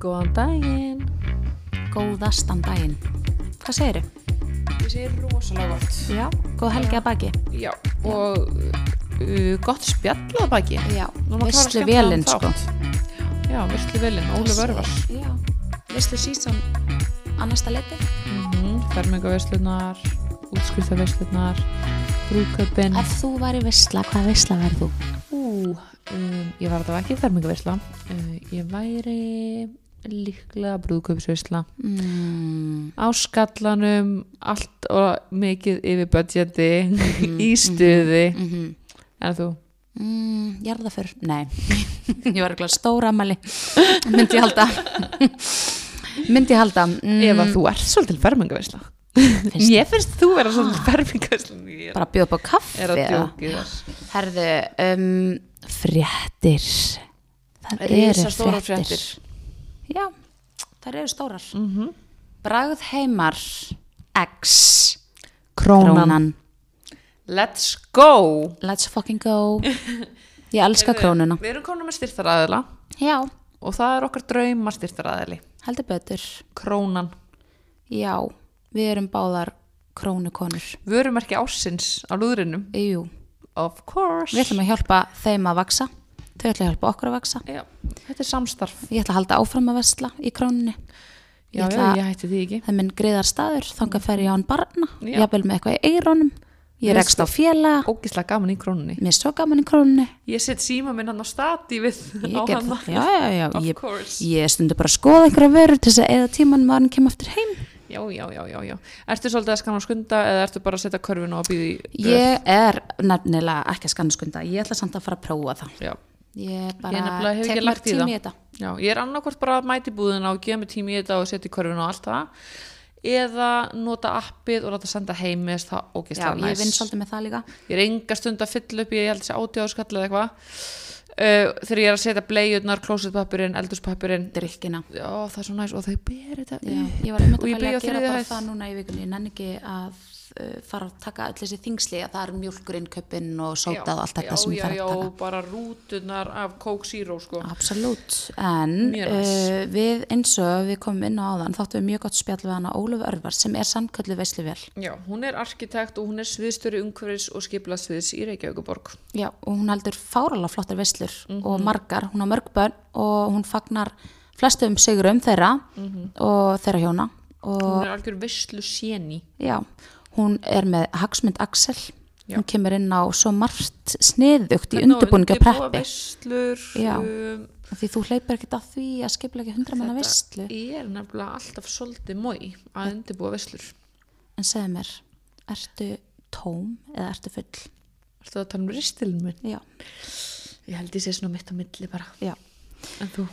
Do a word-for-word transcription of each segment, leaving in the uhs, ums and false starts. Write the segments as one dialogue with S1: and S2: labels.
S1: Góðan daginn.
S2: Góðastan daginn. Hvað segirðu?
S1: Ég segir rosalega gott.
S2: Já, góð helgi að baki.
S1: Já, og uh, gott spjall að baki.
S2: Já,
S1: Núna klára
S2: veistlu
S1: skemmtilegan
S2: vélinn sko.
S1: þátt. Já, veistlu vélinn, Óli Vörvars.
S2: Já, veistlu sísón á næsta leiti.
S1: Mhm, fermingaveislunar, útskriftaveislunar, brúðkaupin.
S2: Ef þú væri veistla, hvað veistla væri þú?
S1: Ú, um, ég var þetta ekki fermingaveisla. Uh, ég væri líklega brúðkaupsveisla.
S2: Mm.
S1: Á skallanum, allt og mikið yfir budgeti, mm-hmm, í stuði.
S2: Mm-hmm.
S1: En þú?
S2: Mm, jarðaför, nei. Ég var ekki stóra amali. Myndi ég halda. Myndi ég halda. Mm.
S1: Ef að þú ert svolítil fermingaveisla.
S2: Finnst
S1: Ég finnst þú vera svolítil fermingaveisla.
S2: Bara bjóða upp á kaffi.
S1: Er að djóki þess.
S2: Herðu, um, fréttir. Það eru
S1: Risastórar
S2: fréttir.
S1: fréttir.
S2: Já, það eru stórar.
S1: Mm-hmm.
S2: Bragðheimar X
S1: Krónan.
S2: Krónan.
S1: Let's go.
S2: Let's fucking go. Ég elska krónuna.
S1: Við erum komin með styrtaraðila
S2: Já,
S1: og það er okkar drauma styrtaraðili.
S2: heldur betur.
S1: Krónan.
S2: Já, við erum báðar krónukonur.
S1: Vörumerki ársins á lúðrinum.
S2: Jú,
S1: Of course.
S2: við ætlum að hjálpa þeim að vaksa. Þau ætlum að hjálpa okkur að vaksa.
S1: Já, þetta er samstarf.
S2: Ég ætla að halda áfram að vesla í krónunni.
S1: Já,
S2: Ég
S1: já,
S2: ætla-
S1: ég hætti því ekki.
S2: Það er minn greiðar staður, þangað fer ég án barna.
S1: Já.
S2: Jafnvel með eitthvað í eirónum. Ég
S1: Mér
S2: rekst á félaga.
S1: Ógislega gaman í krónunni.
S2: Mér er svo gaman í krónunni.
S1: Ég set síma minn hann á stati við
S2: Ég
S1: á
S2: ger
S1: hana.
S2: það. Já, já, já.
S1: Of
S2: Ég,
S1: course.
S2: ég stundu bara að skoða einhverja vörur til þess að eða tíman var hann kemur aftur heim.
S1: Já, já, já, já, já. Ertu svolítið að skanna skunda eða ertu bara að setja körfuna og býði í
S2: Ég er nefnilega ekki að skannaskunda. Ég ætla samt að fara að prófa það.
S1: Já.
S2: Ég bara
S1: Ég nefnilega hef
S2: tek
S1: ekki
S2: mér
S1: lagt í
S2: tíma
S1: það.
S2: í þetta.
S1: Já, ég er annarkvort bara að mæti búðina og gefa mig tími í þetta og setja í körfuna og allt það eða nota appið og láta senda heim með það
S2: Já,
S1: ógislega
S2: ég
S1: næs.
S2: vinn svolítið með það líka.
S1: Ég er enga stund að fylla upp í, ég held þessi átjáðskall eða eitthvað uh, þegar ég er að setja bleiurnar, klósetpappirinn, eldurspapirinn.
S2: Drykkina.
S1: Já, það er svo næs og þau ber þetta
S2: Já,
S1: upp.
S2: ég var einmitt
S1: Og
S2: að
S1: ég
S2: velja
S1: bý á
S2: að gera
S1: þriðju
S2: bara
S1: hæð.
S2: það núna í vikunni. Ég nenni ekki að uh, fara að taka öll þessi þingsli að það er mjólkurinn, köpinn og sótað og allt þetta
S1: já,
S2: sem ég
S1: já,
S2: þarf
S1: já,
S2: að taka.
S1: og bara rútunar af Coke Zero sko.
S2: Absolutt, en
S1: Mjög næs.
S2: uh, við eins og við komum inn á áðan þáttum við mjög gott spjall við hana Ólöf Örvar sem er sannkölluð veisluvél.
S1: Já, hún er arkitekt og hún er sviðstjóri umhverfis og skipulagsviðs í Reykjavíkurborg.
S2: Já, og hún heldur fáralega flottar veislur
S1: Mhm.
S2: og margar, hún á mörg börn og hún fagnar flestum sigurum þeirra og þeirra hjóna og
S1: Mhm. Hún er algjör veislu séni.
S2: já, hún er með hagsmund Axel.
S1: Já.
S2: Hún kemur inn á svo margt sniðugt í undirbúningi og preppi.
S1: Veislur.
S2: Já.
S1: Um,
S2: Því þú hleypir ekkert að því að skipla ekki hundra manna veislu.
S1: Ég er nefnilega alltaf svolítið mói að undirbúa veislur.
S2: En segðu mér, ertu tóm eða ertu full?
S1: Ertu að tala um ristilin minn?
S2: Já.
S1: Ég held ég sé svona mitt á milli bara.
S2: Já.
S1: En þú?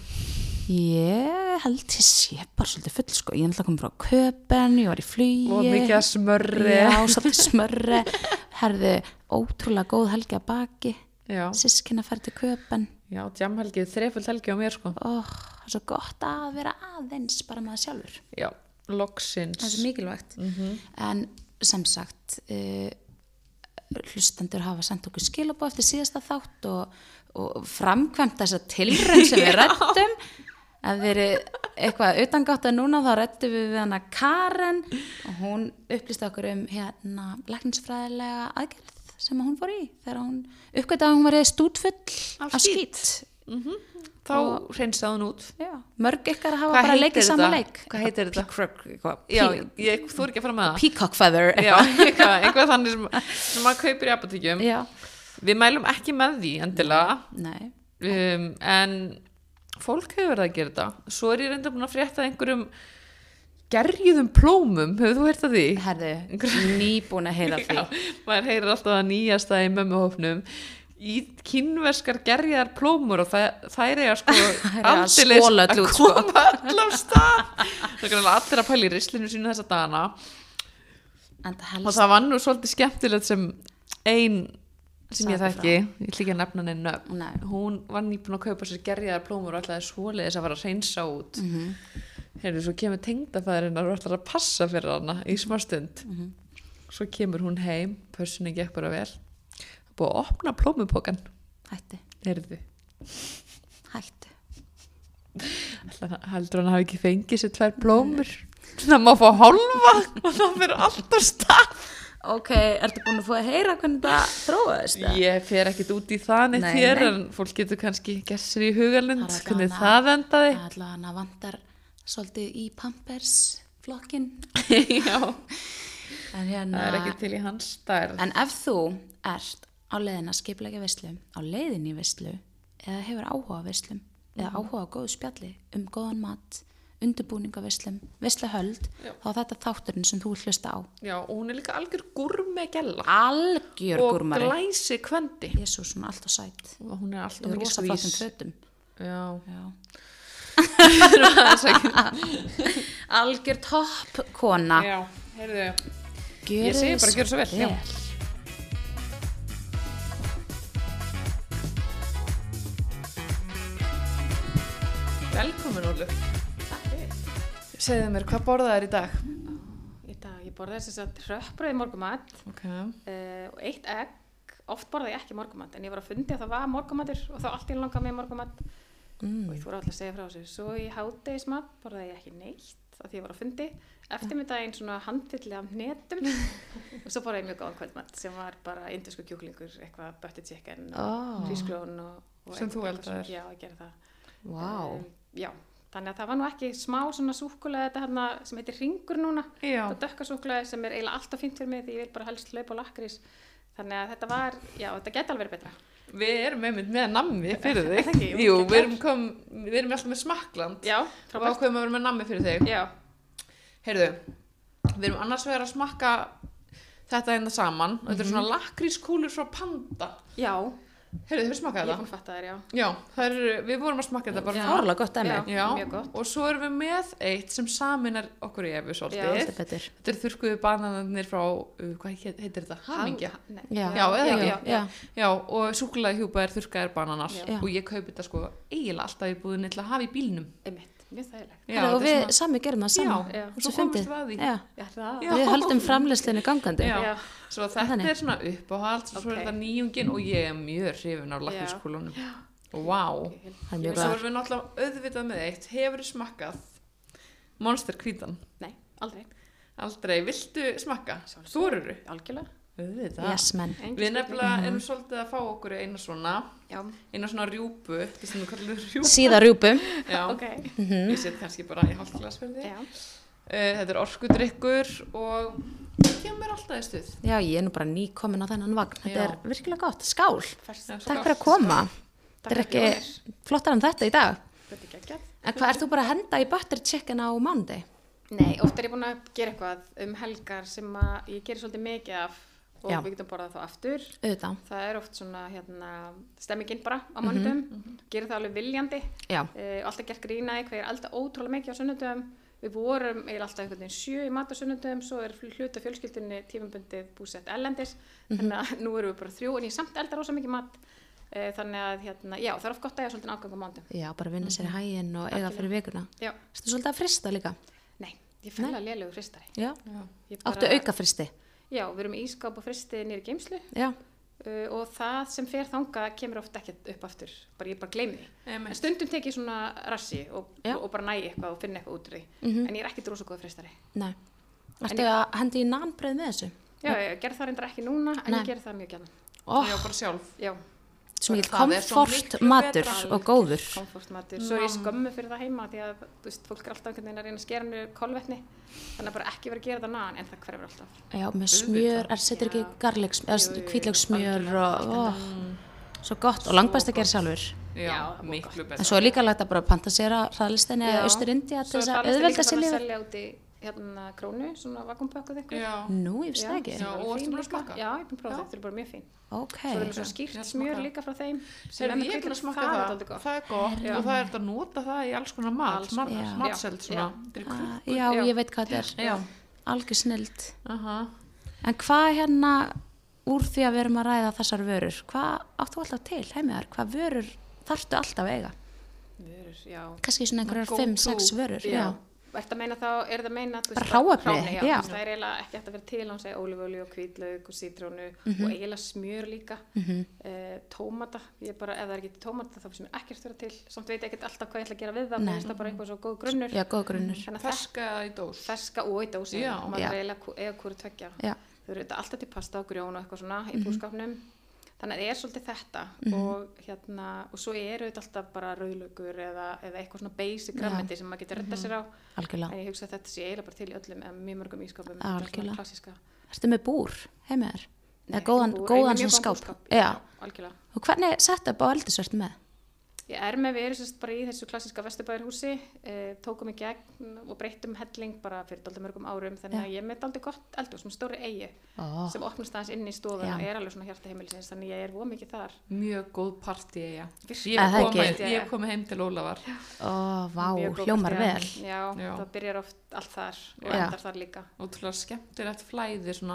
S2: Ég held ég sé bara svolítið full sko. Ég er alltaf komin frá Köpen, ég var í flugi.
S1: Og mikið að smörri.
S2: Já, svolítið smörri. Herðu, ótrúlega góð helgi að baki.
S1: Já.
S2: Systkina fer til Köpen.
S1: Já, djamhelgið, þreföld helgi á mér sko.
S2: Ó, það er svo gott að vera aðeins bara maður sjálfur.
S1: Já, loksins.
S2: Það er svo mikilvægt.
S1: Mhm.
S2: En sem sagt, uh, hlustendur hafa sendt okkur skilabóð eftir síðasta þátt og, og framkvæmt þessa tilraun sem við rættum. Ef við erum eitthvað utangátt að núna þá rættum við við hana Karen og hún upplýsti okkur um hérna læknisfræðilega aðgerð sem hún fór í þegar hún uppgötaði að hún var stútfull
S1: Af
S2: af
S1: skít.
S2: skít.
S1: Þá hreinsaði hún út.
S2: Já, mörg ykkar hafa
S1: Hvað
S2: bara
S1: heitir
S2: leikið sama
S1: þetta?
S2: leik.
S1: Hvað heitir þetta?
S2: Peacock,
S1: Já, ég þú er ekki að fara með það.
S2: Peacock feather.
S1: Já, eitthvað, eitthvað þannig sem, sem maður kaupir í apotekjum.
S2: Já.
S1: Við mælum ekki með því endilega,
S2: Nei.
S1: um, en fólk hefur verið að gera þetta. Svo er ég reynda búin að frétta einhverjum gerjuðum plómum, hefur þú heyrt að því?
S2: Herðu, nýbúin að heyra því.
S1: Já, maður heyrir alltaf að nýjasta í mömmuhófnum í kínverskar gerjaðar plómur og það, þær eiga sko
S2: eiga að
S1: aldeilis
S2: skola öll
S1: að
S2: út, sko.
S1: koma öll af stað. Það er allir að pæla í rislinu sínu þessa dagana
S2: En það
S1: og
S2: helst,
S1: það var nú svolítið skemmtilegt sem ein sem ég
S2: Sagði
S1: þekki, ég ætla ekki að nefna neinn nöfn,
S2: Nei.
S1: hún var nýbúin að kaupa sér gerjaðar plómur og ætlaði svoleiðis að fara að hreinsa út. Mm -hmm. Heyrðu, svo kemur tengdafæðurinn og ætlar að passa fyrir hana í smá stund. Mm -hmm. Svo kemur hún heim, pössunni gekk bara vel. Búið að opna plómupokan.
S2: hætti,
S1: Heyrðu,
S2: hætti.
S1: heldur hann hafi ekki fengið sér tvær blómur það má fá hálfa og það fyrir alltaf stað.
S2: Ok, ertu búin að fá að heyra hvernig það þróaðist?
S1: Ég fer ekkit út í það neitt
S2: Nei,
S1: hér
S2: nei.
S1: en fólk getur kannski gert sér í hugalund
S2: Það er
S1: hvernig
S2: allavega-
S1: það endaði.
S2: Alltaf hana vantar svolítið í Pampers flokkin.
S1: Já,
S2: En hérna,
S1: það er ekki til í hans stærð.
S2: en ef þú ert á leiðin að skipuleggja veislu, á leiðin í veislu, eða hefur áhuga á veislum, eða áhuga á góðu spjalli um góðan mat, undirbúningaveislum, veisluhöld,
S1: Já.
S2: þá er þetta þátturinn sem þú vil hlusta á.
S1: Já, og hún er líka algjör gúrmegella
S2: Algjör
S1: og
S2: gúrmari.
S1: glæsi kvendi
S2: Jésús, hún er alltaf sæt.
S1: og hún er alltaf
S2: Þú er
S1: mikið
S2: rosa
S1: svís.
S2: flottum fötum.
S1: Já,
S2: Já.
S1: það er ekki.
S2: Algjör topp kona.
S1: Já, heyrðu,
S2: Gjörið
S1: ég segi bara gjör svo vel. Já. Velkomin, Ólöf.
S3: Takk fyrir.
S1: Segðu mér, hvað borðaðir í dag?
S3: Í dag, ég borðaði þess að hrökkbrauð í morgumat
S1: Ok.
S3: uh, og eitt egg. Oft borðaði ég ekki morgumat, en ég var að fundi að það var morgumatur og þá allt í einu langaði mig í morgumat
S2: Mm.
S3: og ég fór alltaf að segja frá þessu. Svo í hádegismat borðaði ég ekki neitt af því ég var að fundi. Eftirmiddaginn svona handfylli af hnetum og svo borðaði ég mjög góðan kvöldmat sem var bara indversku kjúklingur, eitthvað butter chicken og
S2: Ó.
S3: hrísgrjón og, og
S1: Sem þú
S3: eitthvað
S1: eldaðir.
S3: svona- Já, ég gerði það.
S2: Vá.
S3: Um, já, þannig að það var nú ekki smá svona súkkulaði þetta hérna sem heitir hringur núna.
S1: Já.
S3: Það dökka súkkulaði sem er eiginlega alltaf fínt fyrir mig því ég vil bara helst hlaupa á lakkrís. Þannig að þetta var, já, þetta geti alveg verið betra.
S1: Við erum einmitt með nammi fyrir
S3: Er
S1: þig.
S3: það ekki?
S1: Jú,
S3: Geggjað.
S1: við erum, kom, við erum alltaf með smakkland.
S3: Já,
S1: Og
S3: frábært.
S1: ákveðum að vera með nammi fyrir þig.
S3: Já,
S1: Heyrðu, við erum annars vegar að smakka þetta hérna saman. Þetta er svona lakrískúlur frá Panda.
S3: já,
S1: Heyrðu, þau
S3: ég
S1: smakkaði
S3: er
S1: það?
S3: búin að fatta þér, já.
S1: Já, það er, við vorum að smakka þetta bara.
S3: Já.
S2: Fárlega gott dæmi.
S3: Já.
S1: Já,
S3: Mjög gott.
S1: og svo erum við með eitt sem saminar okkur í efu
S3: Já.
S1: svolítið.
S2: Þetta er betur.
S1: Þetta er þurrkuðu bananarnir frá, uh, hvað heit- heitir þetta? Hamingja.
S3: Ha- nei.
S2: Já.
S1: Já, eða
S3: já,
S1: ekki?
S3: já,
S2: Já.
S1: Já, og súkkulaði hjúpa er þurrkaðir bananar.
S3: Já.
S1: Og ég kaupi þetta sko eiginlega alltaf í búðinni til að hafa í bílnum.
S3: Einmitt, mjög þægilegt.
S1: Já,
S2: Herra, og
S1: þetta er
S2: við sami gerum það saman.
S3: Já, já.
S2: Og
S1: Svo
S2: svo fyndið.
S1: komumst við að því.
S2: Já.
S3: Já, það.
S1: Já.
S2: Við höldum framleiðslunni gangandi.
S1: Já.
S3: Já.
S1: Svo þetta
S2: Þannig.
S1: er svona uppáhald, svo er
S3: Ok.
S1: þetta nýjungin og ég er mjög hrifin af lakrískúlunum. Og vá.
S2: Það er mjög
S1: Svo
S2: gott.
S1: erum við náttúrulega auðvitað með eitt. Hefur þið smakkað Monster hvítan?
S3: Nei, aldrei.
S1: Aldrei. Viltu smakka?
S3: Sjálfsögðu.
S1: Þoruru?
S3: Algjörlega.
S1: Auðvitað.
S2: Yes, menn.
S3: Engin
S1: Við
S3: spurning.
S1: nefnilega erum svolítið að fá okkur eina svona,
S3: Já,
S1: eina svona rjúpu, þetta sem við kallum rjúpu.
S2: Síðarjúpu.
S1: Já,
S3: ok.
S1: ég set kannski bara í hálft glas fyrir þig.
S3: Já,
S1: Uh, þetta er orkudrykkur og kemur alltaf í stuð.
S2: Já, ég er nú bara nýkomin á þennan vagn. Þetta
S1: Já.
S2: er virkilega gott. Skál.
S3: færst.
S1: Já, svo
S2: Takk
S1: gott.
S2: fyrir að koma. Þetta
S3: Takk
S2: er
S3: fyrir
S2: ekki
S3: bjóðir.
S2: flottar en þetta í dag.
S3: Þetta er geggjað.
S2: En hvað, ert þú bara að henda í butter chicken á mánuði?
S3: Nei, oft er ég búin að gera eitthvað um helgar sem að ég gerir svolítið mikið af og
S2: Já.
S3: við getum borðað þá aftur.
S2: Auðvitað.
S3: Það er oft svona hérna, stemmingin bara á mánudum, gerir það alveg viljandi.
S2: Já.
S3: Uh, alltaf gert grínaði hvað ég er alltaf ótrúlega mikið á sunnudum. Við vorum eiginlega alltaf einhvern veginn sjö í mat á sunnudum, svo er hluta fjölskyldunni tímabundið búsett ellendis, þannig að nú erum við bara þrjú en ég samt eldar rosa mikið mat. Uh, þannig að hérna, já, það er oft gott að eiga svolítið ágang á mánudum.
S2: Já, bara vinna sér í hæginn og eiga fyrir vikuna.
S3: Já,
S2: Ertu svolítið að frista líka?
S3: nei, ég fæla lélegu fristari.
S2: Já.
S1: Já.
S3: Ég
S2: Áttu auka fristi?
S3: Já, við erum í ískáp og fristi nýri geimslu.
S2: Já.
S3: Uh, og það sem fer þangað kemur oft ekkert upp aftur, bara ég bara gleymi því.
S1: Einmitt.
S3: En stundum tek ég svona rassi og,
S2: Já.
S3: og bara næ eitthvað og finna eitthvað út úr því. En ég er ekkert rosa góð fristari.
S2: Nei. Ertu að hendi í nanbröð með þessu?
S3: Já, ég gerð það reyndar ekki núna, en
S2: Nei.
S3: ég gerð það mjög gæðan.
S2: Ó,
S1: Já, bara sjálf.
S3: Já,
S2: svo mikið
S1: Það er svo
S2: komfort
S1: miklu
S2: matur
S1: betra.
S2: og góður.
S3: komfortmatur. Svo er ég skömmu fyrir það heima því að, þú veist, fólk er alltaf einhvern veginn að reyna að skera niður kolvetni. Þannig að bara ekki vera að gera það naðan, en það hverfur alltaf.
S2: Já, með smjör, er setur ekki
S3: Já.
S2: garliks,
S3: Jú,
S2: eða
S3: jú,
S2: hvítlaugsmjör
S3: algjörlega.
S2: og ó, svo gott og langbæst að gera sjálfur.
S1: Já,
S3: Já,
S1: miklu
S2: En
S1: betra.
S2: svo er líka lægt að bara pantasera hraðlistinni eða
S3: Já.
S2: austur-India
S3: Svo
S2: til þess
S3: er
S2: að
S3: það
S2: auðvelda
S3: líka
S2: sér
S3: bara að
S2: lífið.
S3: selja út í hérna krónu, svona vakuumpökkuð eitthvað.
S1: Já.
S2: Nú, ég veist það ekki.
S1: Já, og ertu búin að smakka?
S3: Já, ég er búin að prófa
S1: Já.
S3: það, þetta er bara mjög fín.
S2: Ok.
S3: Svo erum við svona skýrt
S1: Ég
S3: smjör
S1: smakka.
S3: líka frá þeim. sem
S1: Heyrðu,
S3: er með
S1: ég er búin að
S3: hvítlauks-
S1: smakka
S3: það. er
S1: það.
S3: dálítið gott.
S1: Það er gott
S3: Já.
S1: og það er hægt að nota það í alls konar mat,
S3: Alls
S1: mat
S2: konar.
S1: matselt
S3: Já.
S1: svona. Þetta er
S2: Ah,
S1: krukkur.
S2: Já,
S3: Já.
S2: ég veit hvað þetta er.
S1: Já.
S2: Algjör snild.
S1: Aha.
S2: En hvað hérna, úr því að við erum að ræða þessar vörur, hvað áttu alltaf til heimiðar? Hvað vörur þarftu alltaf að eiga?
S3: Vörur, já.
S2: Kannski svona einhverjar
S1: Go
S2: fimm,
S1: to.
S2: sex vörur. Já.
S3: Ertu að meina þá, er það að meina þú
S2: Bara
S3: veist,
S2: hráefni,
S3: hráefni, já,
S2: já.
S3: þú veist, það er eiginlega ekki hægt að vera til án segja ólífuolíu og hvítlauk og sítrónu og eiginlega smjör líka
S2: Mhm.
S3: uh, tómata, ég bara, ef það er ekki til tómata þá finnst mér ekkert vera til, samt veit ég ekkert alltaf hvað ég ætla að gera við það,
S2: Nei.
S3: mér finnst það bara eitthvað svo góð grunnur,
S2: Já, góð grunnur.
S3: þannig að það
S1: Ferska í dós.
S3: ferska og í dósi,
S1: Já.
S3: maður
S2: Já.
S3: er eiginlega eða hvori tveggja,
S2: Já.
S3: þau eru þetta alltaf til pasta og grjón og eitthvað svona í búskapnum, þannig að það er svolítið þetta og hérna, og svo eru þetta alltaf bara rauðlaukur eða, eða eitthvað svona basic græmeti sem maður getur redda sér á,
S2: Algjörlega.
S3: en ég hugsa að þetta sé eiginlega bara til í öllum eða mjög mörgum ískapum,
S2: Algjörlega.
S3: klassíska.
S2: Ertu með búr heima þér?
S3: Nei,
S2: Eða góðan,
S3: ekki búr,
S2: góðan
S3: ég er mjög
S2: svona
S3: góðan
S2: skáp?
S3: búskap,
S2: Já.
S3: algjörlega.
S2: Og hvernig sett upp á eldisvert með?
S3: Ég er með, við erum sérst bara í þessu klassíska Vesturbæjarhúsi, eh, tókum í gegn og breyttum helling bara fyrir dálítið mörgum árum, þannig að ég er með dálítið gott eldhús með stóri eyju
S2: Ó,
S3: sem opnast aðeins inn í stofuna,
S2: Já.
S3: er alveg svona hjarta heimilisins, þannig ég er voð mikið þar.
S1: Mjög góð partí, já.
S3: Virkilega.
S1: Ég
S2: Er það
S1: hef komið,
S3: ekki?
S1: ég hef komið heim til Ólafar.
S2: ó, vá,
S3: Mjög góð
S2: hljómar
S3: partí,
S2: vel.
S3: Já,
S1: Já.
S3: það byrjar oft allt þar og
S2: Já.
S3: endar þar líka.
S1: Ótrúlega skemmtilegt flæði svona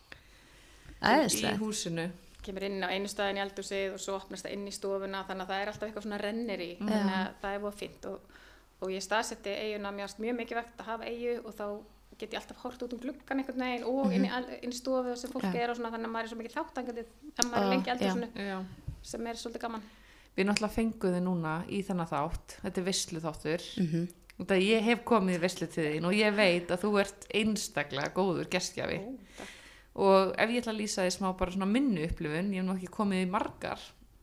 S1: í
S2: Æðislegt.
S1: húsinu.
S3: Kemur inn á einu staðin í eldhúsið og svo opnast það inn í stofuna, þannig að það er alltaf eitthvað svona rennir í, þannig að það er voð fínt og, og ég staðsetti eyjuna mjög, mjög mikið vegt að hafa eyju og þá get ég alltaf hort út um gluggan einhvern veginn og inn í, al- inn í stofu sem fólk
S2: Já.
S3: er og svona, þannig að maður er svo mikið þáttangandi ef maður
S2: Ó,
S3: er lengi í eldhúsinu
S1: Já.
S3: sem er svolítið gaman.
S1: Við náttúrulega fengum þið núna í þennan þátt. Þetta er veislu þáttur.
S2: Mhm.
S1: Og það ég hef komið í veislu til þín og ég veit að þú ert einstaklega góður gestgjafi.
S3: Ó, takk.
S1: Og ef ég ætla að lýsa því smá bara svona minnu upplifun, ég hef nú ekki komið í margar,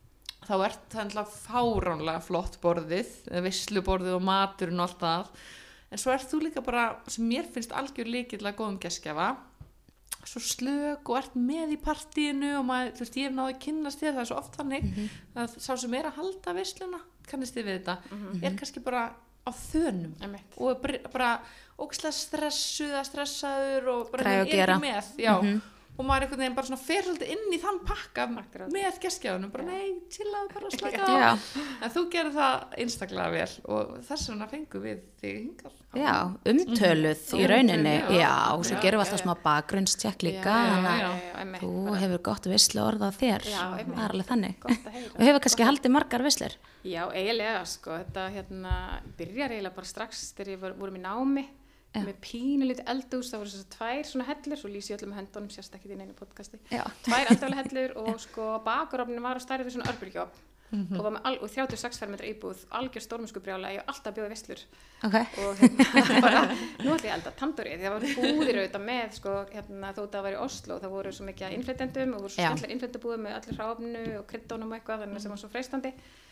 S1: þá ert það náttúrulega fáránlega flott borðið, veisluborðið og maturinn og allt það. En svo ert þú líka bara, sem mér finnst algjör lykillega góðum gestgjafa, svo slök og ert með í partíinu og maður, þú veist, ég hef náðu að kynnast þér, það er svo oft þannig að sá sem er að halda veisluna, kannist þið við þetta, er kannski bara á þönum
S3: Einmitt.
S1: og er bara, bara ógeðslega stressuð eða stressaður og bara
S2: Græja að
S1: er
S2: gera.
S1: ekki með, já, og maður einhvern veginn bara svona fer svolítið inn í þann pakka
S3: Akkurat.
S1: með gestgjafanum, bara nei, chillaðu bara slaka á.
S2: Já,
S1: En þú gerir það einstaklega vel og þess vegna fengum við þig hingað.
S2: já, umtöluð í
S1: Umtöluð,
S2: rauninni.
S1: já.
S2: Já, og svo
S1: Já,
S2: gerum við
S3: já,
S2: alltaf
S3: já.
S2: smá bakgrunnstjekk líka,
S3: Já,
S2: þannig að
S3: já, já, einmitt,
S2: þú
S3: bara
S2: hefur gott veislu orð á þér.
S3: Já, einmitt.
S2: Það er alveg þannig.
S3: gott að heyra.
S2: Og hefur kannski haldið margar veislur.
S3: Já, eiginlega, sko, þetta hérna byrjar eiginlega bara strax þegar ég var, vorum í námi
S2: Já.
S3: með pínulítið eldhús, það voru þess að tvær svona hellur, svo lýsi ég öllum höndunum, sérst ekki í neinu podcasti,
S2: Já.
S3: tvær eldhúslega hellur og sko bakarofnin var á stærð við svona örbylgjuofn og, var með al, og þrjátíu og sex fermetra íbúð, algjör stórmennskubrjála, ég hef alltaf bjóðið veislur
S2: Ok.
S3: og hérna bara, nú ætla ég að elda tandurið, það voru búðir auðvitað með, sko, hérna þótt að það var í Oslo, það voru svo mikið af innflytjendum og voru svo
S2: Já.
S3: skemmtilega innflytjendabúðum með allir hráfnu og kryddónum og eitthvað, þannig sem var svo freistandi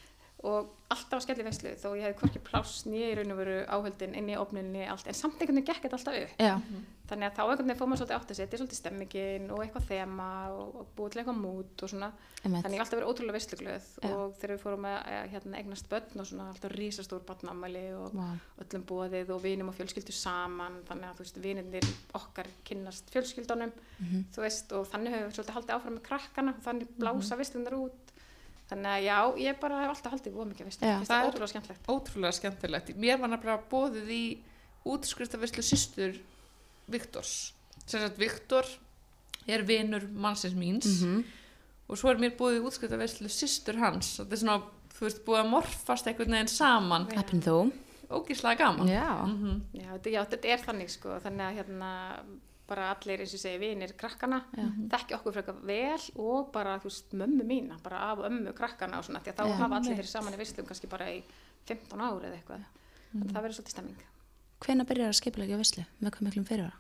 S3: og alltaf að skelli veislu þó ég hefði hvorki pláss nýja í raun og veru áhöldin inn í ofninni allt, en samt einhvern veginn gekk þetta alltaf upp
S2: Já,
S3: þannig að þá einhvern veginn fór maður svolítið átt að setja svolítið stemmingin og eitthvað þema og, og búið til eitthvað mút og svona
S2: einmitt.
S3: þannig ég hef alltaf verið ótrúlega veisluglöð
S2: Já.
S3: og þegar við fórum að eh, hérna, eignast börn og svona alltaf rísastór barnammæli og
S2: Vá.
S3: öllum boðið og vinum og fjölskyldu saman þannig að þú veist vinirnir okkar kynnast fjölskyldunum
S2: Mhm.
S3: þú veist og þannig höfum við svolítið haldið áfram með krakkana og þannig blása veislunar út þannig að já, ég bara hef alltaf haldið voða mikið veislu,
S2: Já.
S3: það
S1: Það
S3: er
S1: er-
S3: ótrúlega skemmtlegt
S1: Ótrúlega skemmtilegt. Mér var nefnilega boðið í útskriftarveislu systur Viktors. Sem sagt, Viktor er vinur mannsins míns
S2: Mhm.
S1: og svo er mér boðið í útskriftarveislu systur hans. Þetta er svona, þú veist, búið að morfast einhvern veginn saman.
S3: Já.
S2: Heppin þú.
S1: Ógeðslega gaman.
S2: Já.
S1: Mhm.
S3: já, þetta, já, þetta er þannig sko þannig að hérna bara allir eins og ég segi vinir krakkana þekki okkur frekar vel og bara þú veist mömmu mína, bara af ömmu krakkana og svona, því að þá
S2: Já.
S3: hafa allir þeir saman í veislum kannski bara í fimmtán ári eða eitthvað þannig að það verður svolítið stemming
S2: Hvenær byrjar að skipulegja veislu? Með hvað miklum fyrirvara?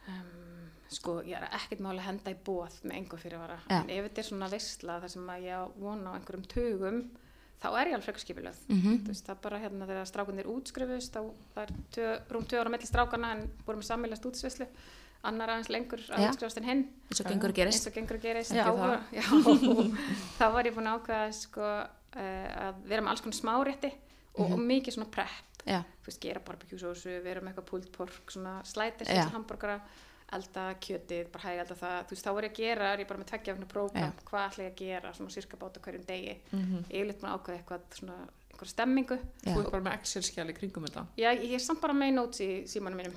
S3: um, sko ég er ekkert máli að henda í boð með engu fyrirvara,
S2: Já.
S3: en ef þetta er svona veisla þar sem að ég á vona á einhverjum tugum þá er ég alveg frekar skipulögð
S2: Mhm.
S3: þú veist, það bara hérna þegar strákunir útskrifust þá það er tvö, rúm tvö ára melli strákana en vorum við sammælast útsveislu annar aðeins lengur að
S2: Já.
S3: útskrifast en hinn
S2: Eins og gengur að gerist.
S3: eins og gengur að gerist
S2: Já.
S3: þá, var, já, þá var ég búin að ákveða sko, uh, að vera með alls konar smárétti og, og mikið svona prep
S2: Já.
S3: þú veist, gera barbecue-sósu, vera með eitthvað pulled pork svona slætir,
S2: Já.
S3: hamburgara elda kjötið, bara hæg elda það þú veist, þá var ég að gera, er ég bara með tveggja vegna prógram, hvað ætla ég að gera, svona sirka báta hverjum degi, ég er litt búin að ákveða eitthvað svona, einhver stemmingu
S2: Já.
S1: Þú er bara með Excel-skjali kringum þetta.
S3: já, ég er samt bara með notes í símanum mínum
S1: Já.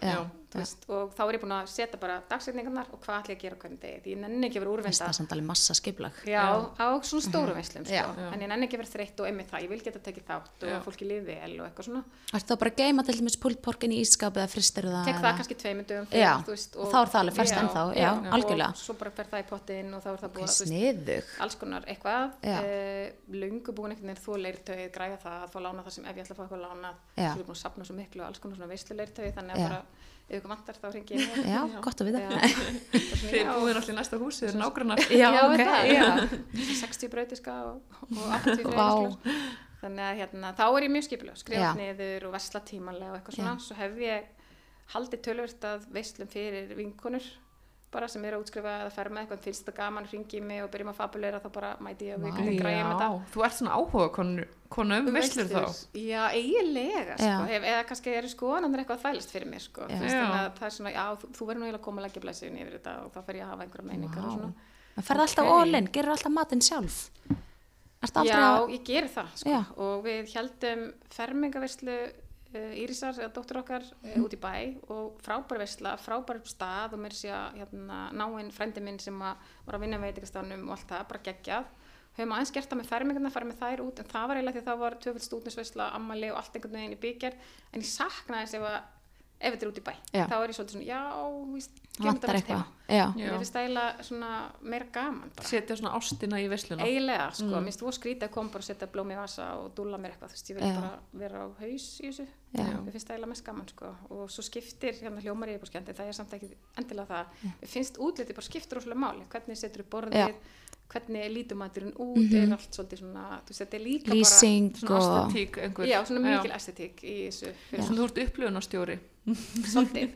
S3: veist, og þá er ég búin að setja bara dagsetningarnar og hvað ætla ég að gera hvernig degi, því ég nenni ekki að vera úrvinda.
S2: Það er samt alveg massa skiplag.
S3: Já, á svona stóru veislum,
S2: Já.
S3: sko. En ég nenni ekki að vera þreytt og einmitt það, ég vil geta tekið þátt og fólki liði vel og eitthvað svona.
S2: Ertu þá bara að geyma til dæmis pulled porkin í ísskáp eða fristir það?
S3: Tek það kannski tveimur dögum fyrir,
S2: Já,
S3: þú veist.
S2: og þá er það alveg ferskt ennþá, já, algjörlega.
S3: Og svo bara fer það í pottinn og þá er það búið, þú veist,
S2: Sniðug.
S3: alls konar eitthvað.
S2: Já.
S3: Uh, löngu búin einhvern veginn þú leirtauið, græja það, að fá lána það sem ef ég ætla að fá eitthvað lánað.
S2: Já.
S3: Svo er búin að safna svo miklu og alls konar svona veisluleirtauið, þannig
S2: Já.
S3: að bara ef ykkur vantar þá hringi ég mig.
S2: Já, gott að vita.
S1: Þið er búin allir næsta húsi, þið er nágrannar.
S2: Já,
S3: Já,
S2: ok,
S3: það,
S2: já.
S3: sextíu brautiska og, og áttatíu
S2: Vá.
S3: freyðiskla. Þannig að hérna, þá er ég mjög skipuleg,
S2: Já.
S3: skrifa niður og vesla tímanlega og eitthvað svona. Svo hef ég haldið töluvert að veislum fyrir vinkonur, bara sem eru að útskrifa eða fer með eitthvað, finnst þetta gaman, hringi í mig og byrjum að fabuleira, þá bara mæti ég og við hvernig græjum þetta.
S1: Þú ert svona áhuga konu, konu um veislur þá.
S3: Já, eiginlega, sko,
S2: Já.
S3: hef, eða kannski eru skoðanir eitthvað að þvælast fyrir mér, sko.
S2: Já.
S3: Þú veist,
S1: Já.
S3: þannig að það er svona, já, þú, þú verður nú eiginlega að koma að leggja blæsirinn yfir þetta og þá fer ég að hafa einhverja meiningar og svona.
S2: Það ferði alltaf
S1: Ok.
S2: all in, gerur alltaf matinn sjálf. Ertu aldrei
S3: Já,
S2: að...
S3: ég geri það, sko,
S2: Já.
S3: og við heldum fermingaveislu uh, Írisar, eða dóttur okkar, uh, út í bæ og frábær veisla, frábær stað og mér sé að hérna, náinn frændi minn sem að var að vinna með veitingastafnum og allt það, bara geggjað. Höfum aðeins gert það með fermingarna, farið með þær út, en það var eiginlega því að það var tvöföld stúdensveisla, ammali og allt einhvern veginn í bígerð, en ég saknaði þess ef að ef þetta er út í bæ,
S2: Já.
S3: þá er ég svolítið svona, já, víst,
S2: Vantar eitthvað. Já.
S3: Mér finnst eiginlega svona meira gaman bara.
S1: Setja svona ástina í veisluna.
S3: Eiginlega, sko, mm. minnst þú skrítið að koma bara að setja blóm í vasa og dúlla mér eitthvað, þú veist, ég vil
S2: Já.
S3: bara vera á haus í þessu,
S2: Já.
S3: mér finnst það eiginlega mest gaman, sko, og svo skiptir, hérna hljómar ég upp á skemmti, það er samt ekki endilega það, mér finnst útlitið bara skiptir rosalega máli, hvernig setur þú borðið, hvernig lítur maturinn út,
S2: Mhm.
S3: er allt svolítið svona, þú veist, þetta er líka
S2: Lýsing
S1: Svona
S2: og...
S1: estetík einhver.
S3: bara, já, svona mikil estetík í þessu, fyrir
S1: Svona þú ert upplifunarstjóri.
S3: svolítið,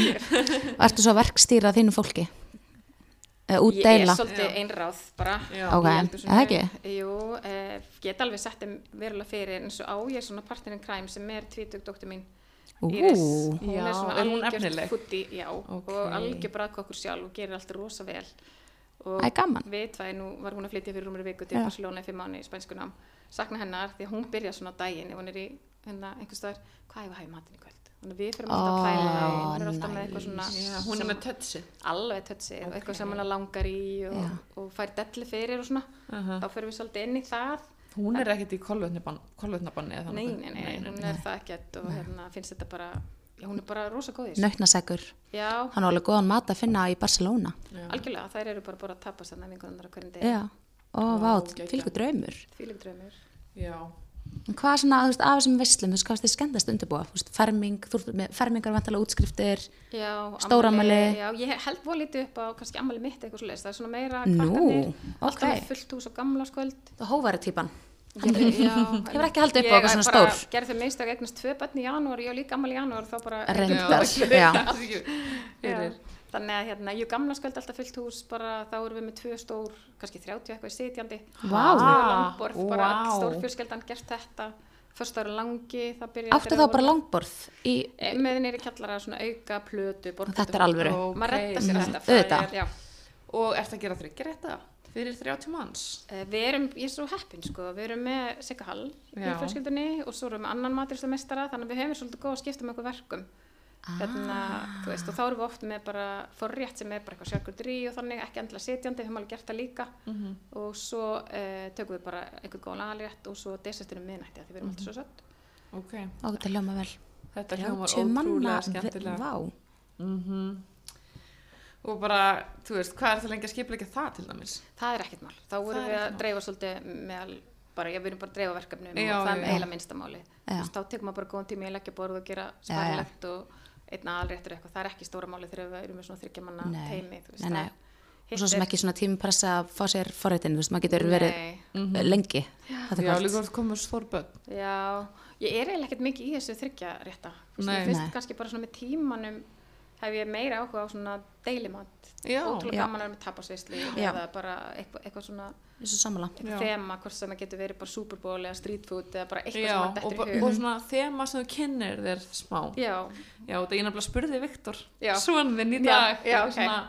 S2: Og ertu svo að verkstýra þínu fólki? Eða
S3: ég er
S2: útdeila?
S3: svolítið
S1: Já.
S3: einráð bara,
S1: Já.
S2: Ok,
S3: í eldhúsinu.
S2: er það ekki?
S3: Jú, eh, get alveg sett þeim verulega fyrir eins og á ég svona partnerinn Crime sem er tvítug dóttir mín Íris,
S2: Ú,
S3: hún
S1: Já,
S3: er svona
S1: er hún
S3: algjört
S1: efnileg?
S3: foodie, já,
S1: Ok.
S3: og algjör braðkokkur sjálf og gerir allt rosa vel og
S2: Æ, gaman.
S3: við tvæ, nú var hún að flytja fyrir rúmur viku til
S2: Já.
S3: Barcelona í fimm mánuði í spænskunám, sakna hennar því að hún byrja svona á daginn ef hún er í hérna, einhvers staðar, hvað hefur hæg matinn í kvöld þannig að við fyrir alltaf að pæla það
S2: Ó,
S3: hún er alltaf með eitthvað svona
S1: Já, hún er
S3: sem-
S1: með tötsi.
S3: alveg tötsi og eitthvað sem hann langar í og,
S2: Já.
S3: og fær delli fyrir og svona
S1: Uh
S3: þá fyrir við svolítið inn í það
S1: Hún er ekkert í kolvetnabanni eða
S3: nei,
S1: þannig.
S3: nei, nei, hún er það ekkert og hérna finnst þetta bara já, hún er bara rosa góð í þessu
S2: nautnasegur.
S3: já,
S2: Hann var alveg góðan mat að finna í Barcelona.
S3: algjörlega, þær eru bara bara að tapast þarna vinkonundar á hverjum degi
S2: Já. Og
S1: Vá,
S2: vá,
S1: geggjað.
S2: fylgur draumur.
S3: fíling draumur
S1: Já.
S2: En hvað svona, þú veist, af þessum veislum, þú veist, hvað þið skemmtast undirbúa? Þú veist, ferming, þú ert með fermingar vantalega útskriftir.
S3: já,
S2: Stórafmæli.
S3: já, ég held voru lítið upp á kannski ammali mitt eitthvað svo leist, það er svona meira
S2: Nú,
S3: krakkarnir,
S2: ok.
S3: alltaf með fullt hús á gamlaskvöld
S2: Það hófæri típan.
S3: Já, já,
S2: Hefur ekki haldið upp á
S3: ég
S2: eitthvað svona
S3: bara
S2: stór.
S3: gerði þau mistök að eignast tvö börn í janúar, ég á líka ammali í janúar þá bara
S2: Reyndar,
S1: Já.
S2: já.
S3: Já, þannig að hérna, jú gamla skvöld alltaf fullt hús bara þá erum við með tvö stór, kannski þrjátíu eitthvað sitjandi
S2: Vá.
S3: tvö langborð, bara
S1: Vá.
S3: all stór fjölskyldan gert þetta fyrst ára langi, það byrjaði
S2: Áttu þá bara langborð í...
S3: meðin er í kjallara svona auka plötu, borðplötu.
S2: Þetta er alvöru.
S1: Ok.
S3: Maður redda sér alltaf
S2: Auðvitað.
S3: það er- já.
S1: Og ert að gera þryggja rétta fyrir þrjátíu manns?
S3: Eh, Við erum, ég er svo heppin sko, við erum með Sigga Hall í
S1: Já.
S3: fjölskyldunni og svo erum við með annan maturistamestara þannig að við hefum svolítið góð að skipta með okkur verkum hérna, þú veist, og þá erum við oft með bara forrétt sem er bara eitthvað sjálfgjördri og þannig ekki endilega sitjandi, við höfum alveg gert það líka
S1: Mhm.
S3: og svo uh, tökum við bara einhvern góðan aðalrétt og svo desertinu miðnætti af því við erum alltaf svo sött
S1: Ok.
S2: Ó, þetta hljóma vel.
S1: Þetta hljómar
S2: þrjátíu manna
S1: ótrúlega
S2: ve-
S1: skemmtilega.
S2: Vá.
S1: Mhm. Og bara, þú veist, hvað er það lengi að skipuleggja það til dæmis?
S3: það er ekkert mál, þá vorum
S1: er
S3: við
S1: ekkert
S3: að
S1: mál.
S3: dreifa svolítið með bara, já, við erum bara að dreifa verkefnum
S1: Já,
S3: og það
S1: já,
S3: er
S1: já.
S3: eiginlega minnsta máli
S2: Já.
S3: Þú veist, þá tekum maður bara góðan tíma í að leggja borð og gera
S2: Já, já.
S3: sparlegt og einn aðalréttur eitthvað, það er ekki stóra máli þegar við erum með svona þriggja manna
S2: Nei.
S3: teimi þú veist,
S2: Nei, nei.
S3: það-
S2: Og svo
S3: hitt
S2: sem
S3: er-
S2: ekki svona tími pressa að fá sér forréttin, þú veist, maður getur verið
S3: Nei.
S2: eh, lengi. Þetta
S1: Já,
S2: er
S1: líka
S2: hvort.
S1: orð komur stór börn.
S3: Já, ég er eiginlega ekkert mikið í þessu þryggja rétta.
S1: Nei.
S3: Mér finnst
S2: Nei.
S3: kannski bara svona með tímanum hef ég meira áhuga á svona deilimat.
S1: Já.
S3: Ótrúlega
S2: Já.
S3: gaman að vera með tapasveislu
S2: Já.
S3: eða bara eitthvað, eitthvað svona
S2: Þessu sammála.
S1: Já.
S3: þema, hvort sem það getur verið bara Super Bowl eða street food eða bara eitthvað
S1: Já,
S3: sem
S1: og,
S3: maður dettur
S1: ba-
S3: í
S1: og
S3: hug.
S1: svona þema sem þú kynnir þér smá.
S3: Já,
S1: Já, þetta ég nefnilega spurði Viktor,
S3: Já.
S1: son þinn í
S3: Já,
S1: dag.
S3: já,
S1: eitthvað
S3: ok.
S1: svona,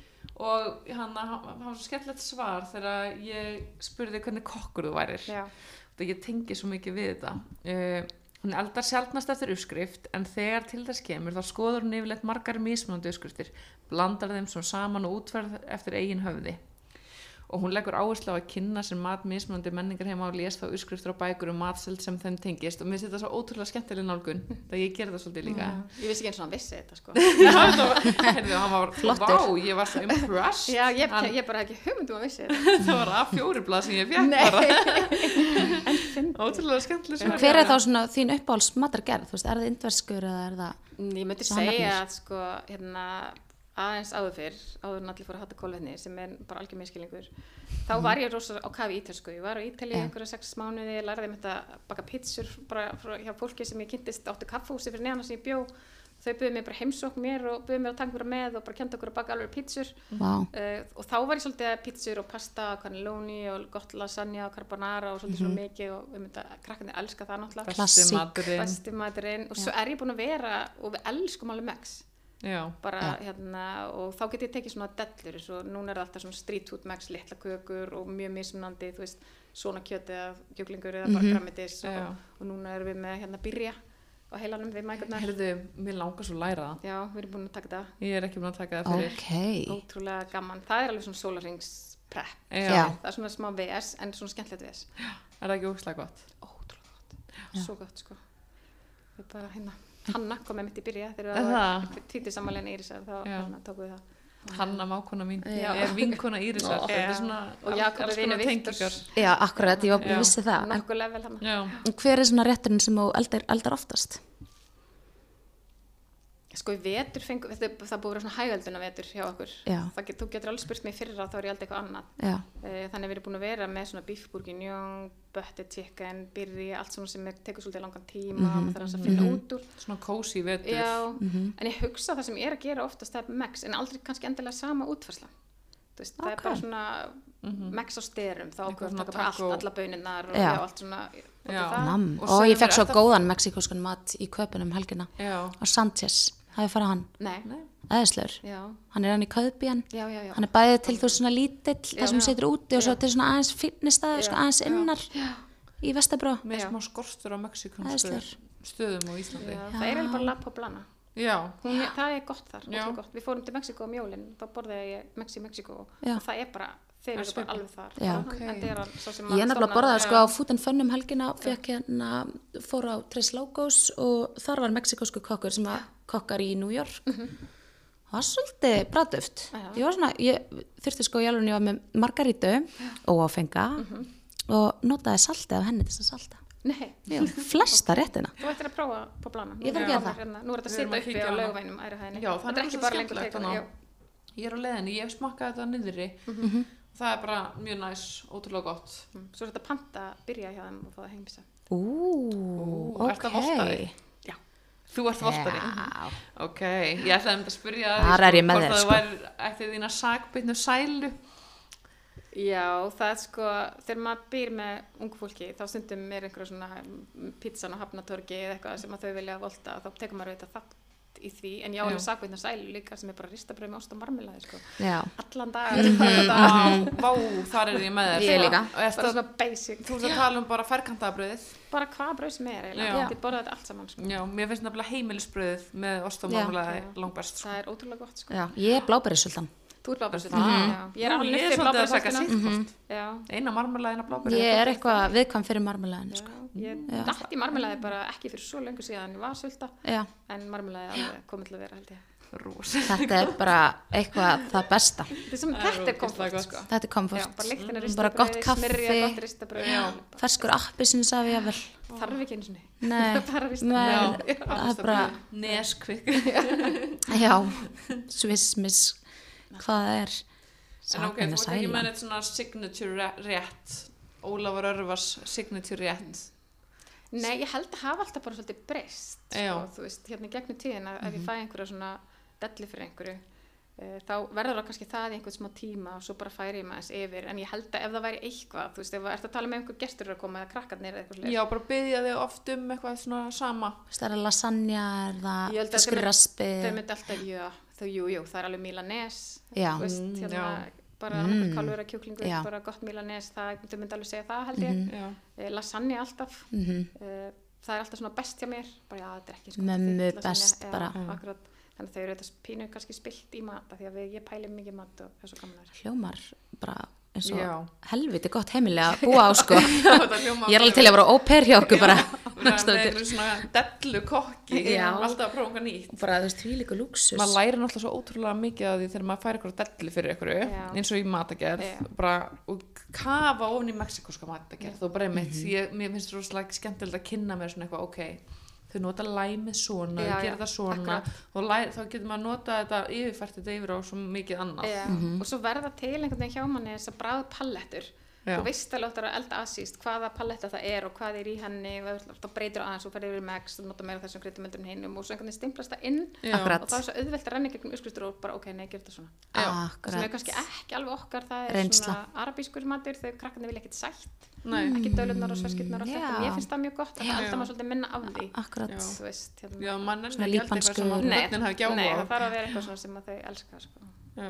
S1: og hann, hann hann var svo skemmtilegt svar þegar ég spurði hvernig kokkur þú værir.
S3: já,
S1: Það ég tengi svo mikið við þetta. Uh, Hún eldar sjaldnast eftir uppskrift en þegar til þess kemur þá skoður hún yfirleitt margar mismunandi uppskriftir, blandar þeim svo saman og útferð eftir eigin höfði. Og hún leggur áherslu á að kynna sem mat mismunandi menningar heima og les þá uppskriftir og bækur um matseld sem þeim tengist og mér finnst þetta svo ótrúlega skemmtileg nálgun þegar ég gerði það svolítið líka.
S3: Já. Ég vissi ekki eins og hann vissi þetta sko.
S1: Já, það var, heyrðu, hann var
S2: Flottur.
S1: Vá, ég var svo impressed.
S3: Já, ég,
S1: hann,
S3: ég bara ekki hugmyndum að vissi þetta.
S1: það var A fjóra blað sem ég fekk bara.
S3: En finn
S1: Ótrúlega skemmtileg svar.
S2: Hver er þá svona þín uppáhalds matargerð? Þú veist, er það indverskur eða er það...
S3: Ég myndi
S2: Svo hann
S3: segja
S2: nefnir.
S3: að sko, hérna, aðeins áður fyrr, áður en allir fóru að hata kólvetni sem er bara algjör miskilningur. Þá var ég rosa á kafi ítölsku. Ég var á Ítalíu
S2: Já.
S3: einhverja sex mánuði, lærði mér þetta að baka pizzur bara frá, hjá fólki sem ég kynntist áttu kaffahúsi fyrir neðan sem ég bjó. Þau buðu mér bara heimsókn mér og buðu mér að taka mér með og bara kenda okkur að baka alveg pizzur.
S2: Vá.
S3: Uh, og þá var ég svolítið að pizzur og pasta, cannelloni og gott lasagna og carbonara og svolítið svona mikið og við myndum að krakkarnir elska það náttúrulega.
S1: Besti
S2: Klassík.
S1: maturinn.
S3: Besti maturinn og svo er ég búin að vera og við elskum alveg Mex.
S1: Já.
S3: bara
S2: Já.
S3: hérna og þá get ég tekið svona dellur svo núna er það alltaf svona street food Mex litla kökur og mjög mismunandi þú veist svona kjöt eða kjúklingur eða bara græmetis
S1: Já.
S3: og, og núna erum við með hérna byrja á heilanum við mækurnar
S1: Heyrðu, mér langar svo að læra það.
S3: já við erum búin að taka það
S1: Ég er ekki búin að taka það fyrir.
S2: Ok.
S3: ótrúlega gaman það er alveg svona sólarrings prep
S1: Já.
S2: Já.
S3: það er svona smá V S en svona skemmtilegt V S
S1: Er það ekki ógeðslega gott?
S3: ótrúlega gott svo gott sko við bara hérna Hanna kom með mitt í byrja þegar
S1: Er
S3: það
S1: það?
S3: var tvítisammalinn Írisar þá
S1: Já.
S3: hérna, tókum við það
S1: Hanna mákona mín
S3: Já.
S1: er vinkona Írisar.
S3: Já.
S1: Þetta er svona
S3: Og Jakob er
S1: alls
S3: vinur
S1: konar
S3: Viktors.
S1: tengingar.
S2: Já, akkurat, ég,
S1: Já.
S2: ég vissi það. En
S3: nokkuð level hann
S1: Já.
S2: hver er svona rétturinn sem þú eldar, eldar oftast?
S3: sko í vetur fengu, það, það búið að vera svona hægölduna vetur hjá okkur
S2: Já.
S3: það get, þú getur alveg spurt mig fyrir þá er ég aldrei eitthvað annað
S2: Já.
S3: e, þannig við erum búin að vera með svona beef bourguignon, butter chicken, byrri allt svona sem er, tekur svolítið langan tíma mm -hmm. það er að finna út úr
S1: Svona kósí vetur.
S3: Já, en ég hugsa það sem ég er að gera oftast er Mex en aldrei kannski endilega sama útfærsla þú veist, það er
S2: Ok.
S3: bara svona Mex á styrum þá
S1: Eitthvað
S3: okkur
S1: svona
S3: taka bara allt,
S1: taco.
S3: alla bauninnar og
S2: Já.
S3: já, allt svona
S1: Já.
S3: það.
S2: Nam.
S1: Og
S2: Og,
S1: sem
S2: ég
S1: er
S2: fekk svo
S1: alltaf-
S2: góðan mexikóskan mat í köpunum helgina
S1: Já.
S2: á Sanchez. Hafið farað hann?
S3: Nei,
S2: Æðislegur.
S3: já,
S2: Hann er hann í Kauðbían.
S3: já, já, já.
S2: Hann er bæðið til þú svona lítill,
S3: Já.
S2: það sem situr úti og svo
S3: Já.
S2: til svona aðeins finnistæði, sko
S3: Já.
S2: aðeins innar í Vestabró.
S1: Með
S3: Já.
S1: smá skortur á mexikansku
S2: Æðislegur.
S1: stöðum á Íslandi.
S3: Já, það er alveg bara La Poblana
S1: Já.
S3: Hún, er- það er gott þar,
S1: Já.
S3: ótrúlega gott. Við fórum til Mexiko um jólin, þá borðaði ég Mexi Mexiko
S2: Já.
S3: og það er bara, þeir eru bara alveg þar.
S2: Já.
S3: Bara, en þeir eru svo sem
S2: Ég er nefnilega
S3: stofnaði-
S2: borðaði sko
S1: Já.
S2: á Food and Fun um helgina, fekk hérna, fór á Tres Logos og þar var mexikósku kokkur sem að kokkar í New York. Það var svolítið bræðuft.
S3: Já.
S2: Ég var svona, ég þurfti sko í alveg, ég var með margarítu og áfenga og notaði saltið af henni til þess að salta.
S3: Nei,
S2: Jú, flesta réttina.
S3: þú ættir að prófa Poblana.
S2: Ég þarf að gera það.
S3: Hérna, nú er þetta að
S1: Við erum
S3: sitja
S1: að
S3: uppi
S1: kíkja
S3: á
S1: á hana.
S3: Laugavænum ærihæðinni.
S1: Já, það
S3: Þetta
S1: er
S3: er ekki
S1: svo
S3: bara lengur
S1: skemmtilegt
S3: teikun.
S1: hana.
S3: Já.
S1: Ég er á leiðinni, ég hef smakkað þetta niðri. Það er bara mjög næs, ótrúlega gott.
S3: Mm. Svo er þetta panta byrja hjá þeim og fá það heimisa.
S2: Ú,
S1: Ú,
S2: ok.
S1: ertu að voltari?
S3: Já.
S1: Þú ert voltari?
S2: Já.
S1: Ok, ég ætlaði um að spyrja
S2: Þar er ég með
S1: hvort
S2: þér,
S1: að
S2: sko.
S1: þú væri eftir þína sakbytnu sælu.
S3: Já, það er sko, þegar maður býr með ungu fólki, þá stundum er einhverja svona pizzan og hafnatorgi eða eitthvað sem að þau vilja volta, þá tekur maður auðvitað þátt í því, en ég á
S1: Já.
S3: alveg sakveitna sælu líka sem er bara ristabrauð með ost og marmelaði, sko.
S2: Já.
S3: Allan dag.
S1: Vá, vá, þar er ég með þér.
S2: Ég líka.
S1: Og ertu
S3: Bara
S1: að-
S3: svona basic.
S1: Þú ert að tala um bara ferkantabröðið.
S3: Bara hvað brauð sem er,
S1: Já.
S3: eiginlega. Ég borða þetta allt saman, sko.
S1: Já, mér finnst nefnilega heimilisbröðið með ost og
S2: Já.
S1: marmelaði
S3: Já.
S1: langbest. Sko.
S3: Það er ótrúlega gott, sko.
S2: Já, ég er blábærisultan.
S3: Þú er blábærsveit.
S1: Mhm.
S3: Já. Ég er
S1: Nú,
S3: alveg
S1: ég er
S3: fyrir
S1: svolítið að saka
S3: blábærsveitina.
S1: sitt hvort.
S3: Já.
S1: Eina marmelaðina blábæri.
S2: Ég er eitthvað viðkvæm fyrir marmelaðinu, sko.
S3: Já. Ég datt í marmelaði bara ekki fyrir svo lengur síðan ég var sulta,
S2: Já,
S3: en marmelaði alveg komið til að vera, held ég.
S1: Rosa.
S2: þetta er bara eitthvað það besta.
S3: Þetta er, sem,
S1: Það er
S3: þetta er
S1: ógeðslega
S3: komfort,
S1: gott.
S3: sko.
S2: Þetta er
S3: Já,
S2: komfort.
S3: bara lyktin er
S2: Mm, bara gott kaffi.
S3: smyrja gott ristabrauð. Já.
S2: Ferskur appisinu sagði ég vel.
S3: Þarf ekki einu sinni.
S2: Nei,
S3: Bara ristabrauð.
S2: men
S1: Já,
S2: það er bara,
S1: Neskvik.
S2: já, svissmis, hvað það er.
S1: En ok, þú
S2: Sakna
S1: ert ekki með
S2: sælan.
S1: neitt svona signature ré- rétt. Ólafur Örvars signature rétt.
S3: Nei, ég held að hafa alltaf bara svolítið breyst,
S1: Já.
S3: sko, þú veist, hérna í gegnum tíðin að ef ég fæ einhverja svona dellu fyrir einhverju, uh, þá verður það kannski það í einhvern smá tíma og svo bara færi ég maður yfir, en ég held að ef það væri eitthvað, þú veist, ef það ert að tala með einhver gestur að koma eða krakkarnir eða eitthvað
S1: Já, bara byggja þig oft um eitthvað svona sama.
S2: Það er lasagna, er
S3: Ég
S2: það
S3: held að
S2: ferskur
S3: þeim-
S2: raspi.
S3: þau myndi alltaf, já, þau, jú, jú, það er alveg Milanese,
S2: Já.
S3: þú veist,
S1: Mm,
S3: hérna,
S1: já.
S3: bara mm. kalvura kjúklingur,
S2: Já.
S3: bara gott Milanese, það, þau myndi alveg segja það, held ég,
S1: Já.
S3: mm. lasagne alltaf,
S2: Mhm.
S3: uh, það er alltaf svona best hjá mér, bara já, þetta er ekki sko
S2: Mömmu
S3: þitt,
S2: best
S3: já,
S2: bara.
S3: akkurat, þannig að þau eru þetta pínu kannski spilt í mat, af því að við, ég pæli mikið mat og þessu gaman þær.
S2: Hljómar bara eins og
S1: Já.
S2: helviti gott heimili að búa á sko.
S1: Þetta hljómar
S2: Ég er alveg til að vera au pair hjá okkur bara.
S1: Við erum með einhverjum svona dellu kokki,
S2: Já.
S1: alltaf að prófa eitthvað nýtt.
S2: Bara þú veist, því líka lúksus.
S1: Maður lærir náttúrulega svo ótrúlega mikið af því þegar maður fær eitthvað dellu fyrir einhverju,
S3: Já.
S1: eins og í matagerð,
S3: Já.
S1: bara og kafa ofan í mexikoska matagerð og bara einmitt, ég, mér finnst rosalega skemmtilegt að kynna mér svona eitthvað, ok, þau nota læmið svona,
S3: Já,
S1: þau
S3: já,
S1: gera það svona
S3: akkurat.
S1: og læ, þá getur maður nota þetta yfirfært þetta yfir á svo mikið annað.
S3: Já, og svo verða til einhvern veginn hjá manni þessar bráðpallettur.
S1: Já.
S3: Þú veist alveg óttar að elda asíst hvaða palletta það er og hvað er í henni og þá breytir aðeins og ferði yfir mex og nota meira þessum kryddumöndum hinnum og svo einhvern veginn stimplast það inn
S1: Já.
S2: Akkurat.
S3: og þá er svo auðvelt að renna gegnum uppskriftur og bara ok, nei, gera þetta svona.
S1: Já.
S3: Það sem er
S2: Akkurat.
S3: kannski ekki alveg okkar, það er
S2: Reynsla.
S3: svona arabískur matur, þau krakkarnir vilja ekkert sætt,
S1: Nei.
S3: ekki dölunar og sveskirnar og
S2: Já.
S3: þetta, mér finnst það mjög gott að það elda maður svolítið minna af því,
S2: Akkurat.
S1: Já.
S3: þú veist, hérna.
S1: Já, mann er
S2: Svona
S1: ekki alltaf eitthvað sem að
S3: Nei,
S1: börnin hafi ekki
S3: nei,
S1: áhuga á.
S3: það þarf að vera eitthvað svona sem að þau elska, sko.
S1: Já.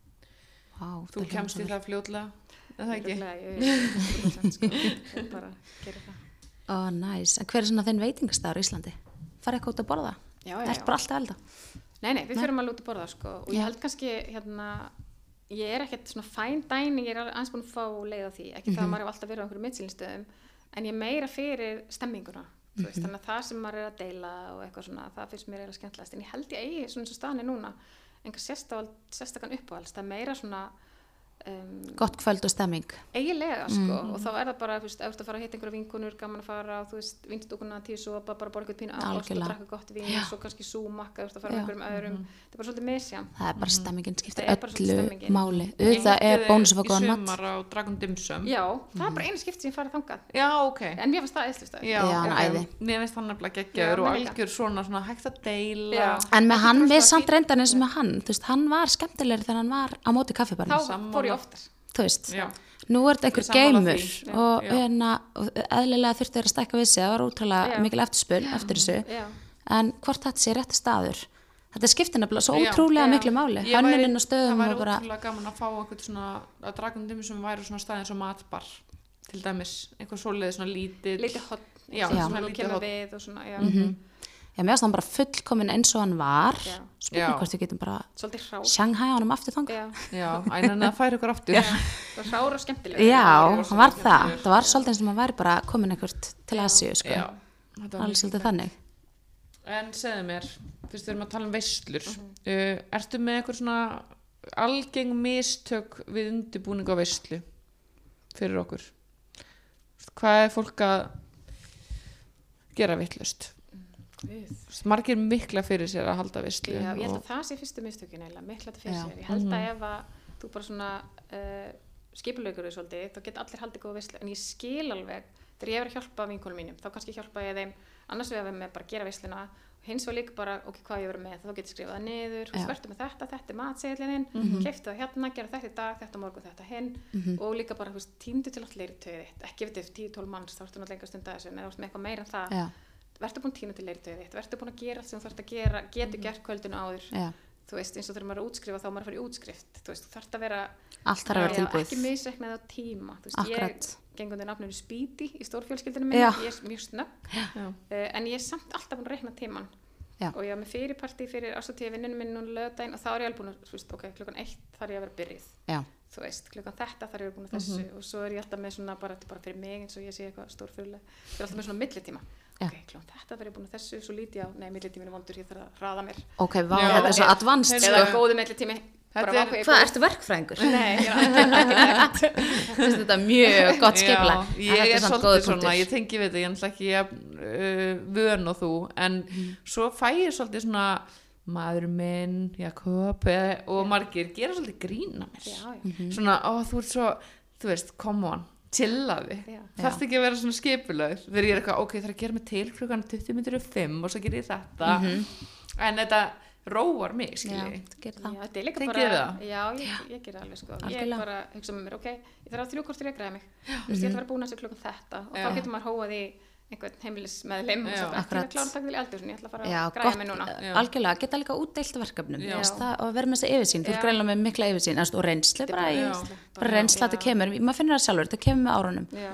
S2: Vá,
S1: Þú
S2: það
S1: kemst í
S2: hljómar
S1: það fljótlega, er það ekki?
S3: Örugglega, ég- ég- hundrað prósent, sko. Ég bara gera það.
S2: Ó, næs. En hver er svona þinn veitingastafur í Íslandi? Farið eitthvað út að borða?
S3: Já, já,
S2: Ert
S3: já.
S2: bara alltaf að elda?
S3: Nei, nei, við fyrir alveg út að borða, sko, og ég
S2: Já.
S3: held kannski, hérna, ég er ekkert svona fine dining, ég er aðeins búin að fá leið á því, ekki
S2: Mhm.
S3: það að maður hef alltaf verið á einhverjum miðsýlinstöðum, en ég er meira fyrir stemminguna, þú veist,
S2: Mhm.
S3: þannig að það sem maður er að deila og eitthvað svona, það finnst mér eiginlega skemmtilegast, en ég held ég eigi svona eins og staðan er núna, einhver sérstafal, sérstakann uppáhalds, það er meira svona, um,
S2: Gott kvöld og stemming.
S3: eiginlega sko
S2: Mm.
S3: og þá er það bara, þú veist, ef þú ert að fara að hitta einhverja vinkonur, gaman að fara á, þú veist, vindstúkuna tíu sopa, bara borga eitthvað pínu ást og
S2: Algjörlega.
S3: drakka gott vín, svo kannski súmakka, þú ert að fara með
S2: Já.
S3: einhverjum öðrum, þetta er bara svolítið misjám.
S2: Það er bara stemmingin skiptir
S3: Það er bara svolítið
S2: öllu
S3: stemmingin.
S2: máli. Auðvitað er bónus að fá góðan
S1: Í
S2: mat.
S1: sumar á Dragon Dim Sum.
S3: Já, það er bara einu skipt sem ég farið þangað,
S1: Já, ok.
S3: en mér fannst það eðslustæð.
S1: Já,
S2: Já, hann
S1: ok.
S2: æði.
S1: Mér finnst hann nefnilega geggjaður
S3: Já,
S1: og
S3: mér líka.
S1: algjör svona, svona hægt að deila.
S3: Já.
S2: En með hann,
S3: Ekki
S2: við
S3: bara
S2: samt
S3: fínt.
S2: reyndan eins og með hann, þú veist, hann var skemmtilegri þegar hann var á móti kaffibarnum.
S3: Þá
S1: Sammála.
S3: fór ég oftar.
S2: Þú veist,
S1: Já.
S2: nú er þetta einhver
S1: Ég sammála
S2: geimur
S1: því. Já,
S2: og,
S1: já.
S2: hérna, og eðlilega þurfti þeir að stækka við sig, það var útrúlega
S3: Já.
S2: mikil eftirspurn eftir þessu,
S3: Já.
S2: en hvort þetta sé rétti staður, þetta skiptir nefnilega svo
S1: Já.
S2: ótrúlega
S3: Já.
S2: miklu máli,
S1: Ég væri-
S2: hönnunin og stöðum
S1: Það væri
S2: og bara,
S1: ótrúlega gaman að fá einhvern svona, að Dragon Dim Sum væri svona staðin svo matbar, til dæmis, einhver svoleiði svona lítill.
S3: Lítið hot,
S1: Já,
S3: sem
S1: svona
S3: þú
S1: lítið
S3: kemur
S1: hot.
S3: við og svona, já,
S2: já, mér finnst hann bara fullkomin eins og hann var,
S3: Já.
S2: spurning
S1: Já.
S2: hvort við getum bara
S3: svolítið hrár.
S2: Shanghai honum aftur þangað.
S3: Já,
S1: Já, æna það færi ykkur aftur.
S3: og hrár og skemmtilega.
S2: Já,
S1: rosa
S2: hann var
S1: skemmtilegur.
S2: það, það var svolítið eins og maður væri bara komin einhvert til Asíu, sko,
S1: Já, þetta var
S2: alveg svolítið þannig.
S1: En segðu mér, fyrst við erum að tala um veislur,
S3: Mhm.
S1: uh, ertu með eitthvað svona algeng mistök við undirbúning á veislu fyrir okkur? Hvað er fólk að gera vitlaust?
S3: Guð.
S1: Margir mikla fyrir sér að halda veislu.
S3: Já, ég held
S1: og-
S3: að það sé fyrstu mistökin eiginlega, mikla þetta fyrir
S2: Já.
S3: sér. Ég held að ef að þú bara svona uh, skipulaugur þau svolítið, þá geta allir haldið góða veislu, en ég skil alveg, þegar ég er að hjálpa vinkonum mínum, þá kannski hjálpa ég þeim, annars vegar með bara að gera veisluna, og hins vegar líka bara, ok, hvað ég verið með, þá getur skrifað það niður, þú
S2: Já.
S3: verður með þetta, þetta er matseðlinin, mm -hmm. keyptu það hérna, gera þetta í dag, þetta á morgun, þetta hinn, og líka bara, þú veist, tímdu til allir leiritöðið þitt, ekki við þetta tíu tólf manns, þá ertu náttúrulega enga stund að þessu, en ef þú ert með eitthvað meira en það,
S2: Já,
S3: verður búin tíma til leiritöðið þitt, verður búin að gera allt sem þú þarft að gera, getur gert kvöldinu áður,
S2: já,
S3: þú veist, eins og þegar maður er að útskrifa þá er maður að fara í útskrift, þú veist, þú þarft að vera
S2: allt þarf að vera
S3: já,
S2: tilbúið.
S3: ekki misreiknað á tíma, þú veist,
S2: Akkurat.
S3: ég gengur undir nafninu Speedy í stórfjölskyldinu minni,
S2: Já.
S3: ég er mjög snögg,
S1: Já.
S3: uh, en ég er samt alltaf búin að reikna tíman
S2: Já.
S3: og ég var með fyrirparti fyrir ásatíði vinnunum minn núna lögdæn og þá er ég alveg búin að, þú veist, ok, klukkan eitt þarf ég að vera byrjuð,
S2: Já,
S3: þú veist, klukkan þetta þarf ég að vera búin að þessu og svo er ég alltaf með svona bara, bara fyrir mig eins og ég sé eitthvað stórfjörlega, ég er alltaf með svona millitíma,
S2: Já.
S3: ok, klukkan þetta þarf ég búin að þessu, svo líti ég á, nei, millitímin er vondur, ég þarf að hraða mér,
S2: ok, vá,
S1: Já.
S2: þetta er svo advanced,
S3: eða
S2: sko.
S3: góðu millitími, bara
S1: Þetta er-
S3: vákvæði
S2: Hvað, ertu verkfræðingur?
S3: Nei, ég er ekki
S2: Finnst þetta mjög gott skipla.
S1: Já, ég er svolítið svona, ég tengi við þetta, ég er náttúrulega ekki jafn, uh, vön og þú, en svo fæ ég svolítið svona maður minn, Jakob eh, og margir gera svolítið grína mér.
S3: Já, já.
S1: Svona, ó, þú ert svo, þú veist, come on, chillaði.
S3: Já.
S1: Þarfst ekki að vera svona skipulöð. Þegar ég er eitthvað, ok, það er að gera mig til klukkan tuttugu mínútur yfir fimm og svo ger ég þetta. En þetta róar mig,
S2: Já,
S1: skilji.
S2: þú gerir
S3: Já,
S2: það.
S3: þetta er líka
S1: Tengið
S3: bara,
S1: þið það?
S3: já, ég, ég ger það alveg sko, ég
S2: Algjörlega.
S3: bara hugsa með mér, ok, ég þarf að þrjú kortur ég græða mig, þú veist, ég ætla að vera búin að þessu klukkan þetta og
S1: Já.
S3: þá getur maður hóað í einhvern heimilismeðlim og
S1: Já.
S3: svo bara ekki
S2: Akkurat.
S3: að klára takk til í aldur, ég ætla að fara
S2: Já,
S3: að græða
S2: gott,
S3: mig núna.
S2: eh, algjörlega, geta líka útdeilt verkefnum,
S1: Já.
S2: þú veist það, og vera með þessa yfirsýn, þú
S3: Já.
S2: ert greinlega með mikla yfirsýn, og reynslu,
S3: Þetta er
S2: bara,
S3: bara
S2: í,
S3: reynsla,
S2: bara
S3: bara,
S2: reynsla
S3: já.
S2: þetta kemur, maður finnur það sjálfur, þetta kemur með árunum.
S3: Já.
S1: Já.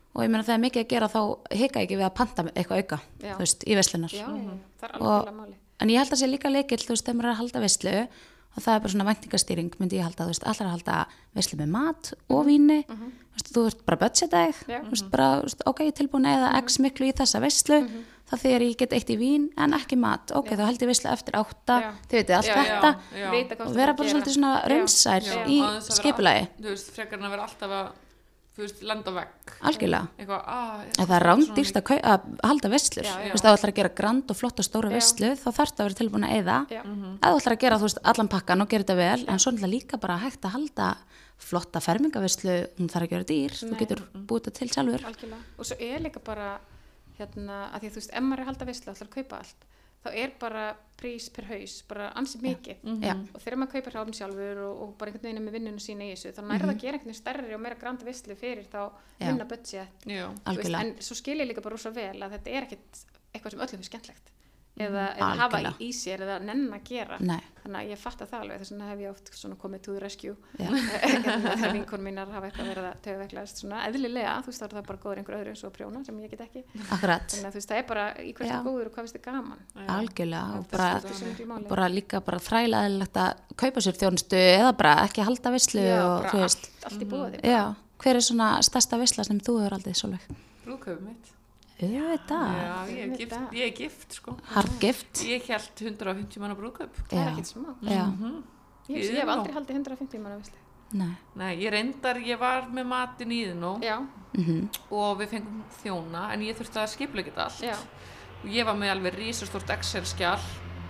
S2: og ég meina það er mikið að gera þá hika ekki við að panta eitthvað auka
S3: Já.
S2: þú veist, í veislunar
S3: Já, já, já, það er
S2: og,
S3: algjörlega máli.
S2: en ég held að sé líka leikill, þú veist, þegar maður er að halda veislu og það er bara svona væntingastýring myndi ég halda, þú veist, allar að halda veislu með mat og víni,
S3: Mhm.
S2: þú veist, þú ert bara budgeta þig,
S3: Já.
S2: þú veist, bara, þú veist, ok, ég er tilbúin eða x miklu í þessa veislu það þegar ég get eitt í vín en ekki mat, ok, þá held ég veislu eftir átta,
S3: Já.
S2: þið veitir, allt
S1: Já,
S2: þetta
S1: já.
S3: Vita hvað
S2: og
S3: þú
S2: vera
S3: ert að
S2: bara
S3: gera.
S2: svolítið svona
S3: Já.
S2: raunsær
S3: Já.
S2: í
S1: Án þess að vera
S2: skipulagi,
S1: all- þú veist, frekar en að vera alltaf að þú veist, lenda á vegg
S2: algjörlega
S1: eitthvað, að
S2: En það er rándýrst að, kau- að halda veislur.
S3: Já, já.
S2: Þú veist, ef þú ætlar að gera grand og flott og stóra
S3: Já.
S2: veislu, þá þarf það að vera tilbúin að eyða.
S3: Já.
S2: Ef þú ætlar að gera, þú veist, allan pakkan og gera þetta vel, en svo náttúrulega líka bara hægt að halda flotta fermingaveislu, hún þarf ekki að vera dýr, þú
S3: Nei.
S2: getur búið þetta til sjálfur.
S3: Algjörlega. Og svo er líka bara, hérna, að því að þú veist, ef maður er að halda veislu, ætlar að kaupa allt, þá er bara prís per haus, bara ansið mikið.
S2: Já.
S3: Og þegar maður kaupir hráfum sjálfur og, og bara einhvern veginn er með vinnunum sína í þessu, þá nærða að gera einhvern veginn stærri og meira grandi veislu fyrir þá
S2: Já.
S3: minna budget.
S1: já,
S3: Þú veist,
S2: Algjörlega.
S3: en svo skil ég líka bara rosa vel að þetta er ekkit eitthvað sem öllum er skemmtlegt eða, eða hafa í,
S2: Algjörlega.
S3: í sér eða nenn að gera
S2: Nei.
S3: þannig að ég fatta það alveg þess vegna hef ég oft svona komið to the rescue
S2: Já.
S3: þegar vinkonum mínar hafa eitthvað verið að töfuveiklast svona eðlilega, þú veist þá er það bara góður einhver öðru eins og prjóna sem ég get ekki
S2: Akkurat,
S3: þannig að þú veist það er bara í hvert
S2: Já.
S3: er góður og hvað finnst þið gaman
S2: algjörlega. Og
S3: Það
S2: bara,
S3: skiptir svo miklu máli.
S2: og bara líka bara þræla eðlilegt að kaupa sér þjónustu eða bara ekki halda veislu
S3: Já,
S2: og
S3: bara
S2: þú veist.
S3: allt, allt í búið
S2: Já, hver er svona stærsta veisla sem þú hefur aldrei Sólveig?
S1: brúðkaupið mitt
S2: Auðvitað,
S1: já, ég er
S3: Einmitt
S1: gift,
S3: það.
S1: ég er gift sko
S2: hargift.
S1: ég held hundrað og fimmtíu manna brúðkaup
S3: það er
S2: Já.
S3: ekkit smá
S2: Já,
S3: ég, ég hef aldrei haldið hundrað og fimmtíu manna veislu
S2: nei.
S1: nei, ég reyndar, ég var með matinn í þinn
S3: já,
S2: Mhm.
S1: og við fengum þjóna en ég þurfti að skipulegja þetta allt
S3: já,
S1: og ég var með alveg risastórt Excel-skjal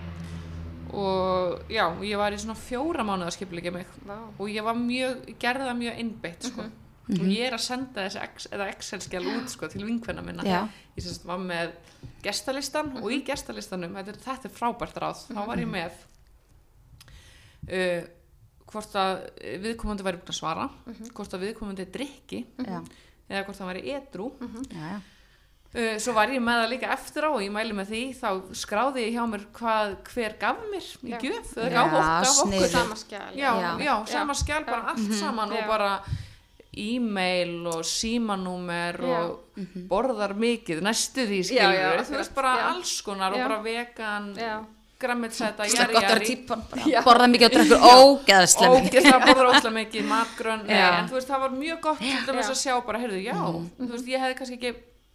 S1: og já, ég var í svona fjóra mánuð að skipulegja mig
S3: vá
S1: og ég var mjög, ég gerði það mjög innbeitt sko. og ég er að senda þessi Ex- eða Excel-skjal út sko, til vinkvenna minna
S2: Já.
S1: ég sérst var með gestalistan og í gestalistanum, þetta er, þetta er frábært ráð þá var ég með uh, hvort að viðkomandi væri búin að svara hvort að viðkomandi drykki
S2: Já,
S1: eða hvort það væri edrú
S2: já, já.
S1: uh, svo var ég með það líka eftir á og ég mæli með því, þá skráði ég hjá mér hvað hver gaf mér í
S3: Já.
S1: gjöf eða
S2: Já,
S1: gaf, ok- gaf okkur
S2: sniðugt.
S3: sama skjal
S1: já, já,
S2: Já.
S1: sama skjál, bara allt saman
S3: Já.
S1: og bara e-mail og símanúmer
S3: Já.
S1: og borðar mikið næstu því
S3: Já, já,
S1: skilur þú
S3: akkurat.
S1: veist bara
S3: Já.
S1: alls konar og
S3: Já.
S1: bara vegan
S3: já,
S1: grammetsæta,
S2: Það er
S1: jari
S2: gott að vera
S1: jari
S2: típan,
S3: Já.
S2: borða mikið og drekkur ógeðslega mikið.
S1: ógeðslega borðar ógeðslega mikið matgrönn, nei,
S2: Já.
S1: en þú veist það var mjög gott til dæmis
S3: Já.
S1: að sjá bara, heyrðu, já þú veist, ég hefði kannski ekki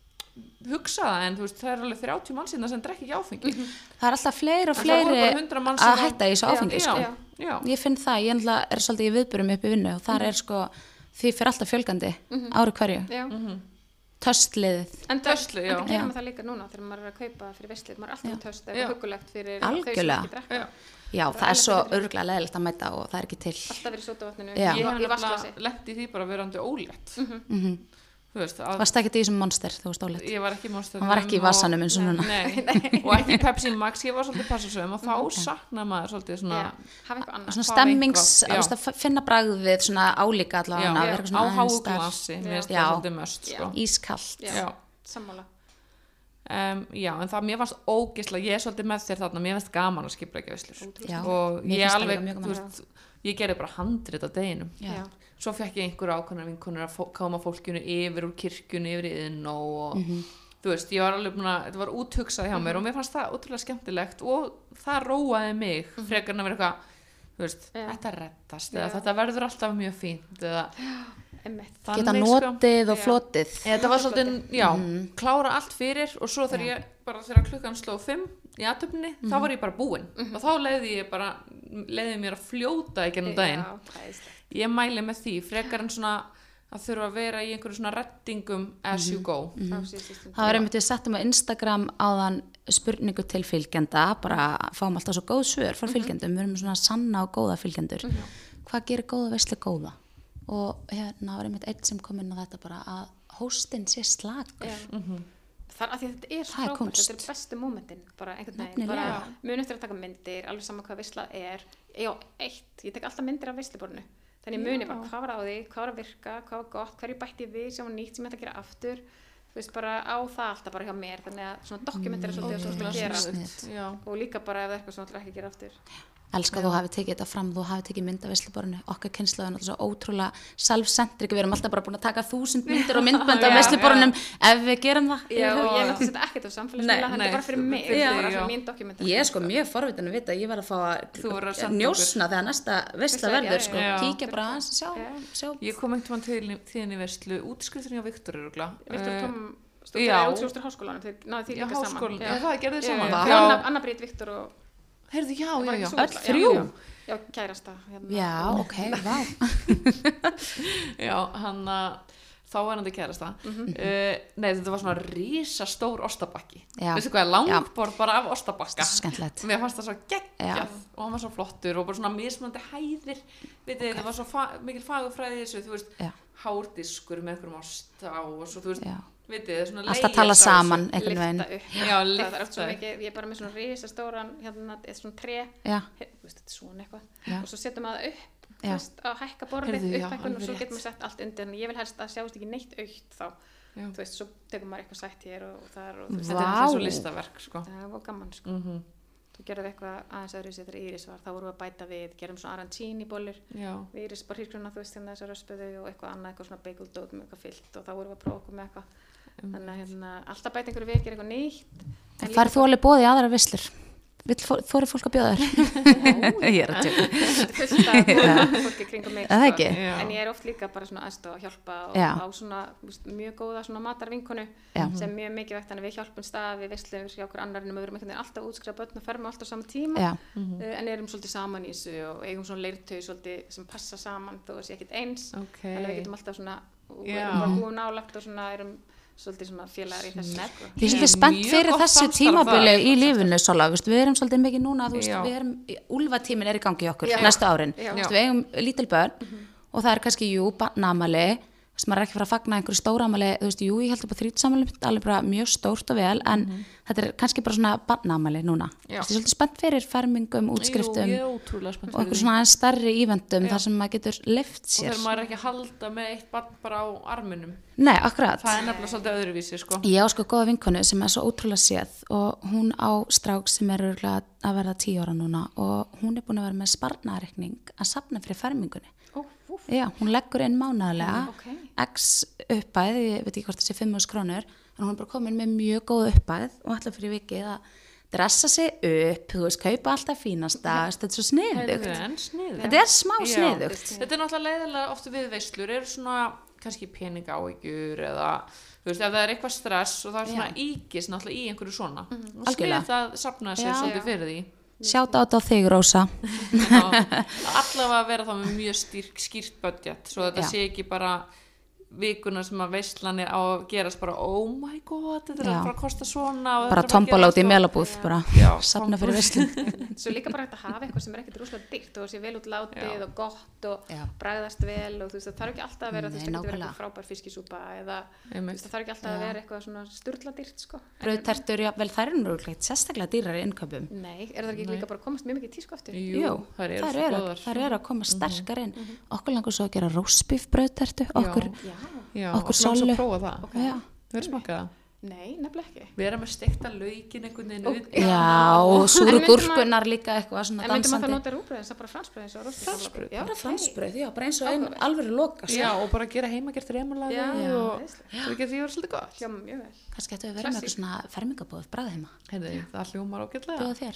S1: hugsað það, en þú veist, það er alveg þrjátíu manns hérna sem drekki ekki áfengi
S2: Það er alltaf fleiri og
S1: En það voru
S2: fleiri
S1: bara hundrað manns
S2: að
S1: sem-
S2: hætta í þessu
S3: Já,
S2: áfengi,
S1: já,
S2: sko.
S3: já.
S1: já,
S2: Ég finn það, ég náttúrulega er svolítið í viðburum upp í vinnu og þar er sko, því fyrir alltaf fjölgandi ári hverju,
S3: já.
S2: töstliðið.
S3: En
S1: Töslu, já.
S3: það gerir
S2: Já.
S3: maður það líka núna þegar maður er að kaupa fyrir veislu, maður er alltaf með töst
S1: Já.
S3: eða hugulegt fyrir
S2: Algjörlega.
S3: þau sem ekki drekka.
S1: já.
S2: Já,
S3: Bara
S2: það er svo
S3: eðlilegt.
S2: örgulega leðilegt að mæta og það er ekki til.
S3: Alltaf verið sótavatninu,
S2: Já.
S1: ég
S3: í,
S1: hef
S3: í vasklasi.
S1: nefnilega lent í því bara verandi ólétt
S2: Mm
S1: þú veist, að
S2: Varst ekki í þessum monster þú varst óleitt?
S1: ég var ekki í Monster
S2: Hann var ekki í vasanum eins og núna.
S1: nei, og ekki í Pepsi Max, ég var svolítið passasöfum og þá sakna maður svolítið svona
S3: Já, hafa eitthvað annað.
S2: Svona
S1: fá
S2: stemmings,
S1: eitthvað,
S2: að,
S1: já.
S2: veist, að f- finna bragðið, svona álíka
S1: já,
S2: allavega, að vera eitthvað
S1: á
S2: svona aðeins þar,
S1: háglasi mér finnst
S2: Já.
S1: það svolítið möst sko.
S2: ískallt.
S3: Já,
S1: já.
S3: sammála.
S1: Um, já, en það mér fannst ógislega, ég er svolítið með þér þarna, mér finnst gaman að skipuleggja veislur
S2: Já,
S1: og
S2: mér
S1: ég
S2: finnst það
S1: alveg,
S2: líka mjög gaman.
S1: þú veist, ég gerði bara handrit á deginum,
S2: Já.
S1: svo fekk ég einhverja ákvæmna vinkonur að fó- koma fólkinu yfir úr kirkjunni yfir í inn og
S2: Mhm.
S1: þú veist, ég var alveg búin að, þetta var úthugsað hjá mér og mér fannst það ótrúlega skemmtilegt og það róaði mig frekar en að vera eitthvað, þú veist,
S3: Já.
S1: þetta reddast eða
S3: Já.
S1: þetta verður alltaf mjög fínt eða
S3: Einmitt.
S2: Geta
S1: þannig, sko.
S2: notið og
S3: Já.
S2: flotið.
S1: Eða þetta var svolítið, já,
S2: Mhm.
S1: klára allt fyrir og svo þegar ég, bara þegar klukkan sló fimm í aðtöfninni,
S2: Mhm.
S1: þá var ég bara búin og þá leiði ég bara, leiði mér að fljóta í gennum daginn.
S3: Já, æðislegt.
S1: Ég mæli með því, frekar en svona að þurfa að vera í einhverju svona reddingum as you go.
S3: Frá síðustu stundu.
S2: Það var einmitt við settum á Instagram áðan spurningu til fylgjenda, bara fáum alltaf svo góð svör frá fylgjendum, við erum svona sanna og góða fylgjendur. Hvað gerir góða veislu góða? Og hérna var einmitt eitt sem kom inn á þetta bara að hóstinn sé slakur.
S3: Já. Það er að því að þetta er svo
S2: Það er
S3: frábært,
S2: kúnst.
S3: þetta er bestu mómentin, bara einhvern veginn,
S2: Nefnilega.
S3: bara mun eftir að taka myndir, alveg sama hvað veisla er, já, eitt, ég tek alltaf myndir af veisluborðinu, þannig ég muni bara hvað var á því, hvað var að virka, hvað var gott, hverju bætti ég við sem var nýtt sem ég ætla að gera aftur, þú veist, bara á það alltaf bara hjá mér, þannig að svona dokumentir er svolítið að þú ert að gera
S2: sniðugt.
S1: Já.
S3: og líka bara ef það er eitthvað sem þú ætlar ekki að gera aftur.
S2: elska að þú hafi tekið þetta fram, þú hafi tekið mynd af veisluborðinu, okkar kynslaðu er náttúrulega svo ótrúlega self-centric, við erum alltaf bara búin að taka þúsund myndir og myndbönd af veisluborðinum ef við gerum það.
S3: Já, og ég myndi þetta ekkert á samfélagsmiðla, þetta er bara fyrir mig, þetta er bara fyrir mín dokumentar.
S2: Ég er sko mjög forvitin að vita, ég verð að fá að njósna þegar næsta veisla verður, sko, kíkja bara aðeins að sjá, sjá.
S1: Ég kom einhvern veginn til þín í veislu, útskrifturinn hjá Viktor örugglega.
S3: Viktor kom stóttur útskriftur háskólanum, þeir náðu því líka saman.
S1: Já, það gerði þið saman.
S3: Já, Anna Bríet, Viktor og
S1: heyrðu, já, já, já,
S3: öll þrjú. Já, kærasta.
S2: Já, ok, vá.
S1: Já, hann að þá var hann til kærasta. Uh, nei, þetta var svona risastór ostabakki. Veistu hvað, langborð bara af ostabakka.
S2: Skemmtilegt.
S1: Mér fannst það svo geggjað og hann var svo flottur og bara svona mismunandi hæðir. Vitið, þetta var svo fa mikil fagurfræði þessu, þú veist, hárdiskur með einhverjum osta og svo, þú veist, vitið, svona
S2: alltaf tala saman einhvern veginn.
S1: Já, lyfta
S3: það er oft svo mikið, ég er bara með svona risastóran hérna, eða svona tre, veist, þetta er svona eitthvað og svo setjum maður upp, veist, á hækka borðið, upphækkun og svo getum við sett allt undir en ég vil helst að sjást ekki neitt aukt þá, já. Þú veist, svo tekum maður eitthvað sætt hér og þar og þú veist,
S1: þetta er svo listaverk, sko.
S3: Það var gaman, sko. Mm -hmm. Þú gerðum eitthvað aðeins öðru sér þegar Íris var, þá vorum við að bæta við, gerum svona arancini bollur, við Íris bara hýrgrunna, þú veist, hérna þessar röspuðu og eitthvað annað, eitthvað svona bagel dót með eitthvað fyllt og þá vorum við að prófa okkur með eitthvað. Þannig að hérna, alltaf bæta einhverju við, gera eitthvað nýtt.
S2: Farið þú alveg boðið í aðra veislur? Þorir fólk að bjóða þér? Ég er að tjóka.
S3: Þetta er fullt af fólki kringum mig,
S2: sko.
S3: En ég er oft líka bara svona aðstoð að hjálpa og Já. Á svona veist, mjög góða svona matarvinkonu Já. Sem er mjög mikilvægt, þannig að við hjálpum stað, við veislum hjá okkur annar en við erum einhvern veginn alltaf útskrifa börn og ferma alltaf á sama tíma mm-hmm. uh, en erum svolítið saman í þessu og eigum svona leirtau svolítið sem passa saman þó að sé ekkert eins,
S1: okay.
S3: Þannig að við getum alltaf svona, og við erum bara búin nálagt og svona erum svolítið svona félagar í þessu sko.
S2: Ég er svolítið spennt fyrir þessu tímabili í lífinu Sola, við erum svolítið mikið núna þú veist, við erum, úlfatíminn er í gangi okkur Já. Næsta árin, við eigum lítil börn mm-hmm. og það er kannski, jú, barnaamali þess að maður er ekki fara að fagna einhverju stóramali þú veist, jú, ég held upp á þrítusamali alveg bara mjög stórt og vel, en mm-hmm. þetta er kannski bara svona barnaamali núna ég er svolítið spennt fyrir fermingum, útskriftum
S1: jú, og
S2: okkur svona aðeins stærri íventum þar sem maður getur lyft sér
S1: og þegar maður er ekki að halda með eitt barn bara á arminum
S2: Nei, akkurat
S1: það er nefnilega svolítið öðruvísi sko.
S2: Ég á sko góða vinkonu sem er svo ótrúlega séð og hún á strák sem er örugglega að verða tíu ára núna og hún er búin að vera með sparnaðareikning að safna fyrir fermingunni
S3: oh, uh.
S2: Já, hún leggur inn mánaðarlega
S3: okay.
S2: X uppæð, ég veit ekki hvort þessi fimm þúsund krónur en hún er bara komin með mjög góð uppæð og ætla fyrir vikið að dressa sig upp, þú veist, kaupa alltaf fínasta þetta er svo sniðugt þetta er smá Já. Sniðugt
S1: Þetta er náttúrulega leiðilega ofta við veislur eru svona kannski peningaáhyggjur eða þú veist, ef það er eitthvað stress og það er svona íkis náttúrulega í einhverju svona mm-hmm. og snið það safna sér svolítið fyrir því
S2: Sjátt át á þig, Rósa
S1: Allavega að vera þá með mjög styrk, skýrt budget svo þetta Já. Sé ekki bara vikuna sem að veislan er á að gerast bara oh my god, þetta er að fara að kosta svona
S2: bara tombolátt í melabúð bara safna fyrir veislun
S3: Svo líka bara hægt að hafa eitthvað sem er ekkert rúslega dýrt og sé vel út látið og gott og Já. Bragðast vel og þú veist það þarf ekki alltaf að vera Nei, þú veist það getur verið frábær fiskisúpa eða þú veist það þarf ekki alltaf Já. Að vera eitthvað svona sturla dýrt sko.
S2: Brauðtertur, já, vel þær eru rúglegt sérstaklega dýrar í innkaupum
S3: Nei, er það ekki líka bara komast mjög mikið í tísku aftur?
S2: Jú, þær eru að koma sterkar inn okkur langar svo að gera roastbeef brauðtertu okkur
S1: Já,
S2: okkur
S1: Sólu okay. Við erum smakað það
S3: Nei, nefnilega ekki
S1: Við erum að stekta laukin einhvern veginn
S2: okay. Já, og súru gúrkunar líka eitthvað svona
S3: dansandi En myndum að það nota rúbröð, það er bara fransbröð eins og
S1: Fransbröð?
S2: Já, bara fransbröð, já, bara eins og einn alveg loka
S1: Já, og bara gera heimagert remulaði og það getur því að vera svolítið gott
S3: Já, mjög vel
S2: Kannski getur við verið með eitthvað svona fermingabóð bragðheima
S1: Heyrðu, það hljómar ágætlega
S2: Bjóða þér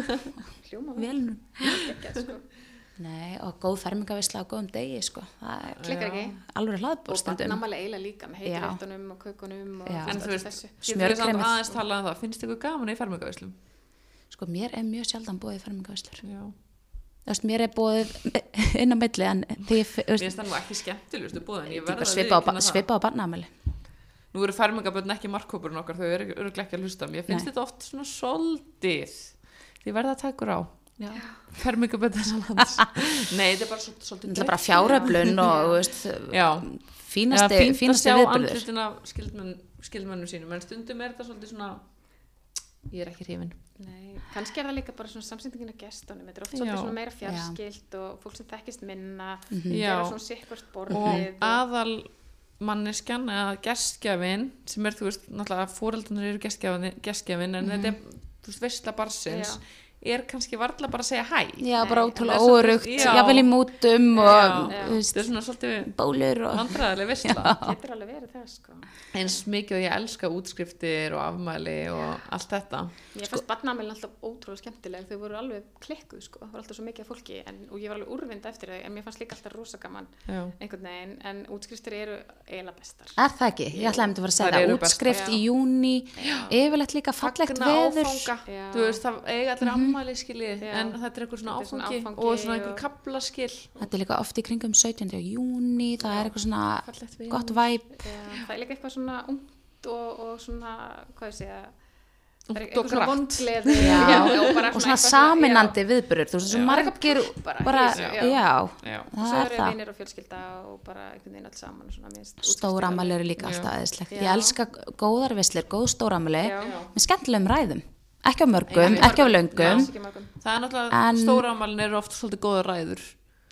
S3: Hljómar
S2: Nei, og góð fermingaveisla á góðum degi sko. Það
S3: klikkar ekki
S2: alveg hlaðbúr
S3: og barnamæli eiginlega líka með heitiréttunum og kökunum og
S1: en þú veist, getur við samt aðeins talað um það finnst ykkur gaman í fermingaveislum?
S2: Sko, mér er mjög sjaldan boðið fermingaveislur þú veist, mér er boðið inn á milli en því
S1: mér finnst það nú ekki skemmtilegustu boðin ég verða
S2: að viðkynna það svipa á barnamæli
S1: nú eru fermingabörn ekki markhópurinn okkar þau eru örugglega ekki að hlusta mér finnst þetta oft svona soldið því verða að taka á fermingabönd þessar lands Nei, þetta er bara svolítið
S2: þetta er bara fjáröflun og veist, fínasti,
S1: Já,
S2: fínasti
S1: viðburður
S2: andlitin
S1: af skildmönnum sínum en stundum er þetta svolítið svona ég er ekki hrifin
S3: Nei, kannski er það líka bara svona samsendingin af gestunum þetta er oft svolítið svona meira fjarskilt Já. Og fólk sem þekkist minna mm-hmm. gera svona sikkvart borðið
S1: og aðal manneskjan eða gestgjafinn sem er, þú veist, náttúrulega fóreldrarnir eru gestgjafinn en mm-hmm. þetta er, þú veist, veisla barnsins er kannski varla bara að segja hæ.
S2: Já, bara
S3: Nei,
S2: ótrúlega
S1: það er svolítið-
S2: órugt,
S1: já.
S2: jafnvel í mútum og
S1: Já,
S2: þú veist,
S1: þetta er svona svolítið
S2: bólur og
S1: vandræðileg veisla.
S3: getur alveg verið það sko.
S1: Eins mikið og ég elska útskriftir og afmæli og allt þetta.
S3: Ég fannst barnaafmælin alltaf ótrúlega skemmtileg, þau voru alveg klikkuð sko, það var alltaf svo mikið af fólki en, og ég var alveg úrvinda eftir þau en mér fannst líka alltaf rosa gaman
S1: Já.
S3: einhvern veginn en útskriftir eru eiginlega bestar.
S2: er það ekki? Ég ætlaði að myndi að
S1: Þær
S2: segja
S1: eru
S2: það, útskrift
S3: bestar.
S2: í júni, yfirleitt líka fallegt
S1: Fagna
S2: veður.
S1: áfanga.
S3: Já.
S1: Þú veist, það eiga allir ammæli skiljið
S3: Já.
S1: en þetta er eitthvað svona
S3: Þetta er svona
S1: áfangi,
S3: áfangi
S1: og svona einhver
S3: og-
S1: kaplaskil.
S2: Þetta er líka oft í kringum sautjánda júni, það er eitthvað svona
S1: Fallegt veður.
S2: gott væp.
S3: Já, það er líka eitthvað svona ungt og, og svona, hvað ég segja það er
S1: Ungt og
S3: eitthvað svona
S1: grátt.
S3: vongleði
S2: Já,
S3: og, bara
S2: og svona
S3: eitthvað
S2: saminandi viðburður, þú veist, svo
S1: Já.
S2: margir
S3: bara,
S2: bara,
S3: já.
S2: já,
S1: Já.
S3: já.
S2: það
S3: svo
S2: er
S3: eru
S2: það.
S3: vinir og fjölskylda og bara einhvern veginn alls saman og svona, mér finnst
S2: Stóramæli
S3: útskriftir
S2: eru líka
S1: Já.
S2: alltaf eðislegt. Ég
S3: Já.
S2: elska góðar veislir, góð stóramæli
S3: Já.
S2: með skemmtilegum ræðum. Ekki á mörgum,
S1: Já,
S2: ekki á
S3: alls
S2: löngum.
S3: ekki mörgum.
S1: Það er náttúrulega,
S2: En-
S1: stóra ammælin eru oft svolítið góða ræður.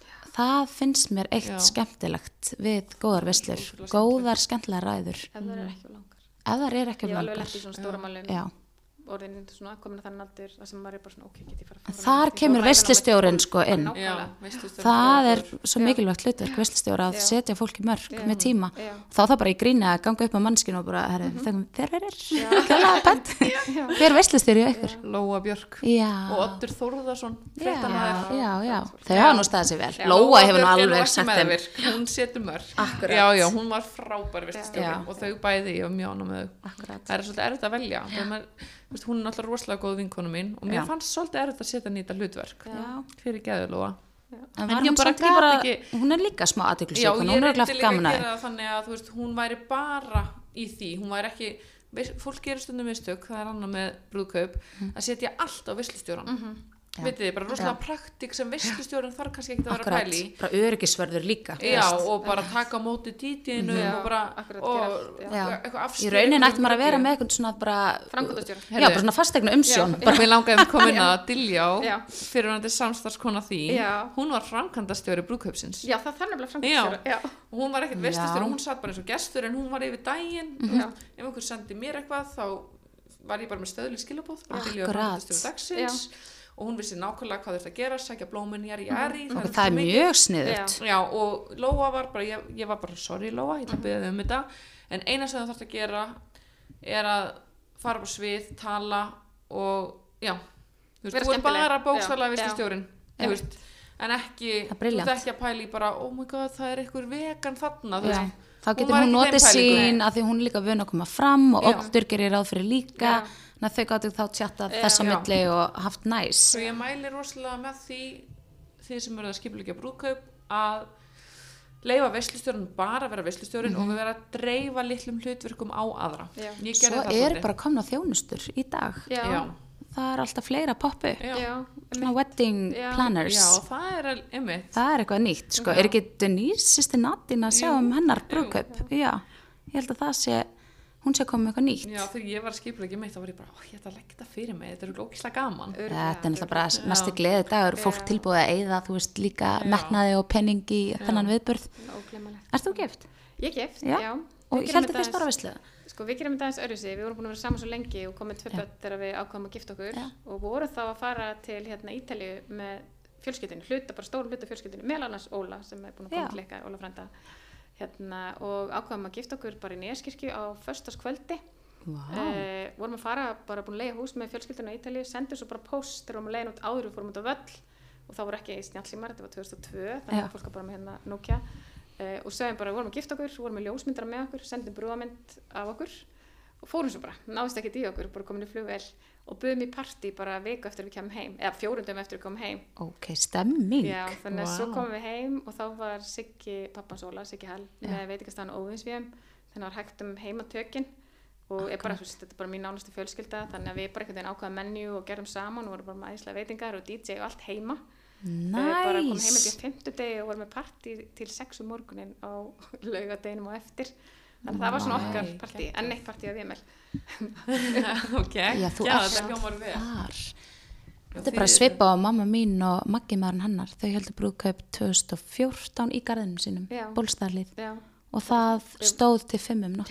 S2: Það finnst mér eitt
S1: Já.
S2: skemmtilegt við góðar veislur.
S1: Ótrúlega
S2: Góðar skemmtilega ræður.
S3: ef það er ekki á langar
S2: Ef það er ekki
S3: ég
S2: á
S3: hef alveg
S2: langar.
S3: lent í svona stóramælum
S2: Já.
S3: orðin svona komin að þann aldur þar sem maður er bara svona ok, get ég fara að fara
S2: Þar
S3: með-
S2: kemur
S3: og ræðan á
S2: veislustjórinn,
S3: milli
S2: sko,
S3: fólk,
S2: inn.
S3: bara
S1: Já,
S3: nákvæmlega.
S1: veistu,
S2: Það er svo
S3: Já.
S2: mikilvægt hlutverk veislustjóra að
S3: Já.
S2: setja fólk í mörg
S3: Já.
S2: með tíma.
S3: Já.
S2: Þá það bara í gríni að ganga upp á mannskinu og bara, herri, þegar þér er kjælega bætt. Hver veislustjóri ykkur?
S1: Lóa Björk
S2: Já.
S1: og Oddur Þórðarsson,
S2: Já,
S1: fréttamaður.
S2: já, já. Þau hafa nú staðið sér vel.
S3: Já.
S2: Lóa hefur nú
S1: Björk er
S2: alveg
S1: ekki
S2: sagt þeim.
S1: meðvirk, hún setur mörg.
S2: Akkurat.
S1: Já, já, hún var frábær
S2: Já.
S1: veislustjóri og þau bæði, ég var mjög ánægð með þau.
S2: Akkurat.
S1: Það er svolítið erfitt að velja. Maður, veist, hún er náttúrulega rosalega góð vinkonu mín og mér
S2: Já.
S1: fannst svolítið erfitt að setja nýta hlutverk.
S2: Já.
S1: Fyrir geðu Lóa.
S2: En
S1: En
S2: var
S1: ég
S2: hún
S1: bara
S2: samt
S1: gat
S2: bara,
S1: ekki-
S2: hún er líka smá
S1: Já,
S2: aðtöklusjók, hún
S1: ég
S2: er
S1: reyndi
S2: glæft
S1: líka að
S2: gaman að
S1: gera það þannig að þú veist, hún væri bara í því, hún væri ekki, veist, fólk gerir stundum mistök, það er annað með brúðkaup, að setja allt á veislustjóran.
S2: Já.
S1: Vitið þið, bara rosalega praktík sem veislustjóran þarf kannski ekki að vera að
S2: Akkurat,
S1: pæla í.
S2: bara öryggisverður líka. þú
S1: Já,
S2: veist.
S1: og bara taka á móti dítinu
S3: Já,
S1: og bara,
S3: akkurat,
S1: og
S3: gera allt, já.
S2: Já.
S1: eitthvað
S2: Í
S1: afskil.
S2: raunin ætti maður að vera með eitthvað svona bara
S3: Framkvæmdastjóra.
S2: Já, bara svona fastegna umsjón.
S3: Já.
S2: Bara,
S1: Mér langaði að koma inn að Diljá,
S3: Já.
S1: fyrir hann til samstarfskona því,
S3: Já.
S1: hún var framkvæmdastjóri brúðkaupsins.
S3: já, það þarf nefnilega framkvæmdastjóra já.
S1: Og hún var ekkert
S2: Já.
S1: veistlustjóri, hún satt bara eins og gestur en hún var yfir daginn.
S3: Já.
S1: Ef einhver sendi mér eitthvað þá var ég bara með stöðli skilabóð, bara Diljá
S2: Akkurat.
S1: framkvæmdastjóri dagsins og hún vissi nákvæmlega hvað þurfti að gera, sækja blómin jari jari.
S2: og það er mjög sniðut.
S3: Já.
S1: Já, og Lóa var bara, ég, ég var bara sorry Lóa, ég ætla að byrja þig um þetta, en eina sem það þarf að gera er að fara á svið, tala og já, þú veist,
S3: Vera
S1: þú er
S3: skemmtileg.
S1: bara bókstaflega
S3: Já.
S1: veislustjórin,
S2: Já.
S1: þú veist, en ekki,
S2: Það er
S1: þú
S2: brilliant.
S1: ert ekki að pæla í bara, oh my god, það er einhver vegan þarna, þú
S2: Já.
S1: veist,
S2: Þá getur
S1: var
S2: hún
S1: ekki
S2: notið
S1: þeim pælingum.
S2: sín að því hún er líka vön að koma fram og
S1: Já.
S2: Oddur gerir ráð fyrir líka.
S3: Já.
S2: Þannig að þau gáttu þá tjatta
S3: Já.
S2: þess á
S1: Já.
S2: milli og haft næs.
S1: svo ég mæli rosalega með því, þið sem eru að skipulegja brúðkaup, að leifa veislustjórinn bara að vera veislustjórinn og við vera að dreifa litlum hlutverkum á aðra.
S3: Já.
S1: Ég
S2: Svo
S1: gerði það
S2: eru
S1: svolítið.
S2: bara komna þjónustur í dag.
S3: Já.
S1: Já.
S2: Það er alltaf fleira poppu.
S1: Já.
S3: Já.
S2: Svona wedding
S3: Já.
S2: planners.
S1: Já, það er al- einmitt.
S2: Það er eitthvað nýtt, sko.
S1: Já.
S2: Er ekki Denise, sýsti Nadine, að sjá
S1: Jú,
S2: um hennar
S1: jú.
S2: brúðkaup? Já. Ég held að það sé, hún sé að koma með eitthvað nýtt.
S1: Já, þegar ég var að skipulegja mitt þá var ég bara, ó, ég ætla að leggja þetta fyrir mig, þetta er ógeðslega gaman.
S3: Örugglega,
S2: Þetta er náttúrulega bara
S1: Já.
S2: mesti gleði dagur, fólk
S3: Já.
S2: tilbúið að eyða, þú veist, líka
S1: Já.
S2: metnaði og penning í þennan viðburð.
S3: ógleymanlegt.
S2: Ert þú gift?
S3: Ég gift,
S2: Já.
S3: já.
S2: Og
S3: Við
S2: ég
S3: gerum
S2: held
S3: þetta
S2: að fyrst
S3: aðeins-
S2: ára veislu.
S3: Sko við gerum þetta aðeins öðruvísi, við vorum búin að vera saman svo lengi og komið tvö
S2: Já.
S3: börn þegar við ákvæmum að gifta okkur
S2: Já.
S3: og vorum þá að fara til hérna Ítalíu með fjölskyldinu, hluta, bara stórum hluta fjölskyldinu, meðal annars Óla sem er búin að koma
S2: Já.
S3: til ykkar, Óla frænda hérna, og ákvæmum að gifta okkur bara í Neskirkju á föstudagskvöldi.
S2: Vá.
S3: Uh, vorum að fara, bara búin að leiga hús með fjölskyldinu á Ítalíu, sendum svo bara post þegar vorum að leiða út áður, við fórum út á völl og þá voru ekki snjallsímar, þetta var tvö þúsund og tvö þannig
S2: Já.
S3: að fólk var bara með hérna Nokia uh, og sögum bara, vorum að gifta okkur, vorum með ljósmyndara með okkur, sendum brúðamynd af okkur og fórum svo bara, náðist ekki í okkur, bara komin í flugvél og buðum í partí bara viku eftir við kemum heim, eða fjórundum eftir við komum heim.
S2: Ok, stemming.
S3: Já, þannig að
S1: Vá.
S3: svo komum við heim og þá var Siggi, pappans Óla, Siggi Hall
S2: Já.
S3: með veitingastafan Óðinsvíum, þannig að var hægt um heimatökin og er bara, þú veist, þetta er bara mín nánustu fjölskylda, þannig að við bara einhvern veginn ákvaðum menju og gerum saman og vorum bara með æðislega veitingar og D J og allt heima. Við bara komum heim
S2: Næs.
S3: til fimmtudegi og vorum með partí til sex um morgunin á laugardeginum og eftir. Þannig að það var svona okkar
S1: Nei,
S3: partí, enn eitt partí að Emil.
S1: ok,
S2: Já, þú
S1: já,
S2: ert
S1: þetta hljómar vel.
S2: þar.
S1: Já,
S2: Þetta er bara
S1: þið-
S2: svipa á mamma mín og Maggi maðurinn hennar. Þau heldur brúðkaup tvö þúsund og fjórtán í garðinum sínum,
S3: Já.
S2: Bólstaðarlið.
S3: Já,
S2: Og það stóð til fimm um nóttina.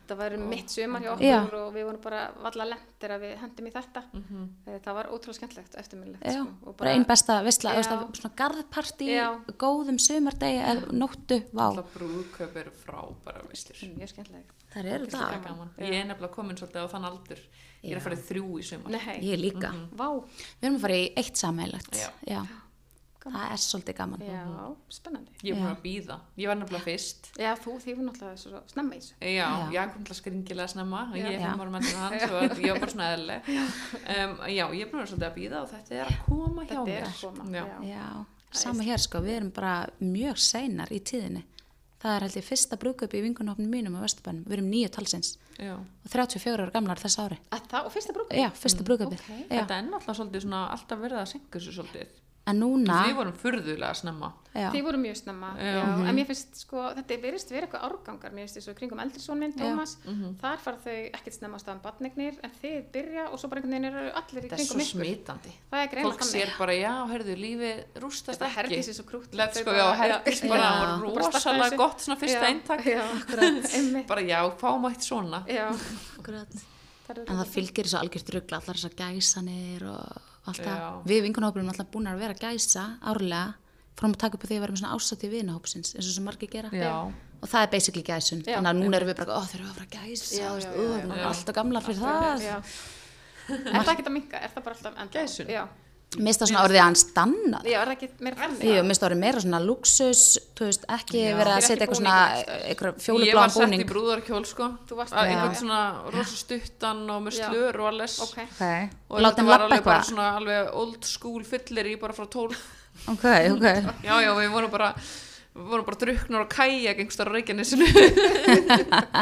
S3: það var mitt sumar hjá
S2: Já.
S3: okkur og við vorum bara valla lentir að við hendum í þetta það var ótrúlega skemmtilegt og eftirminnilegt
S2: Já,
S3: sko. Og
S2: bara einn besta veisla,
S3: Já.
S2: þú veist, að svona garðpartí,
S3: Já.
S2: góðum sumardegi eða nóttu, vá.
S1: Alltaf brúðkaup eru frábæra veistlur.
S3: mjög skemmtilegt
S2: Það eru
S1: Það er
S2: það.
S1: gaman. Ég er nefnilega komin svolítið á þann aldur. Ég er að fara í þrjú í sumar.
S3: Nei,
S2: Ég líka.
S3: vá,
S2: Við erum að fara í eitt sammeilagt.
S1: Já.
S2: Já. Það er svolítið gaman.
S3: já, spennandi
S1: Ég er búin að býða. Ég var nefnilega fyrst.
S3: Já, þú, þið var náttúrulega svo snemma í þessu
S1: Já, ég kom til að skringilega snemma. Ég er
S2: Já.
S1: fimm ára með hans og ég var bara svona eðlileg. Um, já, ég er búin að vera svolítið að býða og þetta er að koma hjá
S3: Þetta er
S1: mér.
S3: að koma,
S1: Já.
S3: já.
S2: Já, sama hér sko, við erum bara mjög seinar í tíðinni. Það er held ég fyrsta brúðkaup í vingunahopnum mínum á Vesturbænum. Við erum níu talsins
S1: Já.
S2: og þrjátíu og fjögur ára gamlar þess ári.
S3: Að það, og fyrsta brúk
S2: Já, fyrsta brúðkaupið.
S3: ok.
S2: Já.
S1: Þetta er náttúrulega svolítið svona alltaf verið að senka þessu svolítið.
S2: En núna,
S1: Við vorum furðulega snemma.
S2: já,
S3: Þið voru mjög snemma,
S1: Já.
S3: já, en mér finnst sko, þetta verist verið eitthvað árgangar, mér finnst þess að kringum eldrisson minn, Tómas,
S1: Mhm.
S3: þar fara þau ekkert snemma á staðan badnegnir, en þið byrja og svo bara einhvern veginn eru allir í
S1: Þetta er
S3: kringum
S1: svo
S3: ykkur.
S1: smitandi.
S3: Það er greinlega
S1: Fólk sér bara, já, heyrðu, lífið rústast
S3: Þetta
S1: ekki.
S3: Herdís er svo krútt.
S1: Let's
S3: Þau
S1: go,
S3: bara-
S1: já, Herdís
S3: já,
S1: bara,
S2: já.
S1: það var
S3: Bara starta
S1: rosalega
S3: þessu.
S1: gott svona fyrsta
S3: Já,
S1: eintak.
S3: Já, akkurat, einmitt.
S1: Bara, já, fáum eitt svona.
S3: Já,
S2: akkurat.
S3: það er
S2: En það fylgir þessu algjört rugla, allar þessar gæsanir og allt það.
S1: Já.
S2: Við vingunahópurinn erum alltaf búin að vera að gæsa árlega, fórum að taka upp á því að vera með svona ásatt í vinahópsins, eins og sem margir gera.
S1: Já.
S2: Og það er basically gæsun.
S3: Já.
S2: Þannig að núna erum við bara, ó, þeir eru að fara að gæsa,
S3: Já,
S2: veist,
S3: já,
S2: ó,
S3: já,
S2: við erum
S1: já.
S2: alltaf gamlar fyrir það.
S3: Já. Er það ekki að minka? Er það bara alltaf enda?
S1: Gæsun?
S3: Já.
S2: Mér finnst það svona orðið aðeins stannað.
S3: Já, er það ekki meira þannig?
S2: Jú, mér finnst það orðið meira svona luxus, þú veist, ekki
S1: Já.
S2: vera að
S3: Þið eru
S2: setja
S3: ekki
S2: eitthvað svona,
S3: búningar.
S2: eitthvað
S1: Ég var
S2: fjólubláan
S1: sett í
S2: búning.
S1: brúðarkjól, sko.
S3: Þú varst-
S1: Að
S3: Já.
S1: Einhvern svona rosa stuttan og með
S3: Já.
S1: slör og alles.
S3: Ok.
S2: Ok,
S1: Og
S2: látum
S1: þetta var
S2: lappa
S1: alveg bara
S2: eitthvað.
S1: svona alveg old school fyllir í bara frá tólf.
S2: Ok, ok.
S1: Já, já, við vorum bara, við vorum bara druknar og kæja gengstar á Reykjanesinu.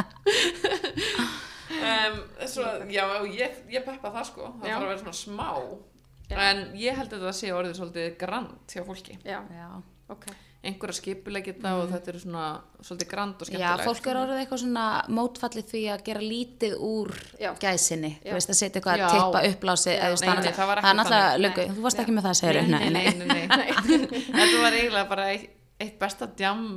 S1: um, svo, já, ég, ég peppa það, sko. Það
S3: Já.
S1: þarf að vera svona smá.
S3: Já.
S1: En ég held að það sé orðið svolítið grand hjá fólki.
S3: Já,
S2: Já.
S3: ok.
S1: Einhver að skipulegja þetta og þetta er svona svolítið grand og
S2: Já,
S1: skemmtilegt.
S2: fólk er orðið eitthvað svona mótfallið því að gera lítið úr
S3: Já.
S2: gæsinni,
S3: Já.
S2: þú veist að setja eitthvað
S1: Já.
S2: að tippa upplási, eða þú veist,
S1: Nei,
S2: það
S1: nei, það var
S2: það er
S1: ekki
S2: náttúrulega
S1: þannig.
S2: löngu, þú varst
S3: Já.
S2: ekki með það, segir
S1: Nei, nei, nei, nei, nei. Þetta var eiginlega bara eitt, eitt besta djam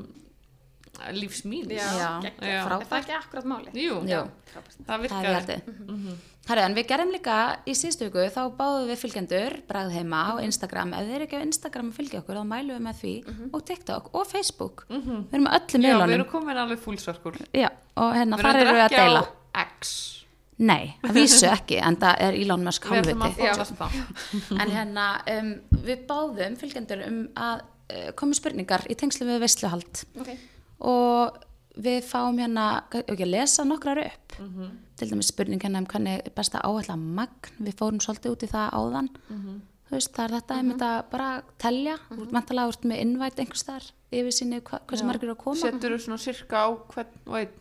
S1: lífs mín.
S3: Já,
S2: Já.
S3: geggjað.
S1: Já.
S3: Er það ekki akkurat máli?
S1: Jú,
S2: Jú.
S3: Frábært.
S1: það
S2: Það er
S1: virkar.
S2: haldið. Herru, en við gerum líka í síðustu viku, þá báðum við fylgjendur, Bragðheima á Instagram, ef þið eru ekki á Instagram að fylgja okkur, þá mælum við með því, og TikTok og Facebook. Við erum með öllum
S1: Já, við
S2: miðlunum.
S1: erum komin alveg fullsvarkur.
S2: Já, og hérna,
S1: Við
S2: þar
S1: erum
S2: eru við að
S1: ekki
S2: deila.
S1: á X.
S2: Nei, það vísu ekki, en það er Elon Musk
S1: Við ætlum
S2: hálfviti.
S1: að fórlast það.
S2: En hérna, um, við báðum fylgjendur um að uh, komi spurningar í tengslu við veisluhald
S3: Ok.
S2: og við fáum hérna, ekki að lesa nokkrar upp,
S1: Mhm.
S2: til dæmis spurning hérna um hvernig er best að áætla magn, við fórum svolítið út í það áðan,
S1: Mhm.
S2: þú veist, það er þetta einmitt að bara telja, þú ert vantalega úr með innvæt einhvers þar, yfir síni hva, hversu margir eru að koma.
S1: Settur þú svona sirka á hvern og einn.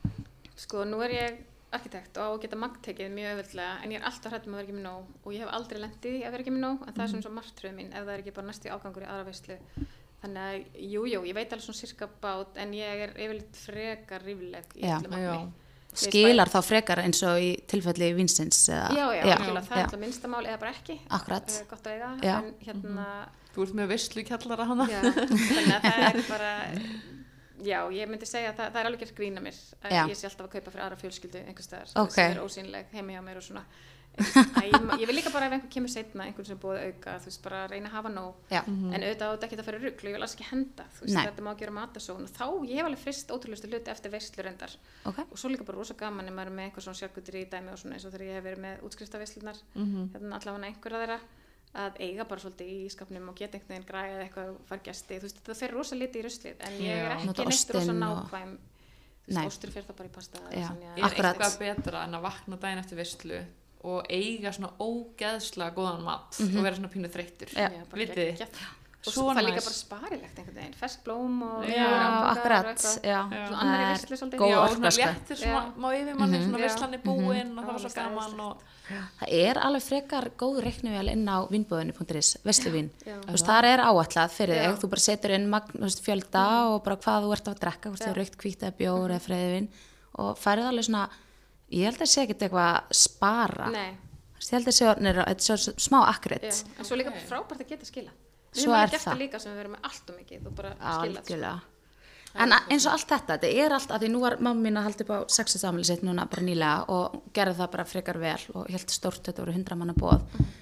S3: Sko, nú er ég arkitekt og á að geta magntekið mjög öðvöldlega, en ég er alltaf hrædd um að vera ekki með nóg og ég hef aldrei lent í því að vera ekki með nóg, en það er svona svo martröð mín ef það er ekki bara næstu ágangur í aðra veislu. Þannig að, jú, jú, ég veit alveg svona sirka bát, en ég er yfirleitt frekar rífleg í
S2: Já.
S3: öllu magni.
S1: Já.
S3: Ég
S2: Skilar þá frekar eins og í tilfelli vinsins eða?
S3: Já, já,
S2: já,
S3: algjörlega, það
S2: já.
S3: er alltaf minnstamál eða bara ekki.
S2: Akkurat.
S3: Eh, Gott að eiga,
S2: Já.
S3: en hérna,
S1: Þú ert með veislu kjallara hana.
S3: já, þannig að það er bara, já, ég myndi segja að það, það er alveg gert grína mér að
S2: Já.
S3: ég sé alltaf að kaupa fyrir aðra fjölskyldu einhvers staðar,
S2: Ok.
S3: sem er ósýnileg heimi hjá mér og svona. Æ, ég, ég vil líka bara ef einhver kemur seinna, einhvern sem er búið að auka, þú veist, bara reyna að hafa nóg,
S2: Já.
S3: en auðvitað á þetta ekki að fara í rugl og ég vil alls ekki henda, þú veist,
S2: Nei.
S3: þetta má gera matasón og þá, ég hef alveg frist ótrúlustu hluti eftir veislu reyndar
S2: Ok.
S3: og svo líka bara rosa gaman ef maður er með eitthvað svona sérkutur í dæmi og svona eins og þegar ég hef verið með útskriftaveislunar,
S1: Mhm.
S3: hérna allavega einhverja þeirra að eiga bara svolítið í skapnum og geta einhvern veginn græðið eitthvað og fara gesti, þú veist, það fer rosa lítið í ruslið en ég er
S1: Já.
S3: ekki
S2: Nota
S3: neitt rosa
S2: ostinn og-
S3: nákvæm, þú
S2: Nei.
S3: veist, ostur fer það bara í pasta
S2: Já.
S3: lasagna,
S1: Er
S2: Akkurat.
S1: eitthvað betra en að vakna daginn eftir veislu og eiga svona ógeðslega góðan mat og vera svona pínu þreyttur.
S2: Já.
S3: Já, bara
S1: Vitið þið?
S3: geggjað. og
S1: Svo
S3: svo það er líka
S1: næs.
S3: bara sparilegt einhvern veginn, fersk blóm og
S1: Já,
S2: Já,
S3: hamborgarar og
S2: akkurat,
S3: eitthvað.
S2: já.
S1: Já.
S3: Svona annarri
S2: Það er
S3: veislu svolítið.
S2: góð
S1: Já,
S2: orka,
S1: svona
S2: sko.
S1: léttir smá,
S3: Já.
S1: má yfir manni, svona
S3: Já.
S1: veislan er búin og það var
S3: Já,
S1: svo gaman og
S2: Það er alveg frekar góð reiknivél inn á vínbúðinu punktur is, veisluvín.
S3: Já.
S2: Þú veist, þar er áætlað fyrir
S3: Já.
S2: þig, þú bara setur inn magn, þú veist, fjölda og bara hvað þú ert að drekka, hvort það er raukt, hvítt eða bjór eða freyðivin og færið alveg svona, ég held að sé ekkert eitthvað spara.
S3: Nei,
S2: Þú veist, ég held að sé, þetta er svo smá akkurat.
S3: já, en svo líka frábært að geta skila. Við
S2: Svo
S3: höfum
S2: er
S3: alveg gert
S2: það.
S3: það líka sem við verum með allt og mikið og bara skila.
S2: Algjörlega. En a- eins og allt þetta, þetta er allt, að því nú var mamma mín að halda upp á sextugsafmælið sitt núna bara nýlega og gerði það bara frekar vel og hélt stórt, þetta voru hundra manna boð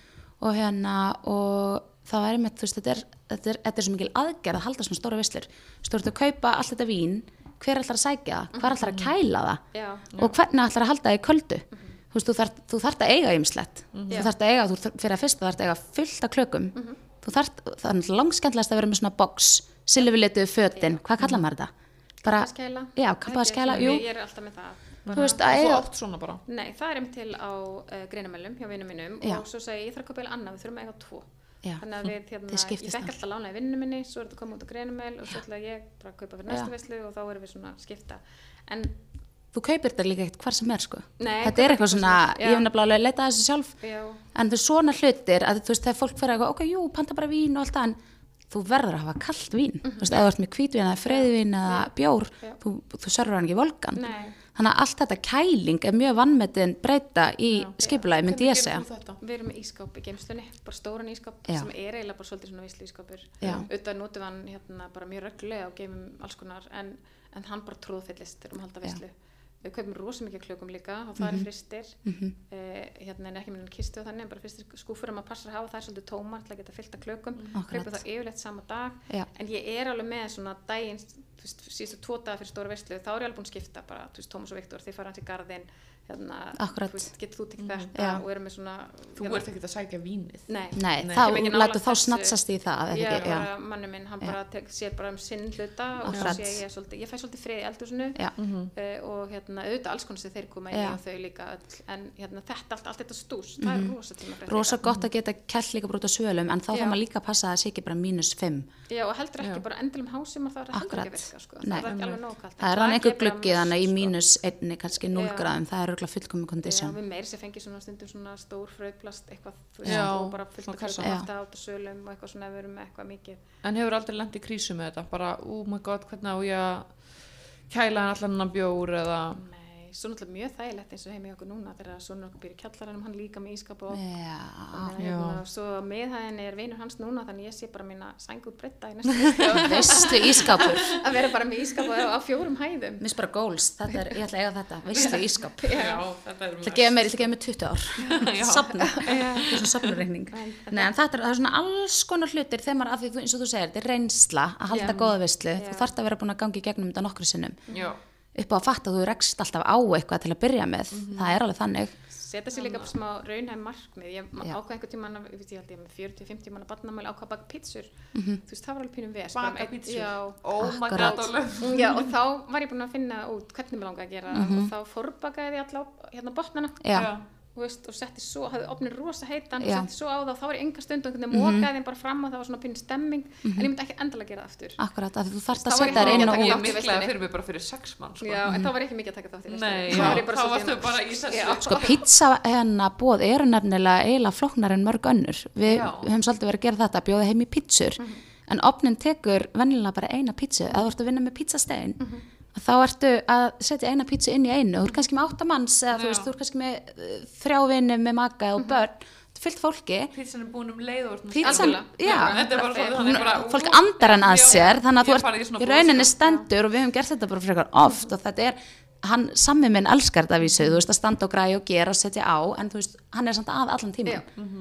S2: og hérna og það var einmitt, þú veist, þetta er, þetta er, þetta er svo mikil aðgerð að halda svona stóra veislur. Þú ert að kaupa allt þetta vín, hver ætlar að sækja það, hver ætlar að kæla það
S3: Já.
S2: og hvernig ætlar að halda það í köldu. Þú veist, þú þarft, þú þarft að eiga ýmislegt. Þú þarft að eiga, þú þarft, fyrir að fyrsta þú þarft að eiga fullt af klökum. Þú þarft, það er langskemmtilegast að vera með svona box, silfurlituðu fötin, hvað kallar maður þetta? Bara,
S3: Kappaskæla.
S2: já, kappaskæla, jú.
S3: Ég er alltaf með það.
S2: Þú veist, að
S1: Þú
S2: eiga,
S1: átt svona bara.
S3: Nei, það er einmitt til á uh, greinamælum hjá vinnum mínum
S2: Já.
S3: og svo segi ég, ég þarf að kaupa eða annað, við þurfum að eiga tvo.
S2: Já.
S3: Þannig að við, hérna,
S2: Þið skiptist
S3: ég fekk
S2: það.
S3: alltaf lána í vinnu minni, svo er þetta komið út á greinamæl og svo ætla ég bara að kaupa fyrir næstu
S2: Já.
S3: veislu og þá erum við svona að skipta. En
S2: þú kaupir þetta líka eitt hvar sem er, sko.
S3: Nei,
S2: Þetta er eitthvað svona,
S3: já.
S2: ég hef nefnilega að leita að þessu sjálf,
S3: já,
S2: en þú svona hlutir, að þú veist, þegar fólk fyrir eitthvað, ok, jú, panta bara vín og allt það, en þú verður að hafa kalt vín. Þú veist, ef þú ert með hvítvín eða freyðvín eða bjór,
S3: Já.
S2: þú, þú servar hann ekki volgan.
S3: nei,
S2: Þannig að allt þetta kæling er mjög vannmetin breyta í skipulagi, myndi ég segja.
S3: við erum með ískáp í geimslunni, bara stóran ískáp
S2: Já.
S3: sem er eiginlega bara svolítið svona veislu ískápur.
S2: Já.
S3: Auðvitað notum við hann hérna bara mjög reglulega og geimum alls konar en, en hann bara tróðfyllist þegar um halda veislu. Við kaupum rosa mikið af klökum líka og það
S2: Mhm.
S3: er fristir, eh, hérna en ekki með kistu og þannig, en bara fristir skúfur að maður passar að hafa, það er svolítið tómar til að geta fyllt af klökum,
S2: Akkurat.
S3: kaupum það yfirleitt sama dag,
S2: Já.
S3: en ég er alveg með svona daginn, þú veist, síðustu tvo daga fyrir stóra veislu, þá er ég alveg búin að skipta bara, þú veist, Tómas og Viktor, þið fara hans í garðinn, hérna,
S2: Akkurat.
S3: þú veist, getur þú tekið þetta
S2: Já.
S3: og erum með svona,
S1: Þú ert ekkert að sækja vínið.
S3: nei,
S2: Nei,
S1: Nei.
S2: þá
S3: Kem ekki
S2: lætur
S3: nálægt
S2: þá
S3: þessu.
S2: snatsast í það, eða
S3: ég
S2: ekki,
S3: er
S2: já.
S3: bara, manni minn, hann bara tek, sér bara um sinn hluta og
S2: Akkurat.
S3: svo sé ég svolítið, ég fæ svolítið frið í eldhúsinu
S2: Já.
S3: uh, og hérna, auðvitað alls konar sem þeir koma í
S2: Já.
S3: og þau líka öll, en hérna, þetta, allt, allt þetta stús, það er rosa tíma fyrir
S2: Rosa gott að geta kælt líka brúta svölum, en þá
S3: Já.
S2: þarf maður líka að passa að það sé ekki bara mínus fimm.
S3: Já, og heldur ekki
S1: Já.
S3: bara endilum hásum og það er heldur
S2: Akkurat.
S3: ekki að virka, sko.
S2: Nei.
S3: Það er ekki alveg nóg kalt.
S2: Það er hann einhver gluggi þannig í
S3: sko.
S2: mínus einni, kannski núll
S3: Já.
S2: gráðum, það er örugglega fullkomin
S3: Já,
S2: kondísjón.
S3: við meiri sem fengi svona stundum svona stór fröðplast eitthvað, þú
S1: Já.
S3: veist, og bara fullt
S1: Svona
S3: af
S1: kassa.
S3: klökum
S2: Já.
S3: aftur át og sölum og eitthvað svona ef við erum með eitthvað mikið.
S1: En hefur aldrei lent í krísu með þetta? Bara, oh my god, hvernig á ég að kæla hann allan hann bjór eða...
S3: Nei, svo náttúrulega mjög þægilegt eins og heim í okkur núna þegar svona okkur býr í kjallaranum, hann líka með ískap og
S2: Já,
S3: Þannig að
S1: Já.
S3: hérna, svo miðhæðin er vinur hans núna þannig ég sé bara mína sængu breytta í næstu viku
S2: veistlu ískapur.
S3: að vera bara með ískap á, á fjórum hæðum.
S2: Mér finnst bara goals, þetta er, ég ætla að eiga þetta, veistlu ískap. Ég
S1: Já, þetta er
S2: ætla að gefa mér, ég ætla að gefa mér tuttugu ár. Safna, þetta er svona safnurreikning. Nei, en þetta er, það er svona alls konar hlutir þegar maður, af því þú- eins og þú segir, þetta er reynsla að halda
S3: Já.
S2: góða veistlu.
S3: Já.
S2: Þú þarft að vera búin að gangi í gegnum þetta nokkru sinnum.
S1: Já.
S2: Upp á að fatta að þú rekst alltaf á eitthvað til að byrja með. Það er alveg þannig.
S3: Setja sér líka smá raunhæm markmið. Ég
S2: Já.
S3: ákvað einhver tíma, ég veit ég held ég með fjörutíu til fimmtíu manna barnamæli ákvað að baka pítsur. Þú veist, það var alveg pínum ves. bara
S1: Baka
S3: um einn-
S1: pítsur?
S3: Já.
S1: Oh my
S2: Akkurat.
S1: god, Ólöf.
S3: Já, og þá var ég búin að finna út hvernig mér langaði að gera og þá forbakaði ég alla hérna botnana.
S2: Já.
S3: Þú veist, og setti svo, hafði opnið rosa heitan og
S2: Já.
S3: setti svo á það og þá var ég enga stund og einhvern veginn mókaði þeim bara fram og það var svona pínu stemming en ég myndi ekki endalega gera það aftur.
S2: Akkurat, af því þú þarft
S3: Þá
S2: að
S3: var ég
S2: setja þær inn
S3: ekki
S2: og
S3: að taka
S1: Ég
S2: út.
S3: þátt í
S1: miklaði
S3: veislunni.
S1: fyrir mig bara fyrir sex mann, sko.
S3: Já, en þá var ég ekki mikið að taka þátt í
S1: Nei,
S3: Þá
S1: já,
S3: var ég bara
S1: þá
S3: svolítið
S1: varstu
S3: inn á-
S1: bara í sessi.
S3: Já.
S2: Sko pizza hérna bóð eru nefnilega eiginlega flóknar en mörg önnur. Við
S1: Já.
S2: höfum svolítið verið að gera þetta, bjóða heim í pizzur. En opnin tekur venjulega bara eina pizzu. Ef þú ert að vinna með pizzastein, þá ertu að setja eina pizzu inn í einu. Þú ert kannski með áttamanns eða þú
S1: Já.
S2: veist, þú ert kannski með uh, þrjá vinni með maka og börn. Þetta er fyllt fólki.
S1: Pítsan er búin um leið og...
S2: Pizzan,
S3: Algjörlega.
S2: já.
S1: Þetta er bara svo, þannig bara...
S2: Fólk andar hann að
S1: Já.
S2: sér, þannig að
S1: Ég
S2: þú
S1: hef farið í
S2: ert
S1: svona
S2: í rauninni
S1: boðskap.
S2: stendur og við höfum gert þetta bara frekar oft og þetta er, hann sammi minn elskar þetta vísu, þú veist að standa og græja og gera og setja á, en þú veist, hann er samt að allan tíma.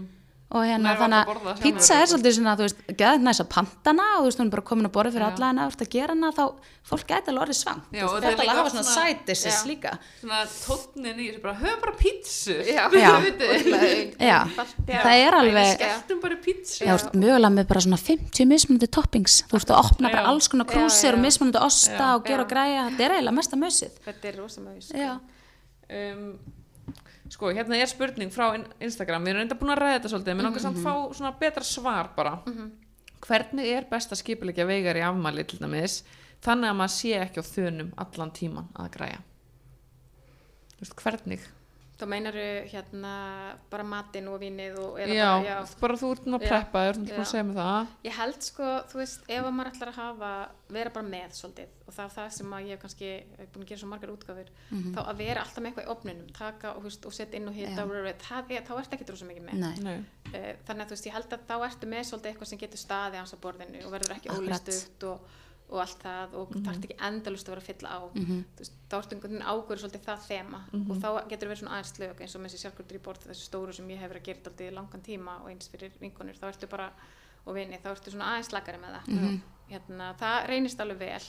S2: Og hérna
S1: Nær
S2: þannig
S1: varla að borða
S2: að
S1: það
S2: pizza
S1: sjálfur.
S2: er svolítið svona, þú veist, geðið næst að pantana og þú veist, hún er bara komin að borða fyrir
S1: Já.
S2: alla hana, þú ert að gera hana, þá fólk gæti alveg orðið svang.
S1: Já, og
S2: Þú
S1: þetta er
S2: veist,
S1: líka
S2: að hafa
S1: oft
S2: svona
S1: svona-
S2: side dishes
S3: Já.
S2: líka.
S1: Svona tónnin í þessu bara, höfum bara pítsu.
S3: Já,
S2: Já.
S3: já.
S2: Já, það er alveg,
S1: Skelltum bara í pítsu.
S2: já, þú ert mögulega með bara svona fimmtíu mismunandi toppings, þú ert að opna bara
S1: Já.
S2: alls konar
S3: Já,
S2: krúsir
S3: já.
S2: og mismunandi osta
S1: Já.
S2: og gera og
S3: Já.
S2: græja, þetta er eiginlega mesta mössið.
S3: Þetta er rosa mögis.
S2: Já.
S1: Um, sko, hérna er spurning frá in- Instagram, við erum enda búin að ræða þetta svolítið, mér langar samt að fá svona betra svar bara. Hvernig er best að skipuleggja veigar í afmæli til dæmis, þannig að maður sé ekki á þönum allan tíman að græja? Þú veist, hvernig?
S3: Þá meinaru hérna bara matinn og vínið og eða
S1: Já,
S3: bara, já.
S1: bara þú ert nú að
S3: Já.
S1: preppa, þú ert nú
S3: Já.
S1: að segja mig það.
S3: Ég held sko, þú veist, ef að maður ætlar að hafa, vera bara með svolítið og það er það sem að ég hef kannski er búin að gera svo margar útgáfur, þá að vera alltaf með eitthvað í ofninum, taka og, þú veist, og setja inn og hita,
S2: Já.
S3: og það er, þá ertu ekki rosa mikið með.
S2: Nei.
S1: Nei.
S3: Eh, Þannig að þú veist, ég held að þá ertu með svolítið eitthvað sem getur staðið hans á borðinu og verður ekki
S2: Akkurat.
S3: ólistugt og, og allt það og mm-hmm. þarft ekki endalust að vera að fylla á mm-hmm. þú veist, þá ertu einhvern veginn águrður svolítið það þema mm-hmm. og þá getur verið svona aðeins slök eins og með þessi sjálfkvöldur í borð þessi stóru sem ég hef verið að gera alltaf í langan tíma og eins fyrir vinkonur, þá ertu bara og vini, þá ertu svona aðeins slakari með það mm-hmm. hérna, það reynist alveg vel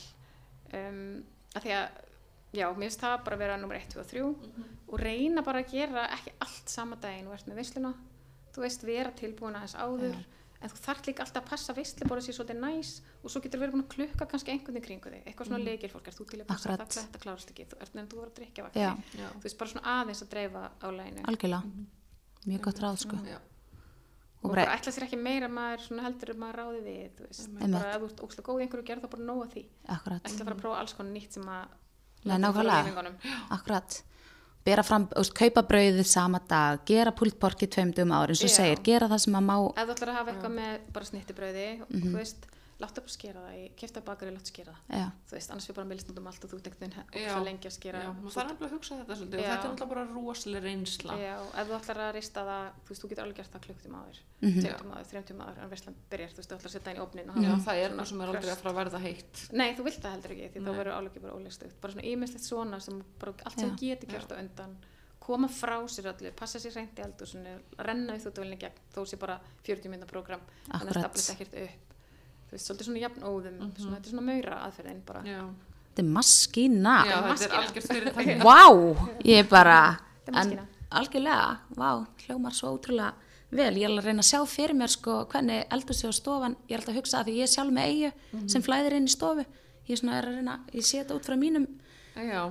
S3: um, að því að já, mér finnst það bara að vera númer eitt, tvö og þrjú mm-hmm. og reyna bara að gera ekki allt sama daginn og ert með veisluna þú veist, vera tilbúin aðeins áður yeah. en þú þarft líka alltaf að passa veisluborðið sér svolítið næs og svo getur verið búin að klukka kannski einhvern veginn kringu þig, eitthvað svona mm. leikilfólk er þú til að passa Akkurat. Það, þetta klárast ekki, þú ert nefnd þú voru að drikja vakti, þú veist, bara svona aðeins að dreifa á læginu.
S2: Algjörlega, mm. mjög gott ráð sko.
S3: Já. Og, og bara ætla sér ekki meira maður svona heldur um maður ráði við, þú veist, mm. bara ef þú ert óslega góð í einhverju gerð þá bara nóga því.
S2: Akkurat.
S3: Ætla að fara að prófa alls konar nýtt sem að
S2: Nei, nákvæmlega, akkurat. Bera fram, veist, kaupa brauðið sama dag, gera púltporkið tveim dögum ári, eins og segir, gera það sem að má...
S3: Ef þú ætlar að hafa eitthvað með bara snittibrauði, mm-hmm. þú veist, láttu bara skera það, í keypta bakari láttu skera það,
S2: já.
S3: Þú veist, annars við bara meilst út um allt og þú ert ekkert það lengi að skera.
S1: Já, maður þarf alveg að hugsa þetta svolítið og þetta er alltaf bara rosalega reynsla.
S3: Já, ef þú ætlar að rista það, þú veist, þú getur alveg gert það klukktíma áður, mm-hmm. tveimtíma áður, þremtíma áður, en veislan byrjar, þú veist, þú ætlar að setja inn í ofnin og
S1: Já, það er það sem er aldrei að fara að verða heitt.
S3: Nei, þú vilt það heldur ekki, því þá verður álöki bara ólegstögt, bara svona ýmislegt svona sem bara allt sem geti gert á undan koma frá sér öllu, passa sér hreint í eldhúsinu, renna í þvottavélina gegn þó sé bara fjörutíu mínútna prógram þannig að staflist ekkert upp þú veist, svolítið svona jafnóðum mm-hmm. svona, þetta er svona maura aðferðin bara
S2: Já. Þetta er maskína
S1: Já, þetta er algjört fyrirtæki
S2: Vá, ég er bara en, algjörlega, vá, hljómar svo ótrúlega vel, ég er að reyna að sjá fyrir mér sko, hvernig eldhúsið og stofan ég er alltaf að hugsa að því ég er sjálf með eigu mm-hmm. sem flæðir inn í stofu ég, svona, er að reyna, ég sé þetta út frá mínum
S1: Já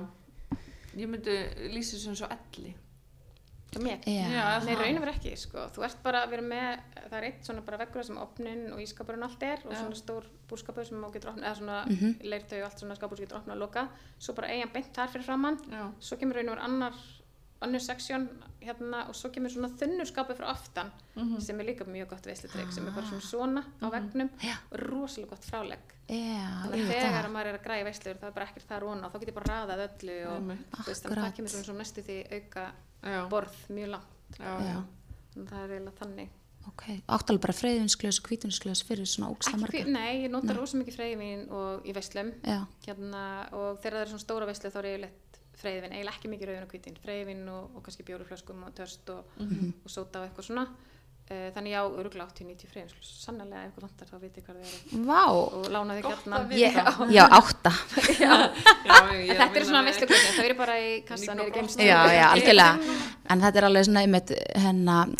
S1: Ég myndi lýsa þessu svo elli.
S3: Það mér?
S2: Já.
S3: Nei, raun og verið ekki, sko. Þú ert bara að vera með, það er eitt svona bara veggur sem opnin og ískapurinn allt er og svona stór búrskapur sem má getur opnað, eða svona mm-hmm. leirtau og allt svona skapur sem getur opnað og loka. Svo bara eigin beint þar fyrir framann. Já. Svo kemur raun og verið annar, annar seksjón hérna og svo kemur svona þunnur skapur frá aftan mm-hmm. sem er líka mjög gott veislutrygg sem er bara svona svona á veggnum mm-hmm. og rosalega gott frálegg.
S2: Yeah,
S3: þannig að þegar maður er að græja veislur það er bara ekkert það róna og þá getur bara raðað öllu og þú veist, þannig að það kemur svona, svona næstu því auka Já. Borð mjög langt
S2: Já. Já.
S3: þannig að það er eiginlega þannig
S2: Ok, áttalið bara freyðinsklaus og hvítinsklaus fyrir svona ógsta marga
S3: Nei, ég nota rosa mikið freyðivin og í veislum hérna, og þegar það er svona stóra veislu þá er eiginlega freyðivin, eiginlega ekki mikið rauðin og hvítin freyðivin og, og kannski bjóruflöskum og törst og, mm-hmm. og sóta og eitthvað svona þannig já, örugglega áttatíu til níutíu freyðinslus sannarlega ef ykkur vantar þá viti hvað þið eru
S2: Vá,
S3: og lána þig hérna
S2: ég, já, átta
S3: já. Já, þetta er svona veislukökk þau eru bara í kassan er í geimstöð
S2: já, já, algjörlega en þetta er alveg svona einmitt hennar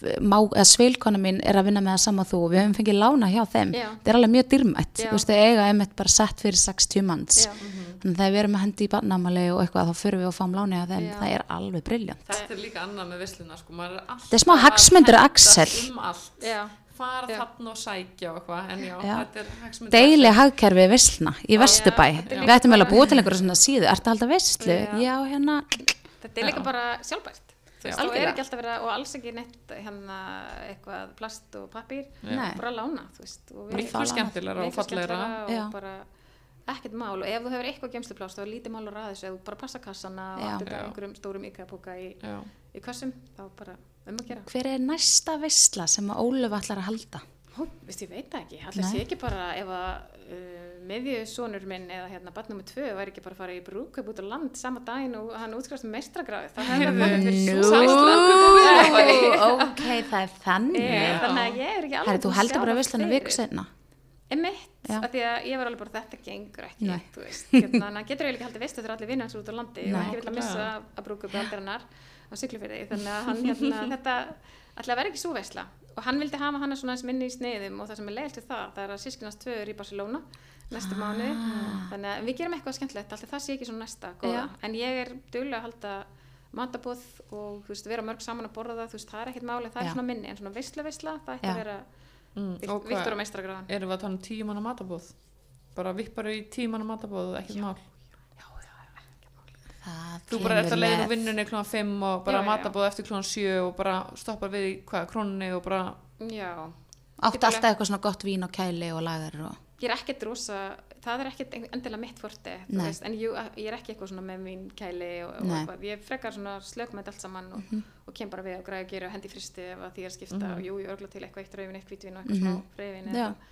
S2: sveilkona mín er að vinna með það sama þú og við höfum fengið lána hjá þeim já. Þetta er alveg mjög dýrmætt þú veist, þau eiga einmitt bara sett fyrir sextíu manns mm-hmm. þannig að þegar við erum að hendi í barnamali og eitthvað þá förum við og fáum lána hjá þeim já. Það er alveg brilljant
S1: þetta er líka annað með veisluna sko, maður er alltaf
S2: þetta er smá hagsmundur Axel
S1: um allt já. Fara þarna og sækja og eitthvað en já,
S2: já.
S1: Þetta er hagsmundur
S2: deili hagkerfi veisluna í Vesturbæ við ættum vel að búa til einhverja svona síðu ertu að halda veislu? Já, hérna
S3: þetta er líka bara sjálfbært og er ekki alltaf verið að, og alls ekki neitt hérna eitthvað plast og pappír bara lána, þú veist
S1: miklu skemmtilegra og fallegra
S3: og bara ekkert mál og ef þú hefur eitthvað geymslupláss þá er lítið mál að ræða þessu ef þú bara passa kassana og allt þetta einhverjum stórum IKEA-póka í, í kassum þá bara um að gera
S2: Hver er næsta veisla sem að Ólöf ætlar að halda?
S3: Hú, veist ég veit það ekki, allir sé ekki bara ef að uh, miðjusonur minn eða hérna barn númer tvö væri ekki bara að fara í brúðkaup út á land sama daginn og hann útskrifast með meistragráðu þá hefði það verið svo
S2: veisla Ok, það er þannig
S3: yeah, þannig að ég er ekki alveg
S2: Þú heldur bara veislanu viku seinna
S3: Einmitt, af því að ég var alveg bara þetta gengur ekki, þú veist hérna, þannig að getur eiginlega haldið veislu þegar allir vinna hans út á landi Nei, og ekki vil að missa að brúðkaupi aldrei hennar á Siglufirði, þannig að hann hérna, þetta ætla að vera ekki svo veisla og hann vildi hafa hana svona minni í sneiðum og það sem er leiðilt við það, það er að systkinast tvö eru í Barcelona næstu ah. mánuði, þannig að við gerum eitthvað skemmtilegt, alltaf það sé ekki svona næsta góða, en ég er duglega að halda matabóð og þú veist, vera mörg saman að borða það, þú veist, það er ekkert máli, það Já. Er svona minni, en svona veisla veisla, það ætti að vera mm, Viktor og meistragráðan.
S1: Erum við að tala um tíu manna matabóð? Bara vippar í tíu manna matabóð, ekkert mál? Þú bara eftir að leiða úr vinnunni klukkan fimm og bara matabóð eftir klukkan sjö og bara stoppar við í hvað, krónunni og bara
S3: Já.
S2: Áttu alltaf eitthvað svona gott vín og kæli og lagar og
S3: Ég er ekkert rosa, það er ekkert endilega mitt forte, þú veist, en jú, ég er ekki eitthvað svona með vín, kæli og, og eitthvað, ég frekar svona slök með allt saman og, mm-hmm. og kem bara við og græða að gera og hendi fristi ef að því er skipta mm-hmm. og jú, ég örgla til eitthvað eitt rauðvin, eitt hvítvin og eitthvað mm-hmm. smá freyðvin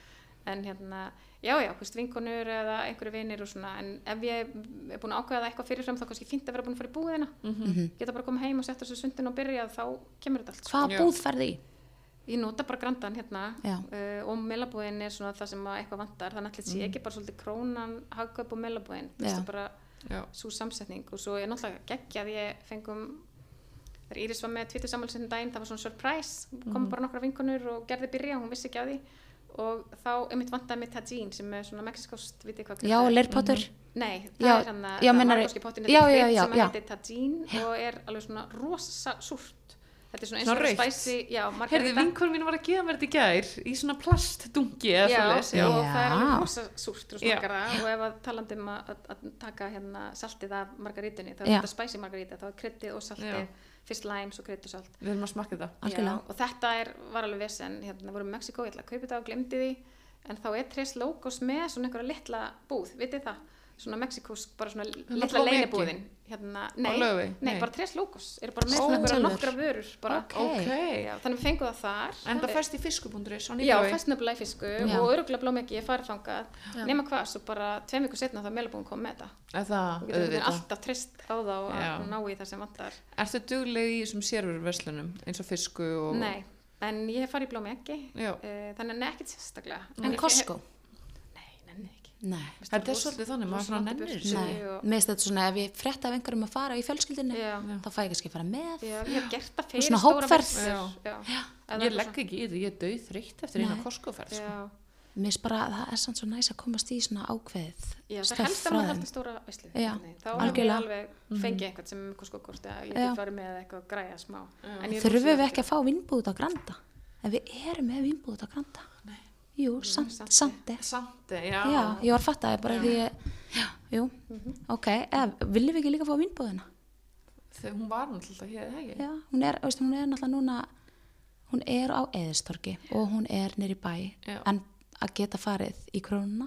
S3: en hérna, já, já, hvist vinkonur eða einhverju vinir og svona, en ef ég er búin að ákveða það eitthvað fyrirfram þá kannski fínt að vera búin að fara í búðina,
S1: Mhm.
S3: geta bara að koma heim og setja þessu sundin og byrja, þá kemur þetta allt. sko.
S2: Hvaða
S1: Já.
S2: búð ferði í?
S3: Ég nota bara grandan hérna
S2: Já.
S3: uh, og melabúðin er svona það sem að eitthvað vantar, þannig að þetta sé ekki bara svolítið krónan, hagkaup og melabúðin,
S2: Já.
S3: þetta er bara
S1: Já.
S3: svo samsetning og svo er náttúrulega geggjað, ég fengum þegar Íris var með Twitter-sammælisinn daginn, það var svona surprise, kom bara nokkra vinkonur og gerði byrja, hún vissi ekki á því og þá einmitt vantaði mig tagine sem er svona mexikost, vitið hvað
S2: Já,
S3: er?
S2: leirpotur.
S3: Nei, það
S2: Já,
S3: er hann að
S2: já, meinarðu-
S3: margóski pottin,
S2: já,
S3: þetta
S2: já,
S3: er
S2: já,
S3: krydd sem
S2: já.
S3: heitir tagine og er alveg svona rosa súrt. Þetta er svona eins
S1: Svona
S3: og
S1: rautt.
S3: spicy, já,
S1: Heyrðu,
S3: margarita.
S1: vinkonur mín var að gefa mér þetta í gær í svona plastdungi eða
S3: Já,
S1: svoleiðis, já.
S3: og það er
S2: Já.
S3: alveg rosa súrt og
S1: Já.
S3: smakar það og ef að talandi um að, að, að taka hérna saltið af margarítunni, þá er
S2: Já.
S3: þetta spicy margarita, þá er kryddið og saltið,
S1: Já.
S3: fyrst lime, svo krydd og salt.
S1: Við erum að smakka þetta.
S2: Algjörlega.
S3: Já, og þetta er, var alveg vesen, hérna vorum í Mexíkó, ég ætla að kaupa þetta og glemdi því, en þá er Tres Locos með svona einhverja litla búð, vitið það? Svona Mexíkós, bara svona litla
S1: Blómegi?
S3: leinibúðin. Hérna, nei,
S1: Laugavegi?
S3: nei,
S1: Nei.
S3: bara Tres Locos, eru bara með
S1: Ó,
S3: svona einhverja
S2: tölvur.
S3: nokkra vörur, bara.
S2: Ok.
S1: Ok.
S3: Já, þannig við fengum það þar.
S1: En það fæst í fiskubúnduris á
S3: Já,
S1: Nýbúi.
S3: fæst nefnilega í fisku
S2: Já.
S3: og öruglega blómegi, ég farið þangað. Nema hvað, svo bara tveim vikur setna þá melabúin kom með þetta.
S1: Er það,
S3: Þú getur einhvern veginn
S1: auðvitað.
S3: alltaf treyst á þá og
S1: Já.
S3: að ná í það sem vantar.
S1: Ertu dugleg í þessum sérvöruverslunum eins og fisku og...
S3: Nei, en ég hef farið í blómegi,
S1: Já.
S3: uh, þannig að ekkert sérstaklega.
S2: En
S3: ég-
S2: Costco?
S3: Nei, nenni ekki.
S2: Nei.
S1: Þetta er svolítið þannig, maður svona nennir þessu.
S2: Nei.
S3: og-
S2: Mér finnst þetta svona, ef ég frétta af einhverjum að fara í fjölskyldinni,
S3: Já.
S2: þá fæ ég kannski að fara með.
S3: Já, ég hef gert það fyrir
S2: svona
S3: stóra
S2: hópferð.
S3: veislur, já. Eða
S1: Ég
S3: eitthvað
S1: legg
S3: svona-
S1: ekki í þetta, ég er döið þreytt eftir eina
S2: Nei.
S1: Costco-ferð, sko.
S3: Já,
S2: Mér finnst bara, það er samt svo næs að komast í svona ákveðið
S3: já það
S2: stöff
S3: helst að
S2: frá
S3: maður
S2: þeim.
S3: heldur stóra veislu.
S2: Já,
S3: Þá hef ég
S2: algjörlega.
S3: alveg fengið einhvern sem Costco kort eða ég
S2: Já.
S3: hef farið með eitthvað að græja smá. En ég er
S2: Þurfum við
S3: rosalega
S2: ekki að fá vínbúð út á Granda? Ef við erum með vínbúð út á Granda? Nei. Jú, samt,
S3: Sandi.
S2: sandi.
S1: Sandi, já.
S2: Já, ég var að fatta það bara því ég, já, jú, ok, eða viljum við ekki líka fá vínbúðina?
S1: Þegar hún var náttúrulega hér, eða ekki?
S2: Já, hún er, veist, hún er náttúrulega núna, hún er á Eiðistorgi og hún er nýr í bæ,
S1: Já.
S2: en að geta farið í krónuna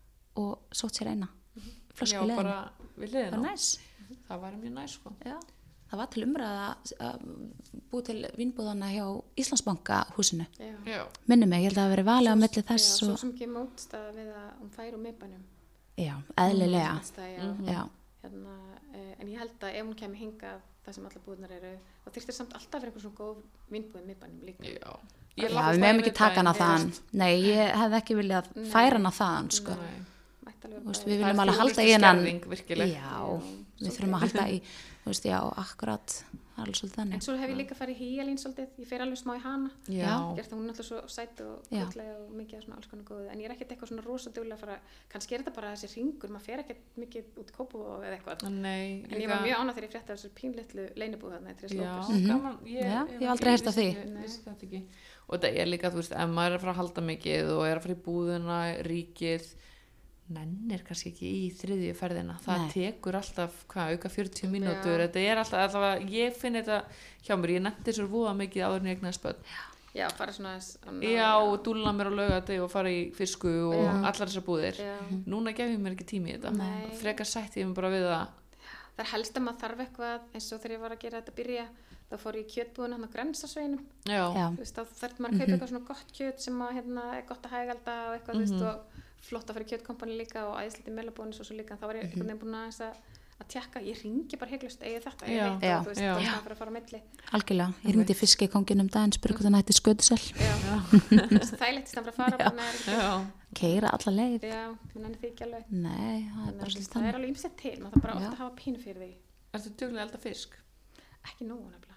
S2: og sótt sér eina flösku
S1: Já,
S2: í leiðinni.
S1: bara við
S2: Það
S1: liðina.
S2: var næs.
S1: Það var mjög næs, sko.
S2: Já, það var til umræða að búið til vínbúðana hjá Íslandsbanka húsinu.
S3: Já.
S1: Já.
S2: Minni mig, ég held að það hafi verið valið á milli
S3: Já,
S2: þess
S3: svo
S2: og,
S3: sem ekki mótstað við að hún fær úr miðbænum.
S2: já, eðlilega.
S3: Mótstaða, já.
S2: Já,
S3: Hérna, eh, en ég held að ef hún kemur hingað það sem allar búðnar eru, þá þyrftir samt alltaf að vera einhver svona góð vínbúð í miðbænum líka.
S1: Já.
S2: já,
S1: labbaði
S2: við meðum
S1: í
S2: ekki taka hana
S1: miðbæinn,
S2: þaðan. Nei, ég hefði ekki viljað
S3: Nei.
S2: færa hana þaðan, sko.
S1: Nei.
S3: Mætti alveg
S2: Þú veist,
S3: bara-
S2: við
S1: Það
S2: viljum
S1: er
S2: alveg halda í hennan.
S1: þjónustuskerðing, virkilega.
S2: Já, við þurfum að halda í, þú veist, já, akkurat, það er alveg svolítið
S3: En
S2: þannig.
S3: svo hef ég líka farið í Hýjalín svolítið, ég fer alveg smá í hana.
S1: Já.
S3: Gert það, hún er alltaf svo sæt og
S2: Já.
S3: kvöldlega og mikið af svona alls konar góðu. En ég er ekkert eitthvað svona rosa duglega að fara, kannski er þetta bara þessi ringur, maður fer ekkert mikið út í Kópavog eða eitthvað.
S1: Nei,
S3: En ég var mjög ánægð þegar ég frétti af þessu pínlitlu leinibúð þarna í Tres
S1: Já,
S3: Locos.
S2: Mhm.
S1: gaman. Ég,
S2: Já,
S1: ég
S2: ég hef aldrei heyrt af því.
S1: Vissi, vissi þetta ekki. Og þetta er líka, þú veist, ef maður er að fara að halda mikið og er að fara í búðuna, ríkið, nennir kannski ekki í þriðju ferðina. Það
S2: Nei.
S1: tekur alltaf, hvað, auka fjörutíu mínútur.
S3: Já.
S1: Þetta er alltaf, alltaf, ég finn þetta hjá mér, ég netti svo voða mikið áður en ég egnaði spöld.
S3: Já, fara svona aðeins að ná-
S1: Já, og dúlla mér á laugardegi og fara í fisku og
S3: Já.
S1: allar þessar búðir.
S3: Já.
S1: Núna gef ég mér ekki tími í þetta.
S3: Nei.
S1: Frekar sætti ég mér bara við það.
S3: Það er helst að maður þarf eitthvað, eins og þegar ég var að gera þetta byrja, þá fór ég í kjötbúðuna hann á Grensasveinum.
S1: Já.
S2: Já,
S3: Þú veist, þá þarf maður að kaupa eitthvað svona gott kjöt sem að, hérna, er gott að hægalda og eitthvað, þú veist, og flott að fara í kjötkompani líka og æðislegt í melabónis og svo líka. Þá var ég einhvern veginn búin að, að, að tjekka, ég ringi bara heiklust, eigi þetta,
S1: Já.
S3: ég veit
S2: Já.
S3: og þú veist,
S1: Já.
S3: þá er maður að fara á milli.
S2: algjörlega. Ég ringdi fiskikongin um daginn, spurði hvað það nætti skötusel.
S3: Já, það er leitt að fara bara með
S1: Já.
S2: Keira alla leið.
S3: Já, menn enn því ekki alveg.
S2: Nei, það er
S3: Þannig
S2: bara
S3: að
S2: svolítið
S3: það er
S2: þannig.
S3: alveg ýmsett til, maður þarf bara
S2: Já.
S3: ofta að hafa pínu fyrir því.
S1: Ertu duglega að elda fisk?
S3: Ekki nógu nefnilega.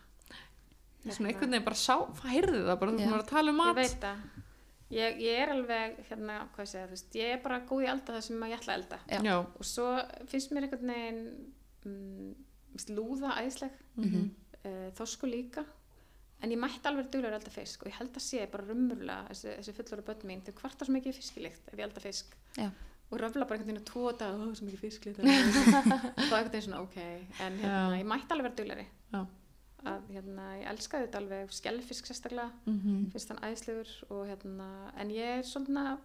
S1: Svona einhvern veginn bara sá, heyrði það bara, þú
S2: Já.
S1: veist, maður að tala um
S3: Ég
S1: mat.
S3: veit það. Ég, ég er alveg, hérna, hvað ég segja, þú veist, ég er bara góð í að elda það sem ég ætla að elda.
S2: Já.
S1: Já.
S3: Og svo finnst mér einhvern veginn, um, veist, lúða æðisleg,
S1: Mhm.
S3: uh, þorsku líka, en ég mætti alveg duglega að elda fisk og ég held að sé bara raunverulega, þessi, þessi fullorðu börn mín, þau kvarta svo mikið fiskilikt ef ég elda fisk.
S2: Já.
S3: Og röfla bara einhvern veginn að tvo daga, ó, svo mikið fiskilikt. og þá einhvern veginn svona, ok, en hérna,
S1: Já.
S3: ég mætti alveg vera duglegri.
S1: Já.
S3: Að, hérna, ég elskaði þetta alveg, skellfisk sérstaklega,
S1: Mhm.
S3: finnst hann æðislegur og hérna, en ég er svona,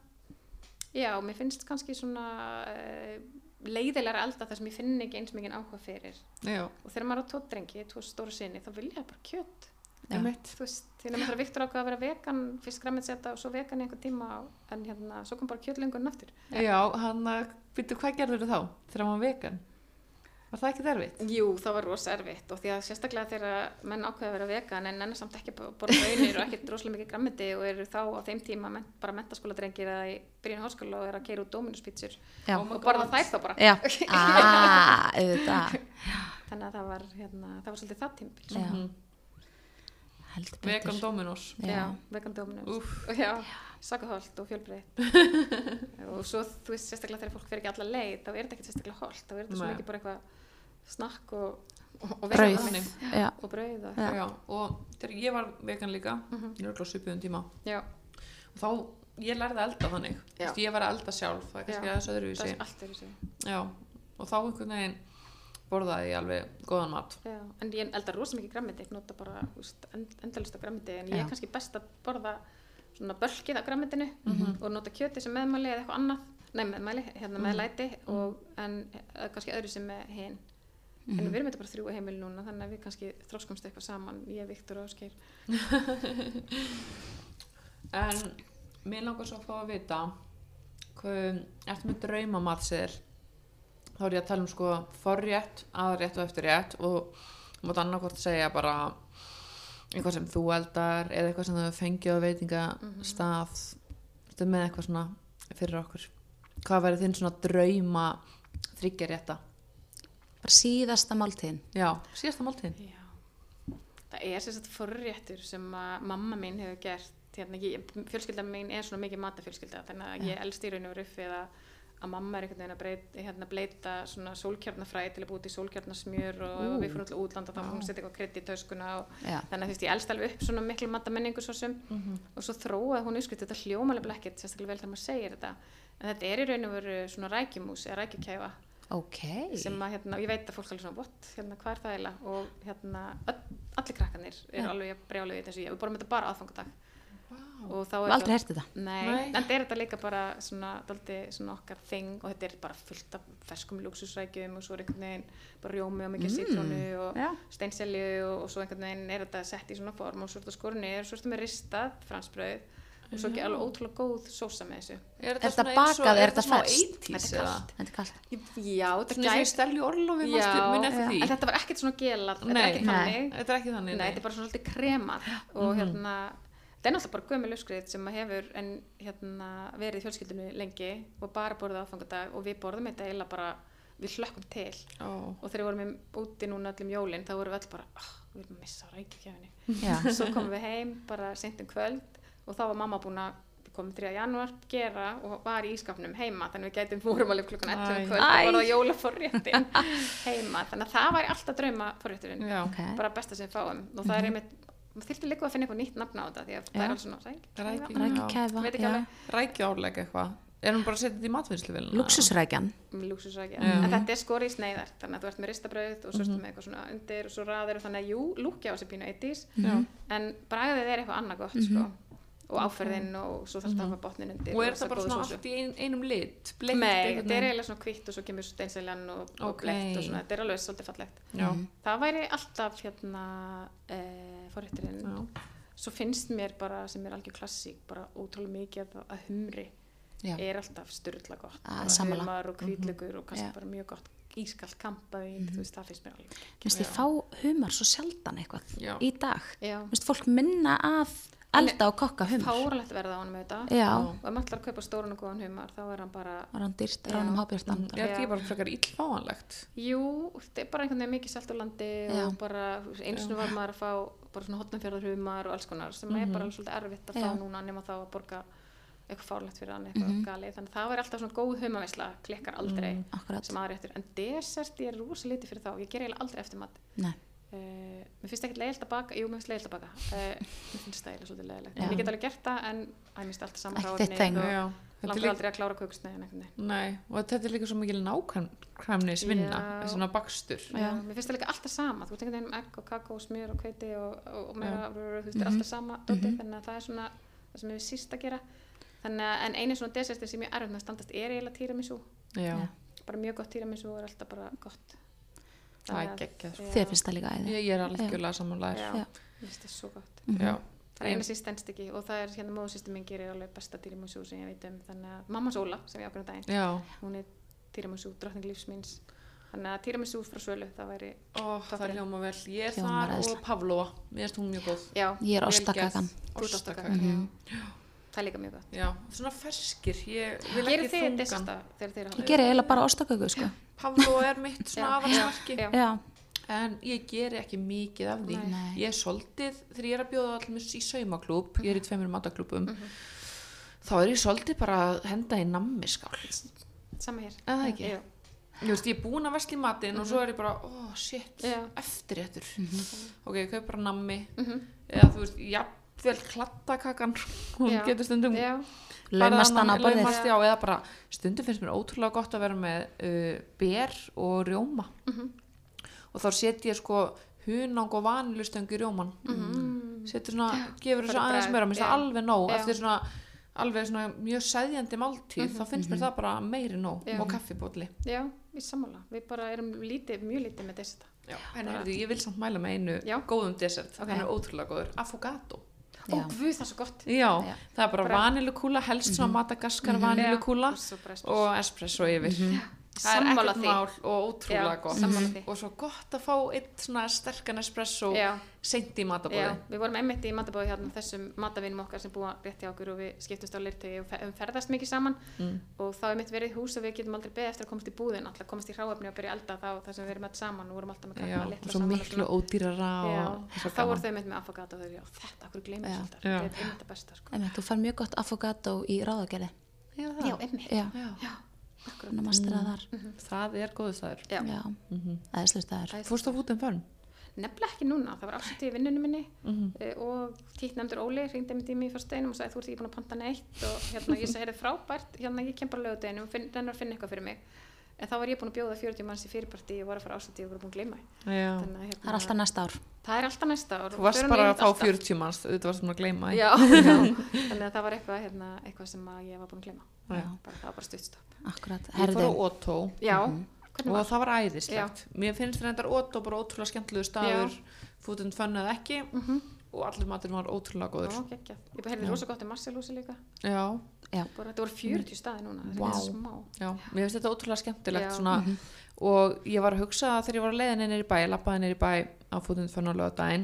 S3: já, mér finnst kannski svona uh, leiðilega elda það sem ég finn ekki eins mikið áhuga fyrir
S1: Já.
S3: og þegar maður á tvo drengi, tvo stóra sinni, þá vil ég bara kjöt
S1: einmitt.
S3: þú veist, því að maður Viktor ákvað að vera vegan fyrst grænmetisæta og svo vegan í einhver tíma en hérna, svo kom bara kjötlengun aftur
S1: Já, hann að, byrju, hvað gerður þá þegar hann var vegan? Var það ekki erfitt?
S3: Jú, það var rosa erfitt og því að sérstaklega þegar menn ákveða að vera vegan en enn samt ekki að borða raunir og ekki rosalega mikið grænmeti og eru þá á þeim tíma men, bara menntaskóladrengir eða í byrjun háskóla og eru að keyra út Dominus pítsur
S2: Já.
S3: og borða þær þá bara
S2: Já, ah, auðvitað.
S3: þannig að það var, hérna, það var svolítið það tímabil
S2: Já.
S1: Mhm.
S2: Heldur betur.
S1: Vegan Dominos.
S3: Já,
S2: Já.
S3: vegan Dominus
S1: Úff.
S3: og já, sakaholt og fjölbreytt og svo þú veist sérstaklega þegar fólk fer ekki alla leið þá er þetta ekki sérstaklega holt þá er þetta svo
S1: Nei.
S3: mikið bara eitthvað snakk og, og, og
S2: Brauð.
S3: vegan
S2: Já.
S3: og brauð og,
S2: Já.
S1: Já, og þegar ég var vegan líka, ég er örugglega á svipuðum tíma,
S3: já,
S1: og þá, ég lærði að elda þannig,
S3: Já.
S1: Vist, ég var að elda sjálf, það er kannski
S3: Já.
S1: aðeins
S3: það
S1: öðruvísi,
S3: er allt öðruvísi.
S1: já, og þá einhvern veginn borðaði ég alveg góðan mat.
S3: Já, en ég eldar rosa mikið grammiti, ég nota bara úst, endalista grammiti, en ég
S2: Já.
S3: er kannski best að borða svona bölkið af grammitinu
S1: Mhm.
S3: og nota kjöti sem meðmæli eða eitthvað annað, nei meðmæli, hérna með læti og en eh, kannski öðru sem með hinn. En við erum þetta bara þrjú á heimili núna, þannig að við kannski þróskumst eitthvað saman, ég, Viktor og Ásgeir.
S1: En mér langar svo að fá að vita, hvað, ertu með draumamatseðil? Þá er ég að tala um sko forrétt, aðrétt og eftirrétt og þú mátt annarkvort segja bara eitthvað sem þú eldar eða eitthvað sem þú hefur fengið á veitingastað, þetta með eitthvað svona fyrir okkur. Hvað væri þinn svona drauma þriggjarétta?
S2: Bara síðasta máltíðin.
S1: Já, síðasta máltíðin.
S3: Já, það er sem sagt forréttur sem að mamma mín hefur gert, hérna, ég, fjölskylda mín er svona mikið matafjölskylda, þannig að ég elst í raun og veru upp við að að mamma er einhvern veginn að breyta, hérna, bleita svona sólkjarnafræ til að búið til sólkjarnasmjör og
S2: Ú.
S3: við fórum til útlanda þá hún setja eitthvað krydd í töskuna og
S2: Já.
S3: þannig að þú veist ég elst alveg upp svona miklu matamenningu svo sem og svo þróaði hún uppskrift þetta hljómalega blekkit sérstaklega vel þegar maður segir þetta en þetta er í raun og veru svona rækjumús eða rækjukæfa
S2: Ok.
S3: sem að hérna, ég veit að fólk alveg svona what, hérna hvað er það eiginlega og hérna öll, allir krakkanir eru
S2: Já.
S3: alveg brjálega í þessu ég, við borum þetta bara aðfangadag og þá er
S2: Aldrei heyrti þetta.
S3: Nei,
S1: Nei.
S3: en þetta er þetta líka bara svona, daldi, svona okkar þing og þetta er bara fullt af ferskum lúksusrækjum og svo er einhvern veginn bara rjómi og mikið
S2: Mm,
S3: sítrónu og
S2: já.
S3: steinselju og, og svo einhvern veginn er þetta sett í svona form og svo er þetta skornir, svo er þetta með ristað fransbrauð og svo ekki alveg ótrúlega góð sósa með þessu.
S1: Er
S2: þetta
S1: svona eins og-
S2: bakað, er
S1: er
S2: þetta
S1: smá
S2: ferskt?
S1: eighties
S3: Þetta er
S1: eða?
S3: kalt.
S2: Þetta er kallt.
S3: Já, þetta
S1: Svona eins og í Stellu Orlofi, manstu, mun eftir
S3: en
S1: því?
S3: þetta var ekkert svona gelað, þetta er
S1: Nei.
S3: ekki
S2: Nei.
S3: þannig.
S1: Þetta er ekki þannig,
S3: Nei, þetta er bara svona svolítið kremað og hérna, þetta er náttúrulega bara gömul uppskrið sem að hefur en hérna verið í fjölskyldinu lengi og bara borðið aðfangadag og við borðum þetta eiginlega bara, við hlökkum til
S1: Ó.
S3: og þegar við vorum úti núna öllum jólin þá vorum við öll bara, oh, við erum að missa rækjukæfinni.
S2: Já.
S3: Svo komum við heim bara seint um kvöld og þá var mamma búin að komum þriðja janúar gera og var í ískapnum heima þannig við gætum fórum alveg klukkan ellefu um
S1: Æ.
S3: kvöld og borða jólaforréttin heima þannig að það væri alltaf drauma forrétturinn
S1: Já.
S2: Ok.
S3: bara besta sem við fáum og það er einmitt maður þyrfti líka að finna eitthvað nýtt nafn á þetta því að það
S2: Já.
S3: er alveg svona ræk,
S1: Rækju.
S2: Rækjukæfa.
S3: veit ekki
S2: Já.
S3: alveg
S1: Rækjuárleik eitthvað. Erum bara að setja þetta í matvinnsluvelina?
S2: Lúxusrækjan.
S3: lúksusrækja,
S1: Já.
S3: en þetta er skori í sneiðar þannig að þú ert með ristabrauð og svo ertu með eitthvað svona undir og svo raðir og þannig að jú, lúkja á þessi pínu eighties
S1: Já.
S3: en bragðið er eitthvað annað gott sko og áferðin og svo þarf þetta að hafa botnin undir
S1: Og er
S3: rosa
S1: það bara
S3: góða
S1: svona
S3: sósu.
S1: allt í ein, einum lit? Bleikt
S3: Nei,
S1: einhvern
S3: þetta er
S1: veginn?
S3: eiginlega svona hvítt og svo kemur steinseljan og, og
S1: Ok.
S3: bleikt og svona, þetta er alveg svolítið fallegt.
S1: Já.
S3: Það væri alltaf hérna e, forrétturinn.
S1: Já.
S3: Svo finnst mér bara, sem er algjör klassík, bara ótrúlega mikið að, að humri
S2: Já.
S3: er alltaf sturla gott.
S2: Ah,
S3: Bara
S2: sammála.
S3: humar og hvítlugur og kannski
S2: Já.
S3: bara mjög gott ískalt kampavín, þú veist, það finnst mér alveg.
S2: Mér finnst ég fá humar svo sjaldan eitthvað
S1: Já.
S2: í dag.
S3: Já.
S2: Mér finnst fólk minna að elda og kokka humar.
S3: Fáralegt verða á hann með þetta.
S2: Já.
S3: Og ef maður ætlar að kaupa stórun og góðan humar, þá er hann bara,
S2: Var hann dýrt,
S3: Já.
S2: ránum hábjörtan.
S1: Er þetta ekki bara frekar illfáanlegt?
S3: jú, þetta er bara einhvern veginn mikið selt á landi
S2: Já.
S3: og bara eins og var maður að fá bara svona hotnafjörðarhumar og alls konar sem er bara alveg svolítið erfitt að fá
S2: Já.
S3: núna nema þá að borga eitthvað fárlegt fyrir hann, eitthvað galið þannig að það var alltaf svona góð humaveisla, klikkar aldrei
S2: Akkurat.
S3: sem aðréttur, en desert ég er rosa lítið fyrir þá, ég ger eiginlega aldrei eftir mat
S2: Nei.
S3: uh, mér finnst ekkert leiðilt að baka jú, mér finnst leiðilt að baka uh, mér finnst það eiginlega svolítið leiðilegt,
S2: Já.
S3: en ég get alveg gert það en að mér finnst alltaf saman
S2: Ekki þitt þeng.
S1: Já. Þetta er
S3: langar
S1: líka,
S3: aldrei að klára kökusneiðin einhvern veginn
S1: nei, og þetta er líka svo mikil nákvæmnisvinna,
S3: Já.
S1: svona bakstur.
S3: Já, mér finnst það líka alltaf sama, þú veist einhvern veginn um egg og kakó og smjör og hveiti og, og, og meira, þú veist, mm -hmm. alltaf sama dótið, þannig að það er svona það sem við síst að gera þannig að, en einu svona desertir sem ég erfitt með að standast er eiginlega tiramisu,
S1: Já.
S3: bara mjög gott tiramisu er alltaf bara gott
S1: Það er
S3: Þannig að-
S1: geggjað, sko.
S3: já.
S2: Þér finnst það líka æði.
S1: Ég, ég er algjörlega samanlæður.
S3: Já.
S2: Já.
S3: Mér finnst það svo gott.
S1: Já.
S3: Það er eina sem stendst ekki og það er hérna móðursystir mín gerir alveg besta tiramisu sem ég veit um, þannig að mamma Sóla sem ég ákveðum daginn,
S1: Já.
S3: hún er tiramisu drottning lífs míns, þannig að tiramisu frá Sölu, það væri
S1: Ó, það
S3: toppurinn.
S1: hljóma vel. Ég er
S2: Hljómar
S1: þar
S2: æðislega.
S1: og Pavlova. Mér finnst hún mjög góð.
S3: Já,
S2: Ég er
S1: Vel
S2: ostakakan.
S1: gerð.
S3: þú ert
S1: Ostakaka.
S3: ostakaka, já. Það er líka mjög gott.
S1: Já, svona ferskir. Ég vil
S3: Gerir
S1: ekki
S3: þið
S1: þungan.
S3: desserta þegar þið eru
S2: Ég geri eiginlega bara ostaköku, sko.
S1: Pavlova er mitt svona
S3: Já.
S1: aðalsmarki.
S3: Já.
S2: Já.
S1: En ég geri ekki mikið af því.
S2: Nei.
S1: Ég er soldið, þegar ég er að bjóða allir í saumaklúb, ég er í tveimur mataklúbum, þá er ég soldið bara að henda í nammiskál.
S3: Sama hér.
S1: Eða ekki?
S3: Já.
S1: Ég veist, ég er búin að versla í matinn og svo er ég bara, oh shit,
S3: Já.
S1: eftirréttur. Ok, ég kaup bara nammi,
S3: Mhm.
S1: eða þú veist, jafnvel kladdakakan, hún
S3: Já.
S1: getur stundum
S3: Já.
S2: Laumast hann á borðið.
S1: laumast, já, eða bara, stundum finnst mér ótrúlega gott að vera með uh, ber og rjóma. Og þá set ég sko hunang og vanilustöngu í rjóman. Setur svona, gefur þessu
S3: Bara
S1: aðeins
S3: bragð,
S1: meira, mér finnst það
S3: já.
S1: alveg nóg,
S3: Já.
S1: eftir svona, alveg svona mjög sæðjandi máltíð, þá finnst mér það bara meiri nóg
S3: Já.
S1: og kaffibólli.
S3: Já, við sammála. Við bara erum lítið, mjög lítið með desserta.
S1: Já, en heyrðu, ég vil samt mæla með einu
S3: Já.
S1: góðum dessert,
S3: Ok.
S1: hann er ótrúlega góður, affogato.
S3: Ó,
S2: Já.
S3: guð, það er svo gott.
S1: Já,
S2: Já.
S1: það er bara
S3: Bara-
S1: vanilukúla, helst svona Madagaskar vanilukúla
S3: Já, svo bara espresso.
S1: og espresso yfir. Það er
S3: Sammála
S1: ekkert
S3: því.
S1: mál og ótrúlega
S3: Já,
S1: gott.
S3: sammála því.
S1: Og svo gott að fá eitt svona sterkan espresso
S3: Já.
S1: seint í
S3: Já,
S1: matabóði.
S3: við vorum einmitt í matabóði hérna þessum matavinum okkar sem búa rétt hjá okkur og við skiptumst á leirtögi og fe- um ferðast mikið saman
S1: Mm.
S3: og þá er mitt verið í hús og við getum aldrei beðið eftir að komast í búðin, alltaf komast í hráefni og byrja að elda þá þar sem við erum alltaf saman og vorum alltaf með
S1: Já,
S3: krakkana
S1: og
S3: litla
S1: svo
S3: saman
S1: miklu
S3: og
S1: ódýrara
S3: Já,
S1: og svo
S3: þá voru
S1: gaman.
S3: þau mitt með affogato og þau eru, já, þetta, okkur gleymið
S2: Já.
S3: alltaf,
S1: Já.
S3: þetta er einmitt það besta, sko.
S2: Einmitt, þú fær mjög gott affogato í ráðagerði.
S1: Já,
S3: Já,
S1: það.
S3: einmitt,
S1: Já.
S3: já, akkurat.
S2: Þannig að maður styrða þar.
S1: Það er góðu staður.
S3: Já.
S2: Já. Æðislega staður.
S1: Fórst á Food and Fun?
S3: Nefnilega ekki núna, það var ásættið í vinnunum minni
S1: Mhm.
S3: uh, og títtnefndur Óli hringdi mér tími í fyrstdeginum og sagði þú ert ekki búin að panta neitt og hérna ég sagði, heyrðu frábært, hérna ég kem bara lögudeginum og finn, rennur að finna eitthvað fyrir mig. En þá var ég búin að bjóða fjörutíu manns í fyrirparti og var að fara ásættið og var búin að gleyma því.
S1: Já.
S3: Þannig að, hérna,
S2: Það er alltaf næsta ár.
S3: Það er alltaf næsta ár.
S1: Þú varst
S3: Förum
S1: bara að
S3: yfirleitt
S1: fá
S3: alltaf.
S1: fjörutíu manns, þetta varst maður að gleyma. því.
S3: Já, þannig að það var eitthvað, hérna, eitthvað sem að ég var búin að gleyma.
S1: Já.
S3: Bara, það var bara stuttstopp.
S2: Akkurat.
S1: Ég fór á
S2: Herðu.
S1: Otto
S3: Já,
S1: og
S3: hvernig var?
S1: það var æðislegt. Mér finnst reyndar Otto bara ótrúlega skemmtilegu staður, Food and Fun eða ekki, og allir maturinn var ótrúlega góður.
S3: Já, geggjað. Ég bara heyrði rosa gott í Marselhúsi líka.
S1: Já,
S2: Já.
S3: Bara, þetta voru fjörutíu staði núna, það er
S1: Vá.
S3: wow. smá.
S1: já, mér finnst þetta ótrúlega skemmtilegt
S3: Já.
S1: svona, og ég var að hugsa þegar ég var að leiða neyri í bæ, ég labbaði neyri í bæ á Food and Fun á laugardaginn,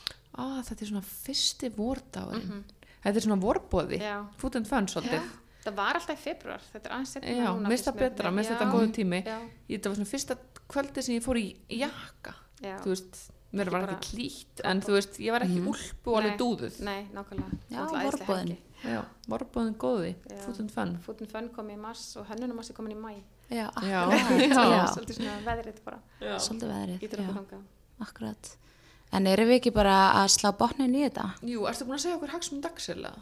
S1: að þetta er svona fyrsti vordagurinn, þetta er svona vorbóði,
S3: Já.
S1: Food and Fun svolítið.
S3: Það var alltaf í februar, þetta er aðeins setna
S1: Já,
S3: núna.
S1: mér finnst það betra, mér finnst þetta góðu tími.
S3: Já,
S1: Ég, þetta var svona fyrsta kvöldi sem ég fór í jakka,
S3: já.
S1: þú veist, mér
S3: Ekki
S1: var
S3: bara-
S1: ekki hlýtt, en þú veist, ég var ekki úlpu og alveg
S3: Nei.
S1: dúðuð.
S3: Nei, nákvæmlega.
S2: Já,
S3: Náttúrulega æðisleg
S2: vorbúðin.
S3: helgi.
S1: Já, vorbóðin góði,
S3: Já.
S1: Food and Fun.
S3: Food and Fun kom í mars og hönnunum er komin í mæ.
S2: Já,
S1: Já.
S2: akkurat.
S1: Já.
S2: Já.
S3: Svolítið svona veðrið bara.
S1: Já.
S2: Svolítið veðrið.
S3: Ítur okkur
S2: Já.
S3: hanga.
S2: Akkurat. En erum við ekki bara að slá botnin í þetta?
S1: Jú, ertu búin að segja okkur hagsmund dagsel eða?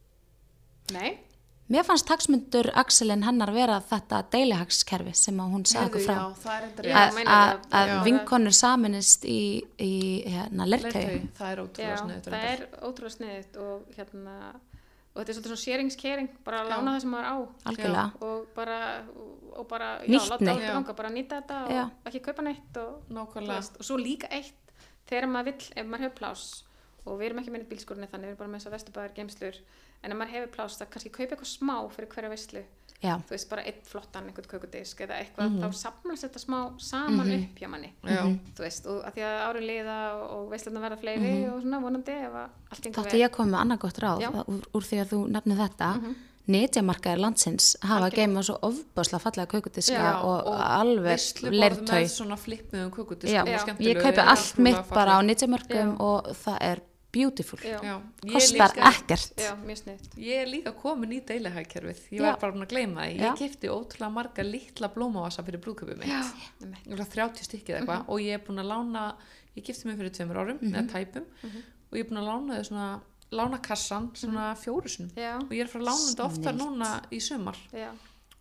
S3: Nei,
S2: Mér fannst hagsmundur Axelin hennar vera þetta deilihagskerfi sem að hún sagði okkur frá.
S1: Já, það er enda
S3: Já,
S2: Að-
S3: meinar
S2: að
S3: það.
S2: að
S3: Já.
S2: vinkonur saminist í, í hérna, lertau.
S1: Leirtaui, það er ótrúlega
S3: já,
S1: sniðut.
S3: það er ótrúlega sniðut og hérna, og þetta er svolítið svona sharing-caring, bara að
S1: Já.
S3: lána það sem maður á
S2: Algjörlega.
S3: og bara, og bara, já,
S2: Nýtni.
S3: láta
S1: Já.
S3: áttu ganga, bara nýta þetta
S2: Já.
S3: og ekki kaupa neitt og, þú
S1: Nákvæmlega.
S3: veist, og svo líka eitt, þegar maður vill, ef maður hefur pláss, og við erum ekki með bílskúrinni þannig, við erum bara með þess að vesturbæðar geimslur, en ef maður hefur pláss, það kannski kaupa eitthvað smá fyrir hverja veislu,
S2: Já.
S3: þú veist, bara einn flottan, einhvern kökudisk eða eitthvað, þá samlast þetta smá saman upp hjá manni,
S1: Já.
S3: þú veist, og að því að árin liða og, og veislunar verða fleiri og svona vonandi ef að allt gengur
S2: Þáttu ég að koma með annað gott ráð
S3: Já.
S2: úr, úr því að þú nefnir þetta. Netjamarkaðir landsins hafa
S3: Algjörlega.
S2: geima svo ofbáslega fallega kökudiska
S3: Já,
S2: og,
S1: og
S2: alveg
S1: veisluborð
S2: lertau.
S1: með svona flippuðum kukudisk
S2: Já,
S1: og
S3: Já.
S1: skemmtilegu.
S2: ég kaupi
S1: er
S2: allt
S1: ótrúlega
S2: mitt bara á
S1: fallegt.
S2: netjamarkum
S3: Já.
S2: og það er beautiful.
S3: Já,
S1: Já. Ég er
S2: Kostar
S1: líka-
S2: ekkert.
S3: já, mjög sniðt.
S1: Ég er líka komin í deilihagkerfið. Ég
S2: Já.
S1: var bara búin að gleyma því.
S2: Já.
S1: Ég keypti ótrúlega marga litla blómavasa fyrir brúðkaupið mitt.
S3: Einmitt.
S1: Örugglega þrjátíu stykkið eitthvað og ég er búin að lána, ég gifti mig fyrir tveimur árum eða tæpum og ég er búin að lána þau svona, lána kassan svona fjóru sinum
S3: Já,
S1: og ég er frá að lána þetta oftar núna í sumar
S3: já,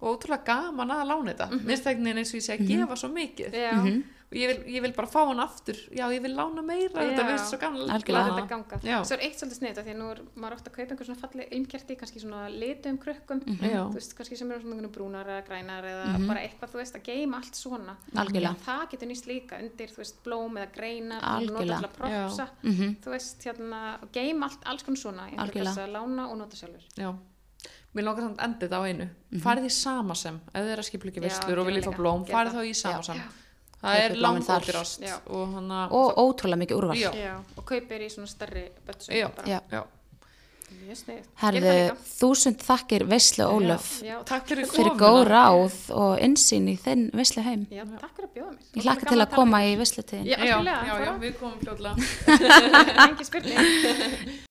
S1: og ótrúlega gaman að lána þetta mm -hmm. eins og ég segi að gefa svo mikið
S3: Já.
S1: og ég vil, ég vil bara fá hann aftur já, ég vil lána meira,
S3: Já.
S1: þetta finnst svo gaman
S2: Algjörlega.
S3: Láta þetta ganga.
S1: Já.
S3: Svo er eitt svolítið sniðt af því að nú er maður ofta að kaupa einhver svona falleg ilmkerti, kannski svona litum krukkum,
S1: Já.
S3: þú veist, kannski sem eru svona brúnar eða grænar eða bara eitthvað, þú veist, að geyma allt svona.
S2: Algjörlega.
S3: Já, það getur nýst líka undir, þú veist, blóm eða greinar,
S2: Algjörlega.
S3: nota til að propsa, þú veist, hérna, og geyma allt, alls konar svona, einhver
S2: Algjörlega.
S3: kassa, lána og nota sjálfur.
S1: já, mér langar samt endið þetta á einu farið í Samasem, ef þið er að skipuleggja
S3: Já,
S1: veislur og viljið fá
S3: gera
S1: blóm,
S3: líka.
S1: farið
S3: Gera
S1: þá í Samasem
S3: Já.
S1: það er
S2: Kaupið blómin þar.
S1: langódýrast
S3: Já.
S1: og hana
S2: og ótrúlega mikið úrval.
S1: Já.
S3: Já, og kaupir í svona stærri bötsum
S1: já,
S3: bara.
S2: Já.
S1: já.
S3: Mjög sniðugt.
S2: Herðu,
S3: Gerir það líka.
S2: þúsund þakkir veislu Ólöf
S3: Já,
S1: takk fyrir
S2: fyrir
S1: komuna.
S2: góð ráð og innsýn í þinn veislu heim.
S3: Já, takk fyrir að bjóða mér.
S2: Ég hlakka til að koma í veislutíðin.
S3: Já,
S1: já,
S3: algjörlega,
S1: já, já,
S3: bara.
S1: við komum fljótlega
S3: Engi spurning.